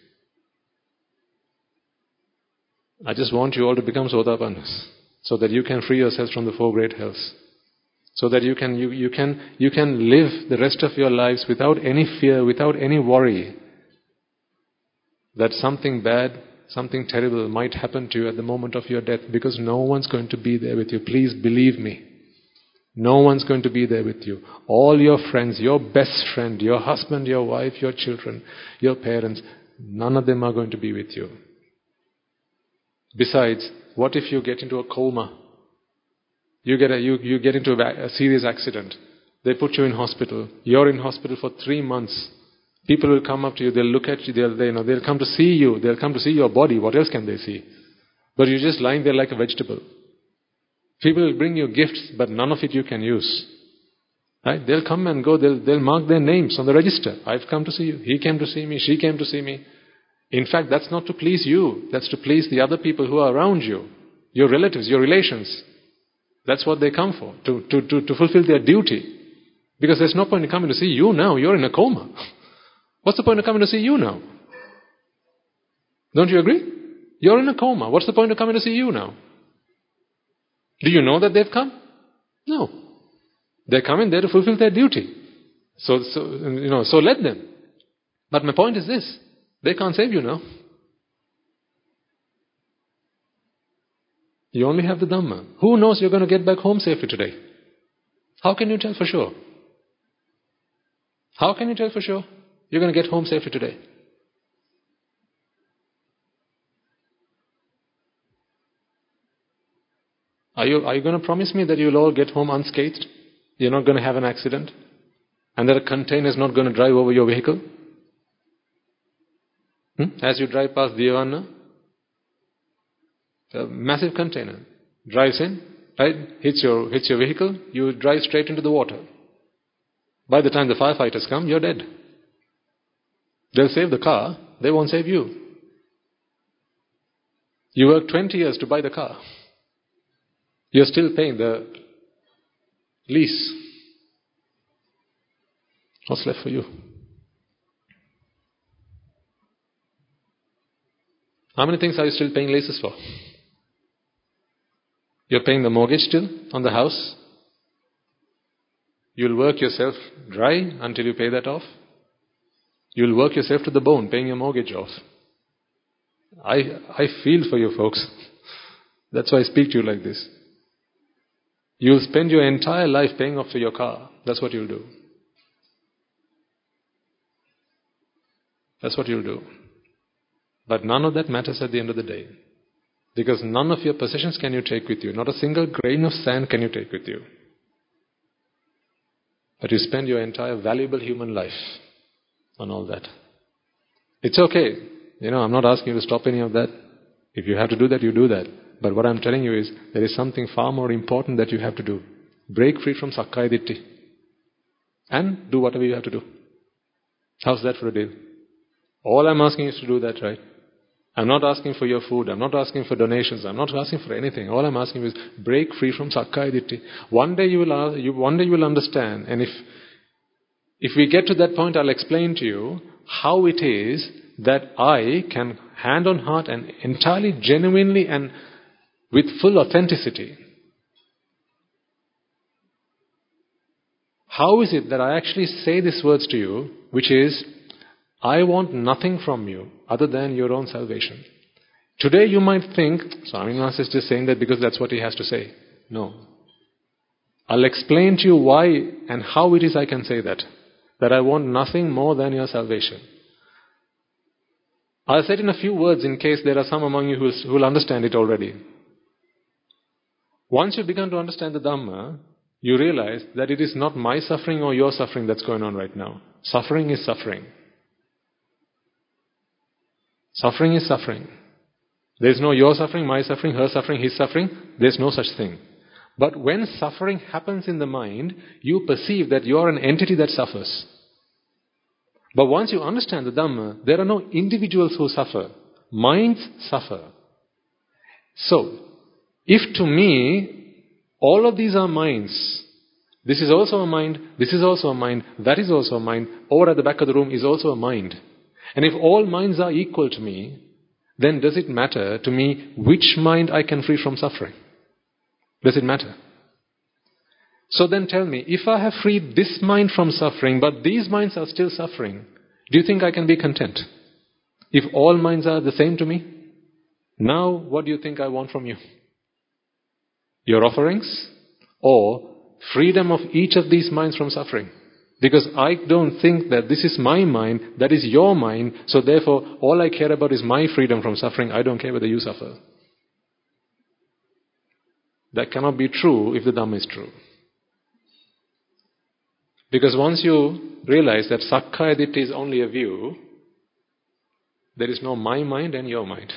S1: I just want you all to become Sotapannas, so that you can free yourselves from the four great hells. So that you can live the rest of your lives without any fear, without any worry that something bad, something terrible might happen to you at the moment of your death, because no one's going to be there with you. Please believe me. No one's going to be there with you. All your friends, your best friend, your husband, your wife, your children, your parents, none of them are going to be with you. Besides, what if you get into a coma? You get into a serious accident. They put you in hospital. You're in hospital for 3 months. People will come up to you. They'll look at you. They'll come to see you. They'll come to see your body. What else can they see? But you're just lying there like a vegetable. People will bring you gifts, but none of it you can use. Right? They'll come and go. They'll mark their names on the register. I've come to see you. He came to see me. She came to see me. In fact, that's not to please you. That's to please the other people who are around you. Your relatives, your relations. That's what they come for. To fulfill their duty. Because there's no point in coming to see you now. You're in a coma. What's the point of coming to see you now? Don't you agree? You're in a coma. What's the point of coming to see you now? Do you know that they've come? No. They're coming there to fulfill their duty. So let them. But my point is this. They can't save you now. You only have the Dhamma. Who knows you're going to get back home safely today? How can you tell for sure? How can you tell for sure you're going to get home safely today? Are you going to promise me that you'll all get home unscathed? You're not going to have an accident? And that a container is not going to drive over your vehicle? As you drive past Devanna, a massive container drives in, right? Hits your vehicle, you drive straight into the water. By the time the firefighters come, you're dead. They'll save the car, they won't save you. You worked 20 years to buy the car. You're still paying the lease. What's left for you? How many things are you still paying leases for? You're paying the mortgage still on the house. You'll work yourself dry until you pay that off. You'll work yourself to the bone paying your mortgage off. I feel for you folks. That's why I speak to you like this. You'll spend your entire life paying off for your car. That's what you'll do. That's what you'll do. But none of that matters at the end of the day. Because none of your possessions can you take with you. Not a single grain of sand can you take with you. But you spend your entire valuable human life on all that. It's okay. I'm not asking you to stop any of that. If you have to do that, you do that. But what I'm telling you is, there is something far more important that you have to do. Break free from Sakkaya Ditthi. And do whatever you have to do. How's that for a deal? All I'm asking is to do that, right? I'm not asking for your food. I'm not asking for donations. I'm not asking for anything. All I'm asking is break free from Sakkaya Ditthi. One day you will understand. And if we get to that point, I'll explain to you how it is that I can, hand on heart and entirely genuinely and with full authenticity, how is it that I actually say these words to you, which is, I want nothing from you other than your own salvation. Today you might think, Swaminatha is just saying that because that's what he has to say. No. I'll explain to you why and how it is I can say that. That I want nothing more than your salvation. I'll say it in a few words in case there are some among you who will understand it already. Once you begin to understand the Dhamma, you realize that it is not my suffering or your suffering that's going on right now. Suffering is suffering. Suffering is suffering. There is no your suffering, my suffering, her suffering, his suffering. There is no such thing. But when suffering happens in the mind, you perceive that you are an entity that suffers. But once you understand the Dhamma, there are no individuals who suffer. Minds suffer. So, if to me, all of these are minds, this is also a mind, this is also a mind, that is also a mind, over at the back of the room is also a mind. And if all minds are equal to me, then does it matter to me which mind I can free from suffering? Does it matter? So then tell me, if I have freed this mind from suffering, but these minds are still suffering, do you think I can be content? If all minds are the same to me? Now, what do you think I want from you? Your offerings? Or freedom of each of these minds from suffering? Because I don't think that this is my mind, that is your mind, so therefore all I care about is my freedom from suffering. I don't care whether you suffer. That cannot be true if the Dhamma is true. Because once you realize that Sakkaya Ditthi is only a view, there is no my mind and your mind.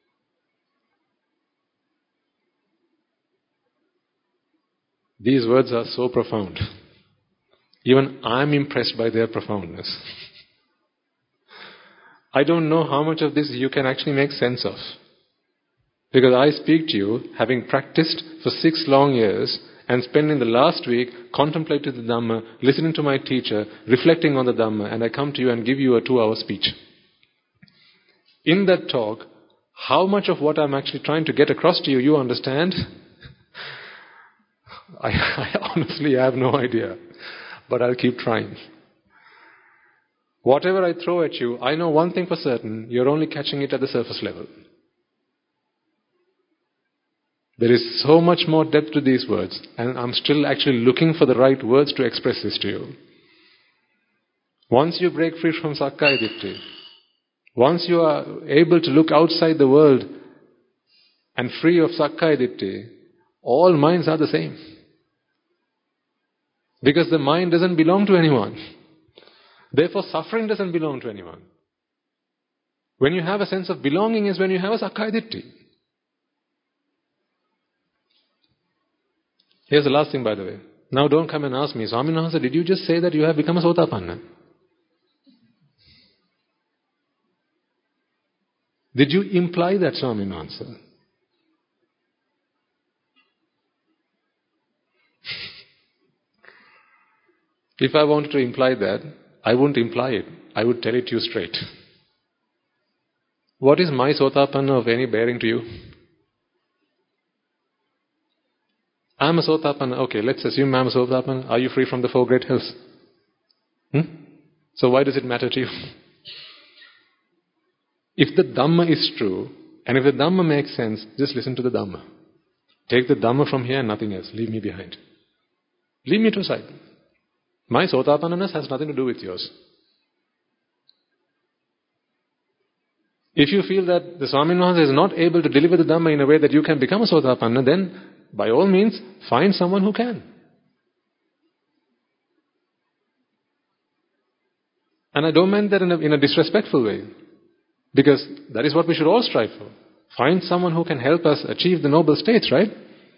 S1: These words are so profound. Even I am impressed by their profoundness. I don't know how much of this you can actually make sense of. Because I speak to you, having practiced for 6 long years, and spending the last week contemplating the Dhamma, listening to my teacher, reflecting on the Dhamma, and I come to you and give you a 2-hour speech. In that talk, how much of what I'm actually trying to get across to you, you understand? I honestly have no idea. But I'll keep trying. Whatever I throw at you, I know one thing for certain, you're only catching it at the surface level. There is so much more depth to these words, and I'm still actually looking for the right words to express this to you. Once you break free from Sakkaya Ditthi, once you are able to look outside the world and free of Sakkaya Ditthi, all minds are the same. Because the mind doesn't belong to anyone. Therefore, suffering doesn't belong to anyone. When you have a sense of belonging is when you have a Sakkaya Ditthi. Here's the last thing, by the way. Now don't come and ask me, Swaminatha, did you just say that you have become a Sotapanna? Did you imply that, Swaminatha? If I wanted to imply that, I wouldn't imply it. I would tell it to you straight. What is my Sotapanna of any bearing to you? I'm a Sotapanna. Okay, let's assume I'm a Sotapanna. Are you free from the 4 great hills? So why does it matter to you? If the Dhamma is true, and if the Dhamma makes sense, just listen to the Dhamma. Take the Dhamma from here and nothing else. Leave me behind. Leave me to a side. My Sotapannaness has nothing to do with yours. If you feel that the Swaminatha is not able to deliver the Dhamma in a way that you can become a Sotapanna, then by all means, find someone who can. And I don't mean that in a disrespectful way. Because that is what we should all strive for. Find someone who can help us achieve the noble states, right?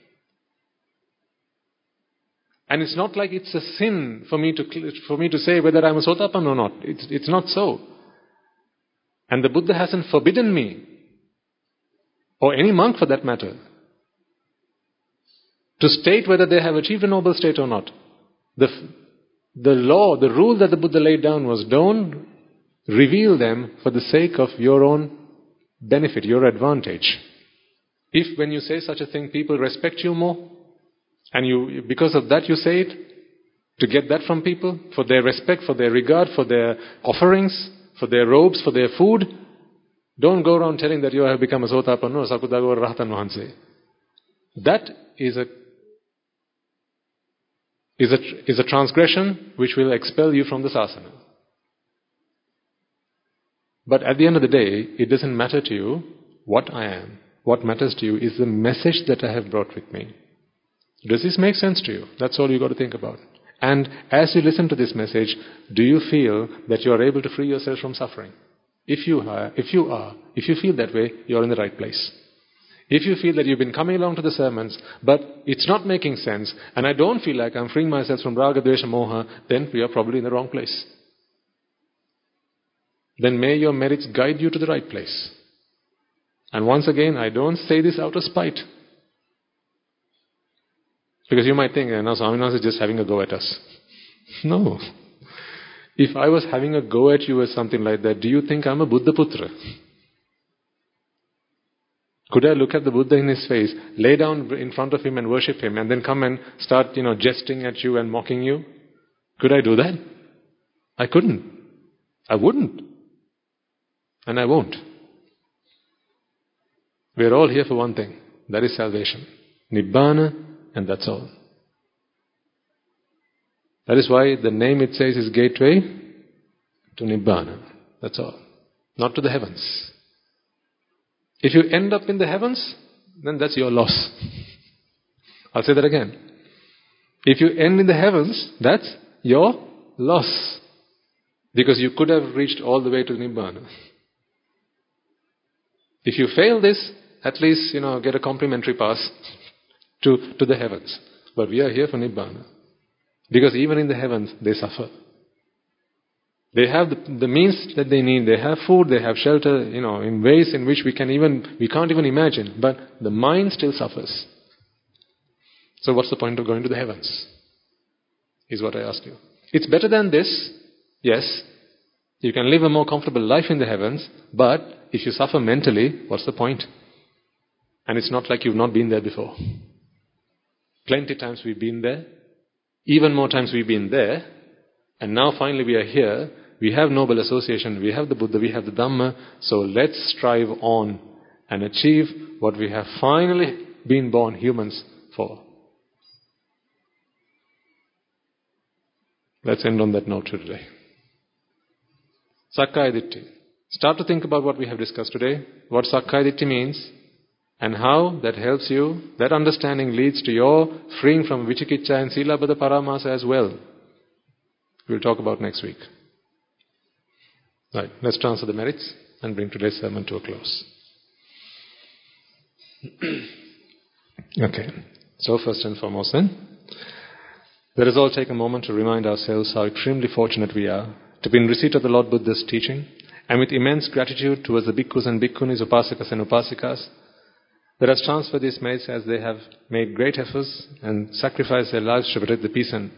S1: And it's not like it's a sin for me to say whether I'm a Sotapanna or not. It's not so. And the Buddha hasn't forbidden me, or any monk for that matter, to state whether they have achieved a noble state or not. The law, the rule that the Buddha laid down was, don't reveal them for the sake of your own benefit, your advantage. If when you say such a thing, people respect you more, and because of that you say it, to get that from people, for their respect, for their regard, for their offerings, for their robes, for their food, Don't go around telling that you have become a Sotapanna or Sakudagara or Rahatan Vahanse. That is a transgression which will expel you from the sasana. But at the end of the day, it doesn't matter to you what I am. What matters to you is the message that I have brought with me. Does this make sense to you? That's all you've got to think about. And as you listen to this message, do you feel that you are able to free yourself from suffering? If you feel that way, you're in the right place. If you feel that you've been coming along to the sermons, but it's not making sense, and I don't feel like I'm freeing myself from Raga, Dvesha, Moha, then we are probably in the wrong place. Then may your merits guide you to the right place. And once again, I don't say this out of spite. Because you might think, now Swaminathan is just having a go at us. No. If I was having a go at you or something like that, do you think I'm a Buddha Putra? Could I look at the Buddha in his face, lay down in front of him and worship him, and then come and start, jesting at you and mocking you? Could I do that? I couldn't. I wouldn't. And I won't. We're all here for one thing. That is salvation. Nibbana, and that's all. That is why the name it says is gateway to Nibbana. That's all. Not to the heavens. If you end up in the heavens, then that's your loss. I'll say that again. If you end in the heavens, that's your loss. Because you could have reached all the way to Nibbana. If you fail this, at least, get a complimentary pass to the heavens. But we are here for Nibbana. Because even in the heavens, they suffer. They have the means that they need. They have food, they have shelter, in ways in which we can't even imagine. But the mind still suffers. So what's the point of going to the heavens? Is what I ask you. It's better than this. Yes. You can live a more comfortable life in the heavens. But if you suffer mentally, what's the point? And it's not like you've not been there before. Plenty of times we've been there. Even more times we've been there. And now finally we are here. We have noble association. We have the Buddha. We have the Dhamma. So let's strive on and achieve what we have finally been born humans for. Let's end on that note today. Sakkaya Ditthi. Start to think about what we have discussed today. What Sakkaya Ditthi means. And how that helps you. That understanding leads to your freeing from Vichikicca and Silabbata Paramasa as well. We'll talk about next week. Right, let's transfer the merits and bring today's sermon to a close. Okay, so first and foremost then, let us all take a moment to remind ourselves how extremely fortunate we are to be in receipt of the Lord Buddha's teaching, and with immense gratitude towards the bhikkhus and bhikkhunis, upasakas and upasikas, let us transfer these merits as they have made great efforts and sacrificed their lives to protect the peace and,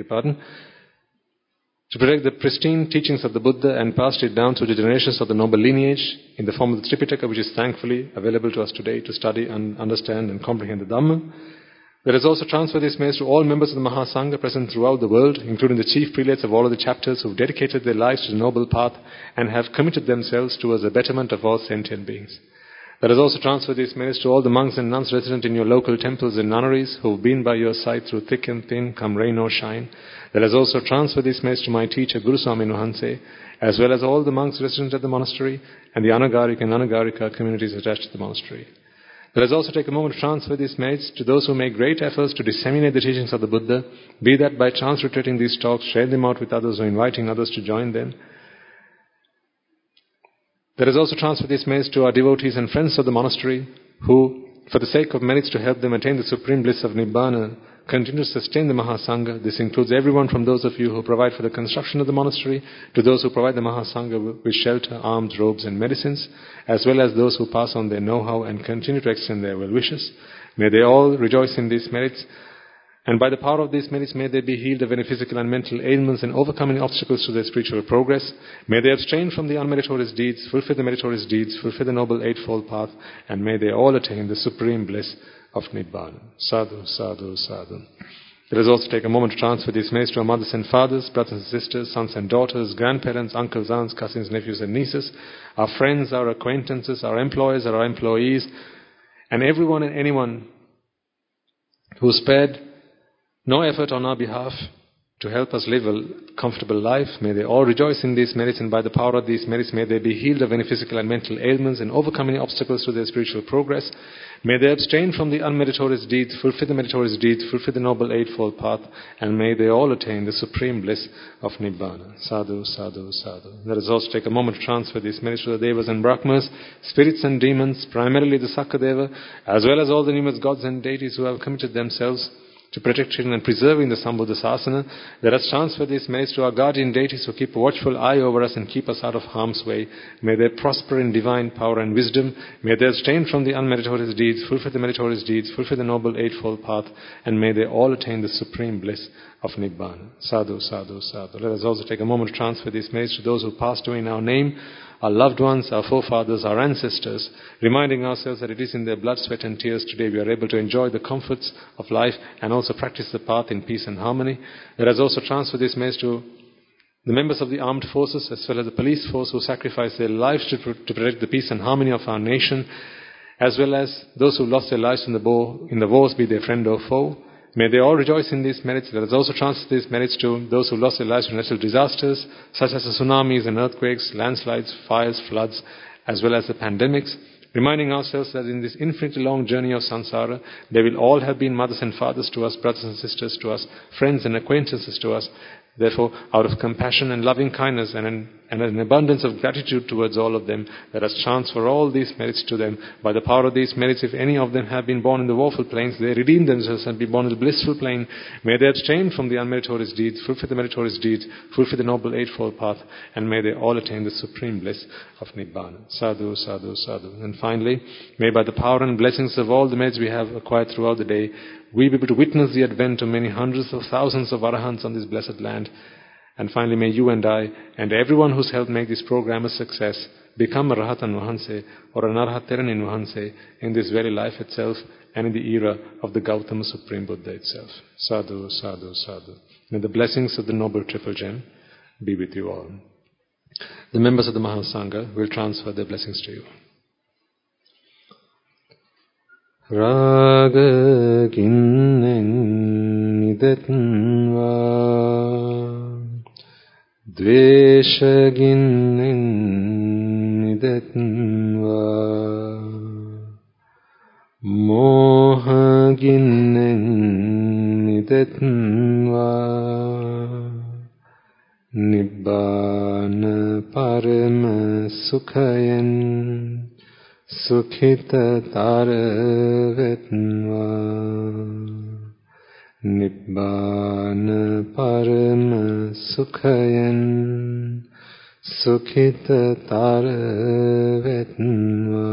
S1: to protect the pristine teachings of the Buddha and passed it down through the generations of the noble lineage in the form of the Tripitaka, which is thankfully available to us today to study and understand and comprehend the Dhamma. Let us also transfer this message to all members of the Mahasangha present throughout the world, including the chief prelates of all of the chapters who have dedicated their lives to the noble path and have committed themselves towards the betterment of all sentient beings. Let us also transfer this message to all the monks and nuns resident in your local temples and nunneries who have been by your side through thick and thin, come rain or shine. Let us also transfer this message to my teacher, Guru Swami Nuhanse, as well as all the monks resident at the monastery and the Anagarika and Anagarika communities attached to the monastery. Let us also take a moment to transfer this message to those who make great efforts to disseminate the teachings of the Buddha, be that by transliterating these talks, share them out with others or inviting others to join them. Let us also transfer this message to our devotees and friends of the monastery who, for the sake of merits to help them attain the supreme bliss of Nibbana, continue to sustain the Mahasangha. This includes everyone from those of you who provide for the construction of the monastery to those who provide the Mahasangha with shelter, alms, robes and medicines, as well as those who pass on their know-how and continue to extend their well wishes. May they all rejoice in these merits. And by the power of these merits, may they be healed of any physical and mental ailments and overcoming obstacles to their spiritual progress. May they abstain from the unmeritorious deeds, fulfill the meritorious deeds, fulfill the noble eightfold path, and may they all attain the supreme bliss of Nibbana. Sadhu, sadhu, sadhu. Let us also take a moment to transfer these merits to our mothers and fathers, brothers and sisters, sons and daughters, grandparents, uncles, aunts, cousins, nephews and nieces, our friends, our acquaintances, our employers, our employees, and everyone and anyone who spared no effort on our behalf to help us live a comfortable life. May they all rejoice in these merits, and by the power of these merits, may they be healed of any physical and mental ailments and overcome any obstacles to their spiritual progress. May they abstain from the unmeritorious deeds, fulfill the meritorious deeds, fulfill the noble eightfold path, and may they all attain the supreme bliss of Nibbana. Sadhu, sadhu, sadhu. Let us also take a moment to transfer these merits to the Devas and Brahmas, spirits and demons, primarily the Sakadeva, as well as all the numerous gods and deities who have committed themselves to protecting and preserving the Sambuddha Sasana. Let us transfer these merits to our guardian deities who keep a watchful eye over us and keep us out of harm's way. May they prosper in divine power and wisdom. May they abstain from the unmeritorious deeds, fulfill the meritorious deeds, fulfill the noble eightfold path, and may they all attain the supreme bliss of Nibbana. Sadhu, sadhu, sadhu. Let us also take a moment to transfer these merits to those who passed away in our name, our loved ones, our forefathers, our ancestors, reminding ourselves that it is in their blood, sweat and tears today we are able to enjoy the comforts of life and also practice the path in peace and harmony. Let us also transfer this message to the members of the armed forces as well as the police force who sacrificed their lives to protect the peace and harmony of our nation, as well as those who lost their lives in the wars, be they friend or foe. May they all rejoice in these merits. Let us also transfer these merits to those who lost their lives in natural disasters, such as the tsunamis and earthquakes, landslides, fires, floods, as well as the pandemics, reminding ourselves that in this infinitely long journey of samsara, they will all have been mothers and fathers to us, brothers and sisters to us, friends and acquaintances to us. Therefore, out of compassion and loving kindness and an abundance of gratitude towards all of them, let us transfer all these merits to them. By the power of these merits, if any of them have been born in the woeful plains, they redeem themselves and be born in the blissful plain. May they abstain from the unmeritorious deeds, fulfill the meritorious deeds, fulfill the noble eightfold path, and may they all attain the supreme bliss of Nibbana. Sadhu, sadhu, sadhu. And finally, may by the power and blessings of all the merits we have acquired throughout the day, we be able to witness the advent of many hundreds of thousands of arahants on this blessed land. And finally, may you and I, and everyone who's helped make this program a success, become a Rahatan Vahanse or an Arhat Teranin Vahanse in this very life itself and in the era of the Gautama Supreme Buddha itself. Sadhu, sadhu, sadhu. May the blessings of the Noble Triple Gem be with you all. The members of the Mahasangha will transfer their blessings to you. Raga ginnen nidatva, dvesha ginnen nidatva, moha ginnen nidatva, nibbana parama sukhayan Sukhita taravetva, Nibbana parama sukhayan, Sukhita taravetva.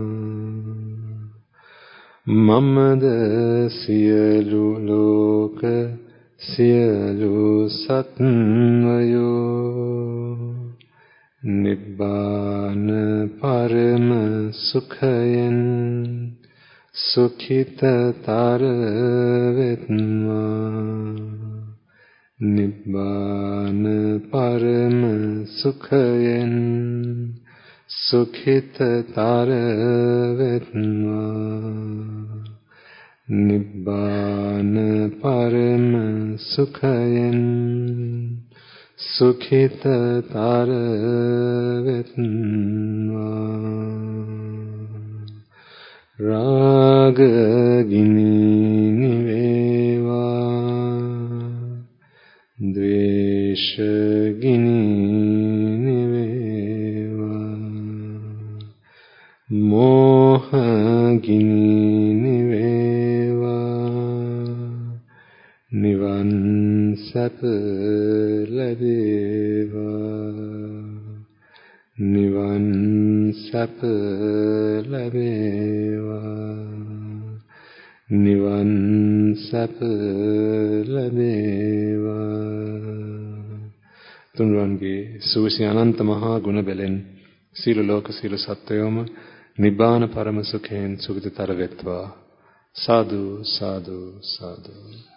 S1: Mamada siyalu loka, siyalu satvayo, Nibbana parama sukhayan, sukhita taravetva. Nibbana parama sukhayan, sukhita taravetva. Nibbana parama sukhayan, Sukhita taravetva. Raga gini niveva, dvesha gini niveva, moha gini niveva, nivan sapa ladeva, nivan sapa ladeva, nivan sapa ladeva. තුන්වන්ගේ සූසි අනන්ත මහා ගුණ බැලෙන් සීල ලෝක සීල සත්වයෝම නිබ්බාන පරම සුඛයෙන් සුගතිතර වෙත්වා. සාදු සාදු සාදු.